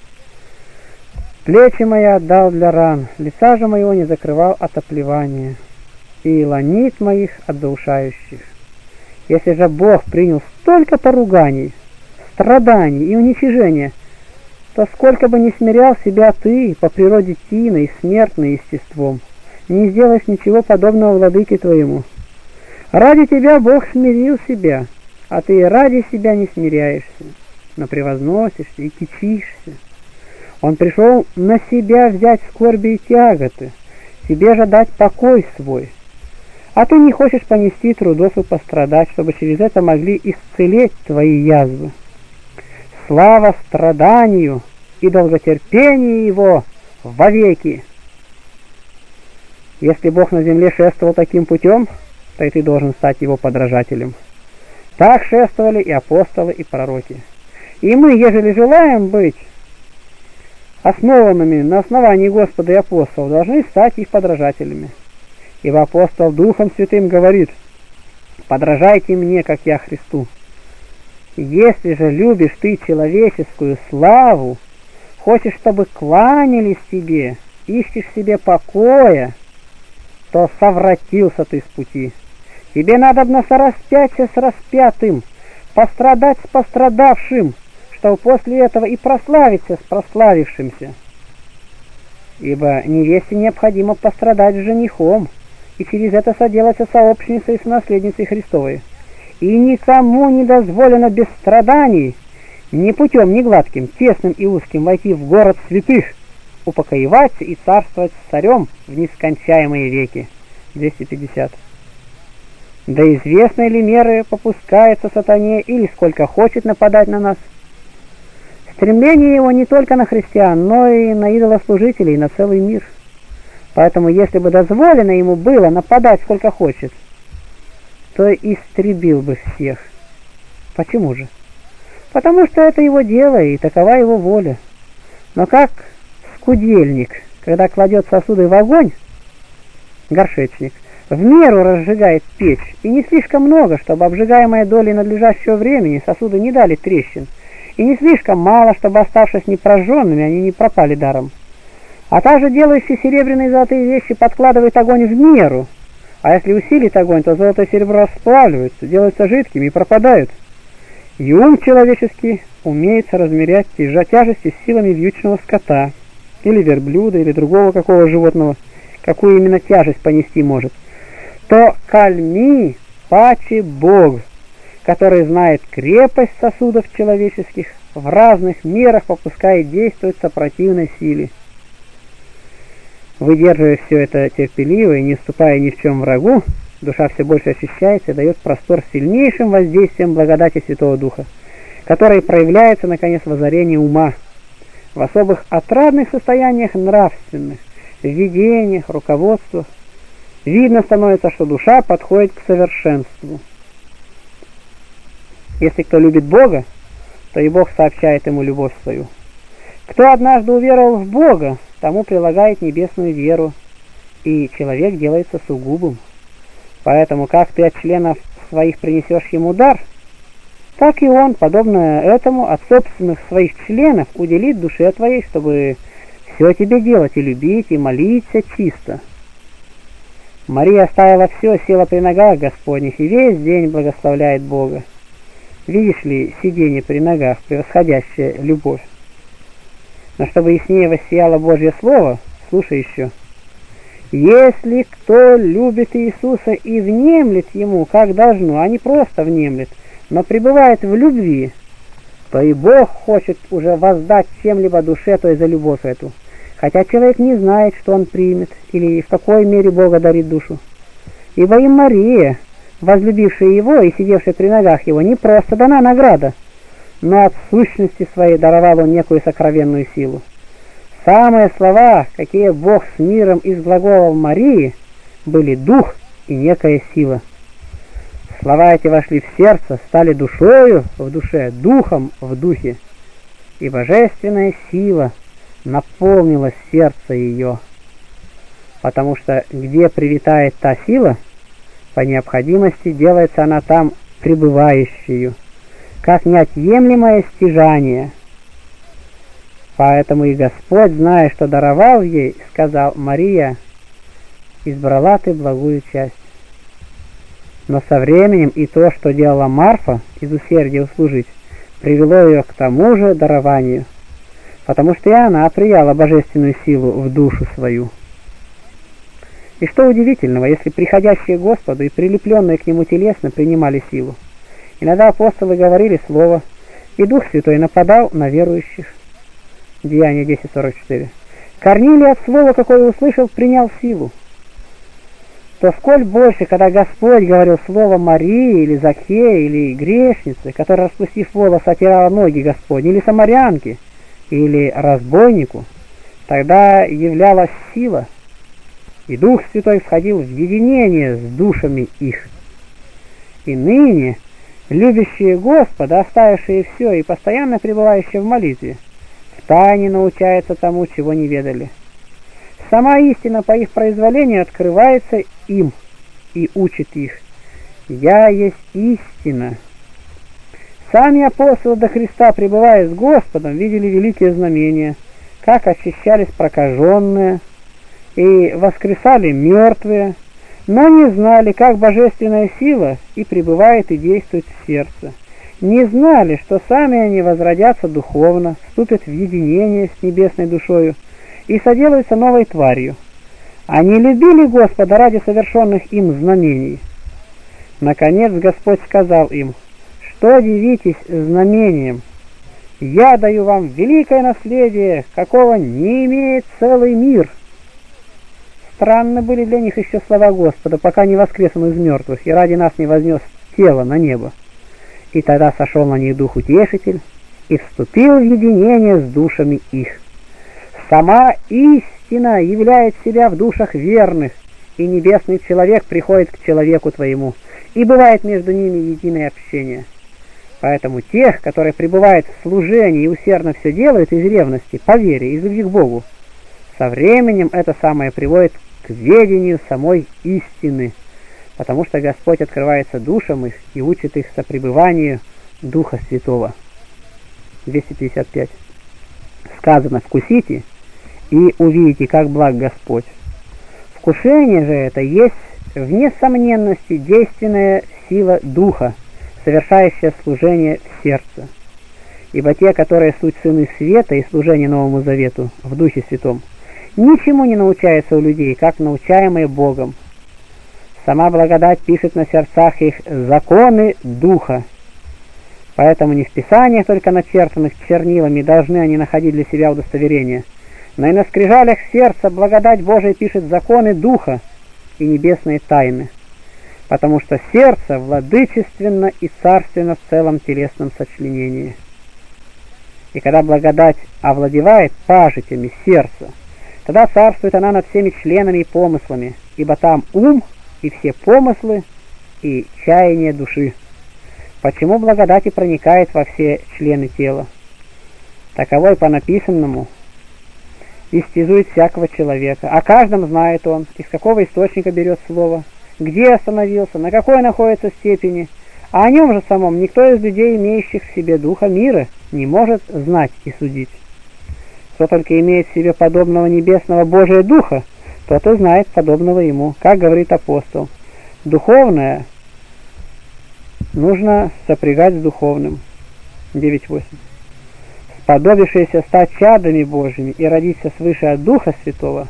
плечи мои отдал для ран, лица же моего не закрывал от оплевания, и ланит моих от заушающих. Если же Бог принял столько поруганий, страданий и уничижения, то сколько бы ни смирял себя ты по природе тиной, смертной естеством, не сделаешь ничего подобного владыке твоему. Ради тебя Бог смирил себя, а ты ради себя не смиряешься, но превозносишься и кичишься. Он пришел на себя взять скорби и тяготы, тебе же дать покой свой. А ты не хочешь понести трудов и пострадать, чтобы через это могли исцелеть твои язвы. Слава страданию и долготерпению его вовеки! Если Бог на земле шествовал таким путем, то и ты должен стать его подражателем. Так шествовали и апостолы, и пророки. И мы, ежели желаем быть основанными на основании Господа и апостолов, должны стать их подражателями. Ибо апостол Духом Святым говорит: подражайте мне, как я Христу. Если же любишь ты человеческую славу, хочешь, чтобы кланялись тебе, ищешь себе покоя, то совратился ты с пути. Тебе надобно сораспяться с распятым, пострадать с пострадавшим, чтобы после этого и прославиться с прославившимся. Ибо невесте необходимо пострадать с женихом, и через это соделаться сообщницей с наследницей Христовой. И никому не дозволено без страданий, ни путем, ни гладким, тесным и узким войти в город святых, упокоиваться и царствовать с царем в нескончаемые веки. двести пятьдесят. Да известной ли меры попускается сатане или сколько хочет нападать на нас? Стремление его не только на христиан, но и на идолослужителей, и на целый мир. Поэтому, если бы дозволено ему было нападать сколько хочет, то истребил бы всех. Почему же? Потому что это его дело, и такова его воля. Но как скудельник, когда кладет сосуды в огонь, горшечник, в меру разжигает печь, и не слишком много, чтобы обжигаемая долей надлежащего времени сосуды не дали трещин, и не слишком мало, чтобы, оставшись непрожженными, они не пропали даром. А также делающие серебряные и золотые вещи подкладывают огонь в меру, а если усилить огонь, то золото и серебро расплавливаются, делаются жидкими и пропадают. И ум человеческий умеет соразмерять тяжести с силами вьючного скота, или верблюда, или другого какого животного, какую именно тяжесть понести может, то кальми паче Бог, который знает крепость сосудов человеческих, в разных мерах попускает действовать сопротивной силе. Выдерживая все это терпеливо и не уступая ни в чем врагу, душа все больше очищается и дает простор сильнейшим воздействием благодати Святого Духа, который проявляется, наконец, в озарении ума, в особых отрадных состояниях нравственных, в видениях, руководствах. Видно становится, что душа подходит к совершенству. Если кто любит Бога, то и Бог сообщает ему любовь свою. Кто однажды уверовал в Бога, тому прилагает небесную веру, и человек делается сугубым. Поэтому, как ты от членов своих принесешь ему дар, так и он, подобно этому, от собственных своих членов уделит душе твоей, чтобы все тебе делать, и любить, и молиться чисто. Мария оставила все, села при ногах Господних, и весь день благословляет Бога. Видишь ли, сидение при ногах, превосходящая любовь. Но чтобы яснее воссияло Божье Слово, слушай еще. Если кто любит Иисуса и внемлет Ему, как должно, а не просто внемлет, но пребывает в любви, то и Бог хочет уже воздать чем-либо душе той за любовь эту, хотя человек не знает, что он примет, или в какой мере Бога дарит душу. Ибо и Мария, возлюбившая Его и сидевшая при ногах Его, не просто дана награда, но от сущности своей даровал Он некую сокровенную силу. Самые слова, какие Бог с миром изглаголовал Марии, были дух и некая сила. Слова эти вошли в сердце, стали душою в душе, духом в духе, и божественная сила наполнила сердце ее. Потому что где привитает та сила, по необходимости делается она там пребывающую, как неотъемлемое стяжание. Поэтому и Господь, зная, что даровал ей, сказал: Мария, избрала ты благую часть. Но со временем и то, что делала Марфа из усердия услужить, привело ее к тому же дарованию, потому что и она прияла божественную силу в душу свою. И что удивительного, если приходящие к Господу и прилепленные к Нему телесно принимали силу. Иногда апостолы говорили слово, и Дух Святой нападал на верующих. Деяния десять сорок четыре. Корнилий от слова, какое услышал, принял силу. То сколь больше, когда Господь говорил слово Марии, или Закхея, или грешнице, которая, распустив волосы, отирала ноги Господни, или самарянке, или разбойнику, тогда являлась сила, и Дух Святой входил в единение с душами их. И ныне любящие Господа, оставившие все и постоянно пребывающие в молитве, в тайне научаются тому, чего не ведали. Сама истина по их произволению открывается им и учит их. «Я есть истина». Сами апостолы до Христа, пребывая с Господом, видели великие знамения, как очищались прокаженные и воскресали мертвые, но не знали, как божественная сила и пребывает и действует в сердце. Не знали, что сами они возродятся духовно, вступят в единение с небесной душою и соделаются новой тварью. Они любили Господа ради совершенных им знамений. Наконец Господь сказал им: «Что дивитесь знамением? Я даю вам великое наследие, какого не имеет целый мир». Странны были для них еще слова Господа, пока не воскрес Он из мертвых и ради нас не вознес тело на небо. И тогда сошел на них Дух Утешитель и вступил в единение с душами их. Сама истина являет себя в душах верных, и небесный человек приходит к человеку твоему, и бывает между ними единое общение. Поэтому тех, которые пребывают в служении и усердно все делают из ревности, по вере, из любви к Богу, со временем это самое приводит к ведению самой истины, потому что Господь открывается душам их и учит их сопребыванию Духа Святого. двести пятьдесят пять. Сказано: вкусите и увидите, как благ Господь. Вкушение же это есть вне сомненности действенная сила Духа, совершающая служение в сердце. Ибо те, которые суть сыны света и служение Новому Завету в Духе Святом, ничему не научаются у людей, как научаемые Богом. Сама благодать пишет на сердцах их законы Духа. Поэтому не в Писаниях только начертанных чернилами должны они находить для себя удостоверение, но и на скрижалях сердца благодать Божия пишет законы Духа и небесные тайны, потому что сердце владычественно и царственно в целом телесном сочленении. И когда благодать овладевает пажитями сердца, тогда царствует она над всеми членами и помыслами, ибо там ум и все помыслы и чаяния души. Почему благодать и проникает во все члены тела? Таковой по написанному истязует всякого человека. О каждом знает он, из какого источника берет слово, где остановился, на какой находится степени, а о нем же самом никто из людей, имеющих в себе духа мира, не может знать и судить. Кто только имеет в себе подобного небесного Божия Духа, тот и знает подобного ему. Как говорит апостол: духовное нужно сопрягать с духовным. девять восемь. Сподобившиеся стать чадами Божьими и родиться свыше от Духа Святого,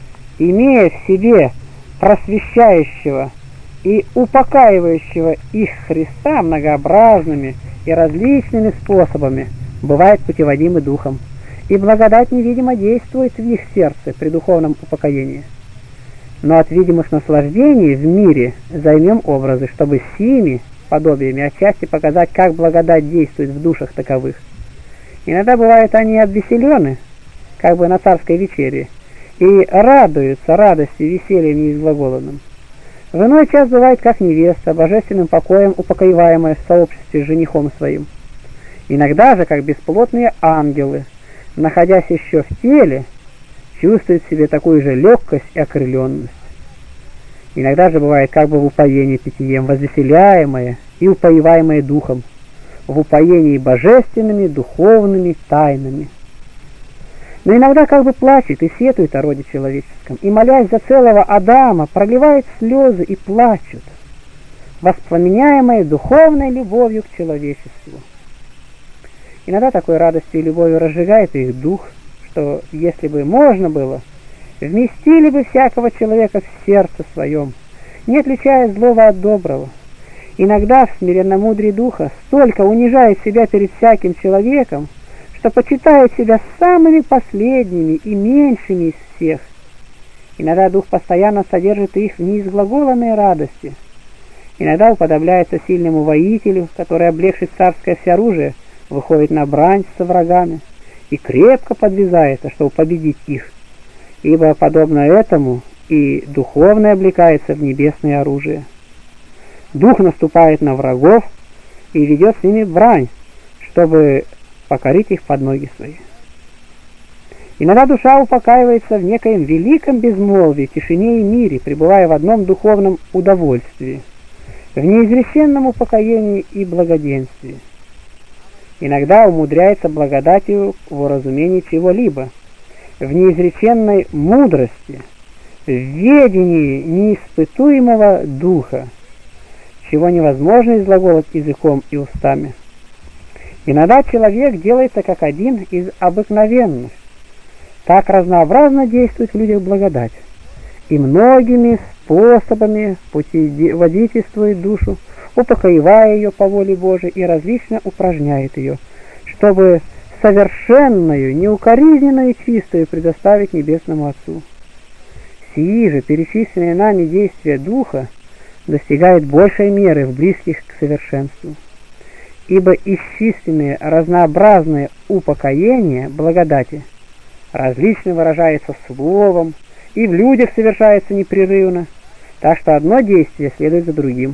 имея в себе просвещающего и упокаивающего их Христа многообразными и различными способами, бывает путеводимы Духом, и благодать невидимо действует в их сердце при духовном упокоении. Но от видимых наслаждений в мире займем образы, чтобы сими подобиями отчасти показать, как благодать действует в душах таковых. Иногда бывают они обвеселены, как бы на царской вечере, и радуются радостью и весельем неизглаголанным. В иной час бывает, как невеста, божественным покоем упокоиваемая в сообществе с женихом своим. Иногда же, как бесплотные ангелы, находясь еще в теле, чувствуют в себе такую же легкость и окрыленность. Иногда же бывает, как бы в упоении питьем, возвеселяемое и упоиваемое духом, в упоении божественными духовными тайнами. Но иногда как бы плачет и сетует о роде человеческом, и, молясь за целого Адама, проливает слезы и плачут, воспламеняемые духовной любовью к человечеству. Иногда такой радостью и любовью разжигает их дух, что, если бы можно было, вместили бы всякого человека в сердце своем, не отличая злого от доброго. Иногда в смиренномудрии духа столько унижает себя перед всяким человеком, что почитает себя самыми последними и меньшими из всех. Иногда дух постоянно содержит их в неизглаголанной радости. Иногда уподобляется сильному воителю, который, облегший царское всеоружие, выходит на брань со врагами и крепко подвязается, чтобы победить их, ибо, подобно этому, и духовное облекается в небесное оружие. Дух наступает на врагов и ведет с ними брань, чтобы покорить их под ноги свои. Иногда душа упокаивается в некоем великом безмолвии, тишине и мире, пребывая в одном духовном удовольствии, в неизреченном упокоении и благоденствии. Иногда умудряется благодатью в уразумении чего-либо, в неизреченной мудрости, в ведении неиспытуемого духа, чего невозможно изглаголать языком и устами. Иногда человек делается как один из обыкновенных. Так разнообразно действует в людях благодать, и многими способами путеводительствует душу, упокоивая ее по воле Божией и различно упражняет ее, чтобы совершенную, неукоризненную и чистую предоставить Небесному Отцу. Сии же перечисленные нами действия Духа достигают большей меры в близких к совершенству, ибо исчисленные разнообразные упокоения благодати различно выражается словом и в людях совершается непрерывно, так что одно действие следует за другим.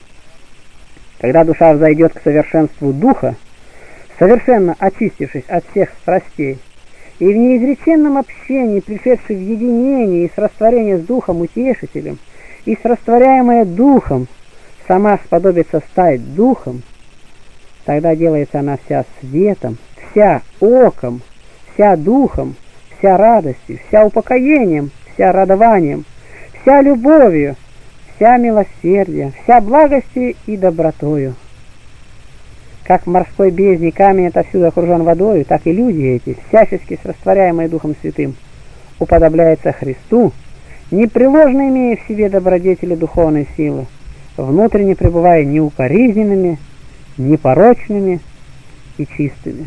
Когда душа взойдет к совершенству Духа, совершенно очистившись от всех страстей, и в неизреченном общении, пришедшей в единение и с растворением с Духом Утешителем, и с растворяемая Духом, сама сподобится стать Духом, тогда делается она вся светом, вся оком, вся духом, вся радостью, вся упокоением, вся радованием, вся любовью, вся милосердием, вся благостью и добротою. Как в морской бездне камень отовсюду окружен водою, так и люди эти, всячески растворяемые Духом Святым, уподобляются Христу, непреложно имея в себе добродетели духовной силы, внутренне пребывая неукоризненными, непорочными и чистыми.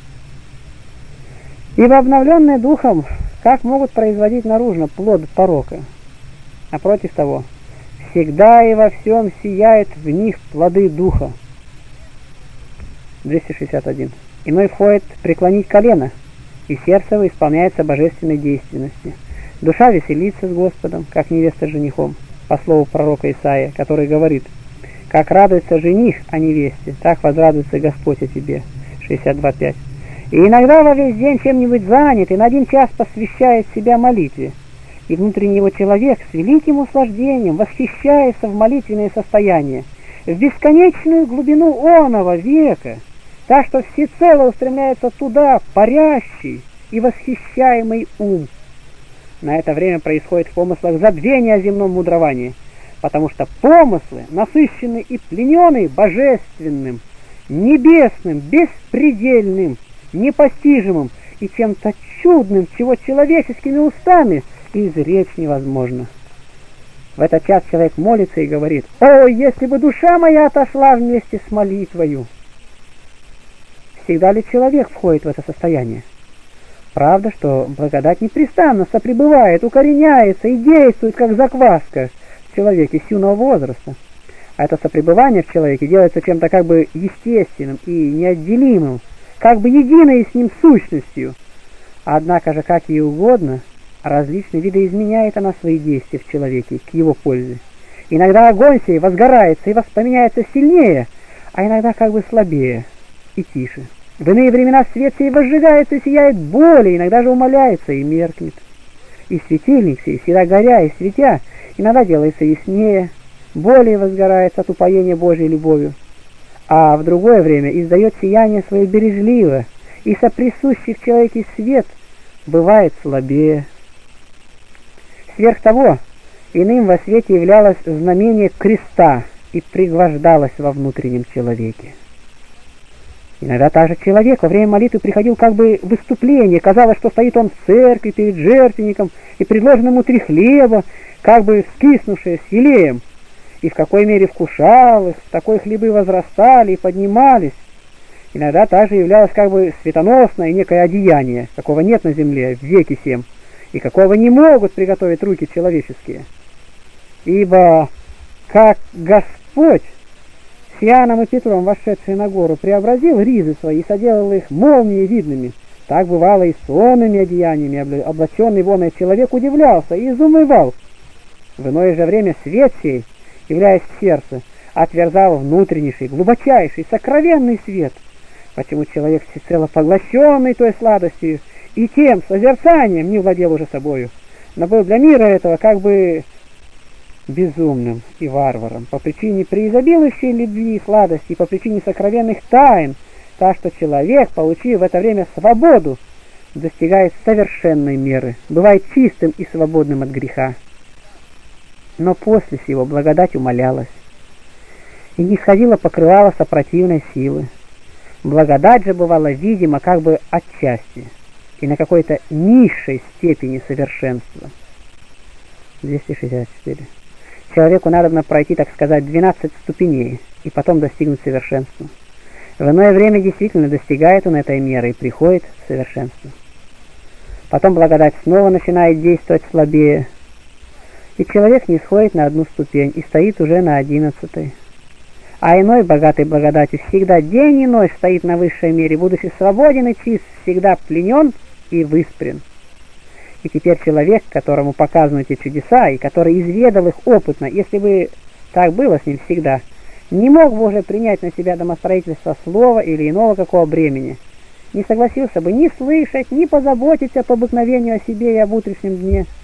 Ибо обновленные Духом, как могут производить наружно плод порока? А против того, всегда и во всем сияет в них плоды Духа. двести шестьдесят один. Иной входит преклонить колено, и сердце его исполняется божественной действенности. Душа веселится с Господом, как невеста с женихом, по слову пророка Исаия, который говорит: «Как радуется жених о невесте, так возрадуется Господь о тебе». шестьдесят два пять. И иногда во весь день чем-нибудь занят, и на один час посвящает себя молитве. И внутренний его человек с великим услаждением восхищается в молитвенное состояние, в бесконечную глубину оного века, так что всецело устремляется туда парящий и восхищаемый ум. На это время происходит в помыслах забвение о земном мудровании, потому что помыслы насыщены и пленены божественным, небесным, беспредельным, непостижимым и чем-то чудным, чего человеческими устами изречь невозможно. В этот час человек молится и говорит: «О, если бы душа моя отошла вместе с молитвою!» Всегда ли человек входит в это состояние? Правда, что благодать непрестанно сопребывает, укореняется и действует, как закваска в человеке с юного возраста. А это сопребывание в человеке делается чем-то как бы естественным и неотделимым, как бы единой с ним сущностью. Однако же, как ей угодно, различные виды изменяет она свои действия в человеке к его пользе. Иногда огонь сей возгорается и воспламеняется сильнее, а иногда как бы слабее и тише. В иные времена свет сей возжигается и сияет более, иногда же умаляется и меркнет. И светильник сей, всегда горя и светя, иногда делается яснее, более возгорается от упоения Божьей любовью, а в другое время издает сияние свое бережливо, и соприсущий в человеке свет бывает слабее. Сверх того, иным во свете являлось знамение креста и пригвождалось во внутреннем человеке. Иногда также человек во время молитвы приходил как бы в выступление, казалось, что стоит он в церкви перед жертвенником, и предложено ему три хлеба, как бы вскиснувшие с елеем, и в какой мере вкушал их, в такой хлебы возрастали и поднимались. Иногда также являлось как бы светоносное некое одеяние, какого нет на земле в веки сем, и какого не могут приготовить руки человеческие. Ибо как Господь с Иоанном и Петром, вошедшие на гору, преобразил ризы свои и соделал их молнией видными, так бывало и с онными одеяниями, облаченный воной человек удивлялся и изумывал. В иное же время свет сей, являясь в сердце, отверзал внутреннейший, глубочайший, сокровенный свет, почему человек всецело поглощенный той сладостью и тем созерцанием не владел уже собою, но был для мира этого как бы безумным и варваром, по причине преизобилующей любви и сладости, по причине сокровенных тайн, так что человек, получив в это время свободу, достигает совершенной меры, бывает чистым и свободным от греха. Но после сего благодать умалялась, и не сходила покрывала сопротивной силы. Благодать же бывала видима как бы отчасти и на какой-то низшей степени совершенства. двести шестьдесят четыре. Человеку надо пройти, так сказать, двенадцать ступеней и потом достигнуть совершенства. В иное время действительно достигает он этой меры и приходит в совершенство. Потом благодать снова начинает действовать слабее, и человек не сходит на одну ступень и стоит уже на одиннадцатой. А иной, богатый благодатью, всегда день и ночь стоит на высшей мере, будучи свободен и чист, всегда пленен и выспрен. И теперь человек, которому показаны эти чудеса, и который изведал их опытно, если бы так было с ним всегда, не мог бы уже принять на себя домостроительство слова или иного какого бремени, не согласился бы ни слышать, ни позаботиться по обыкновению о себе и об утрешнем дне,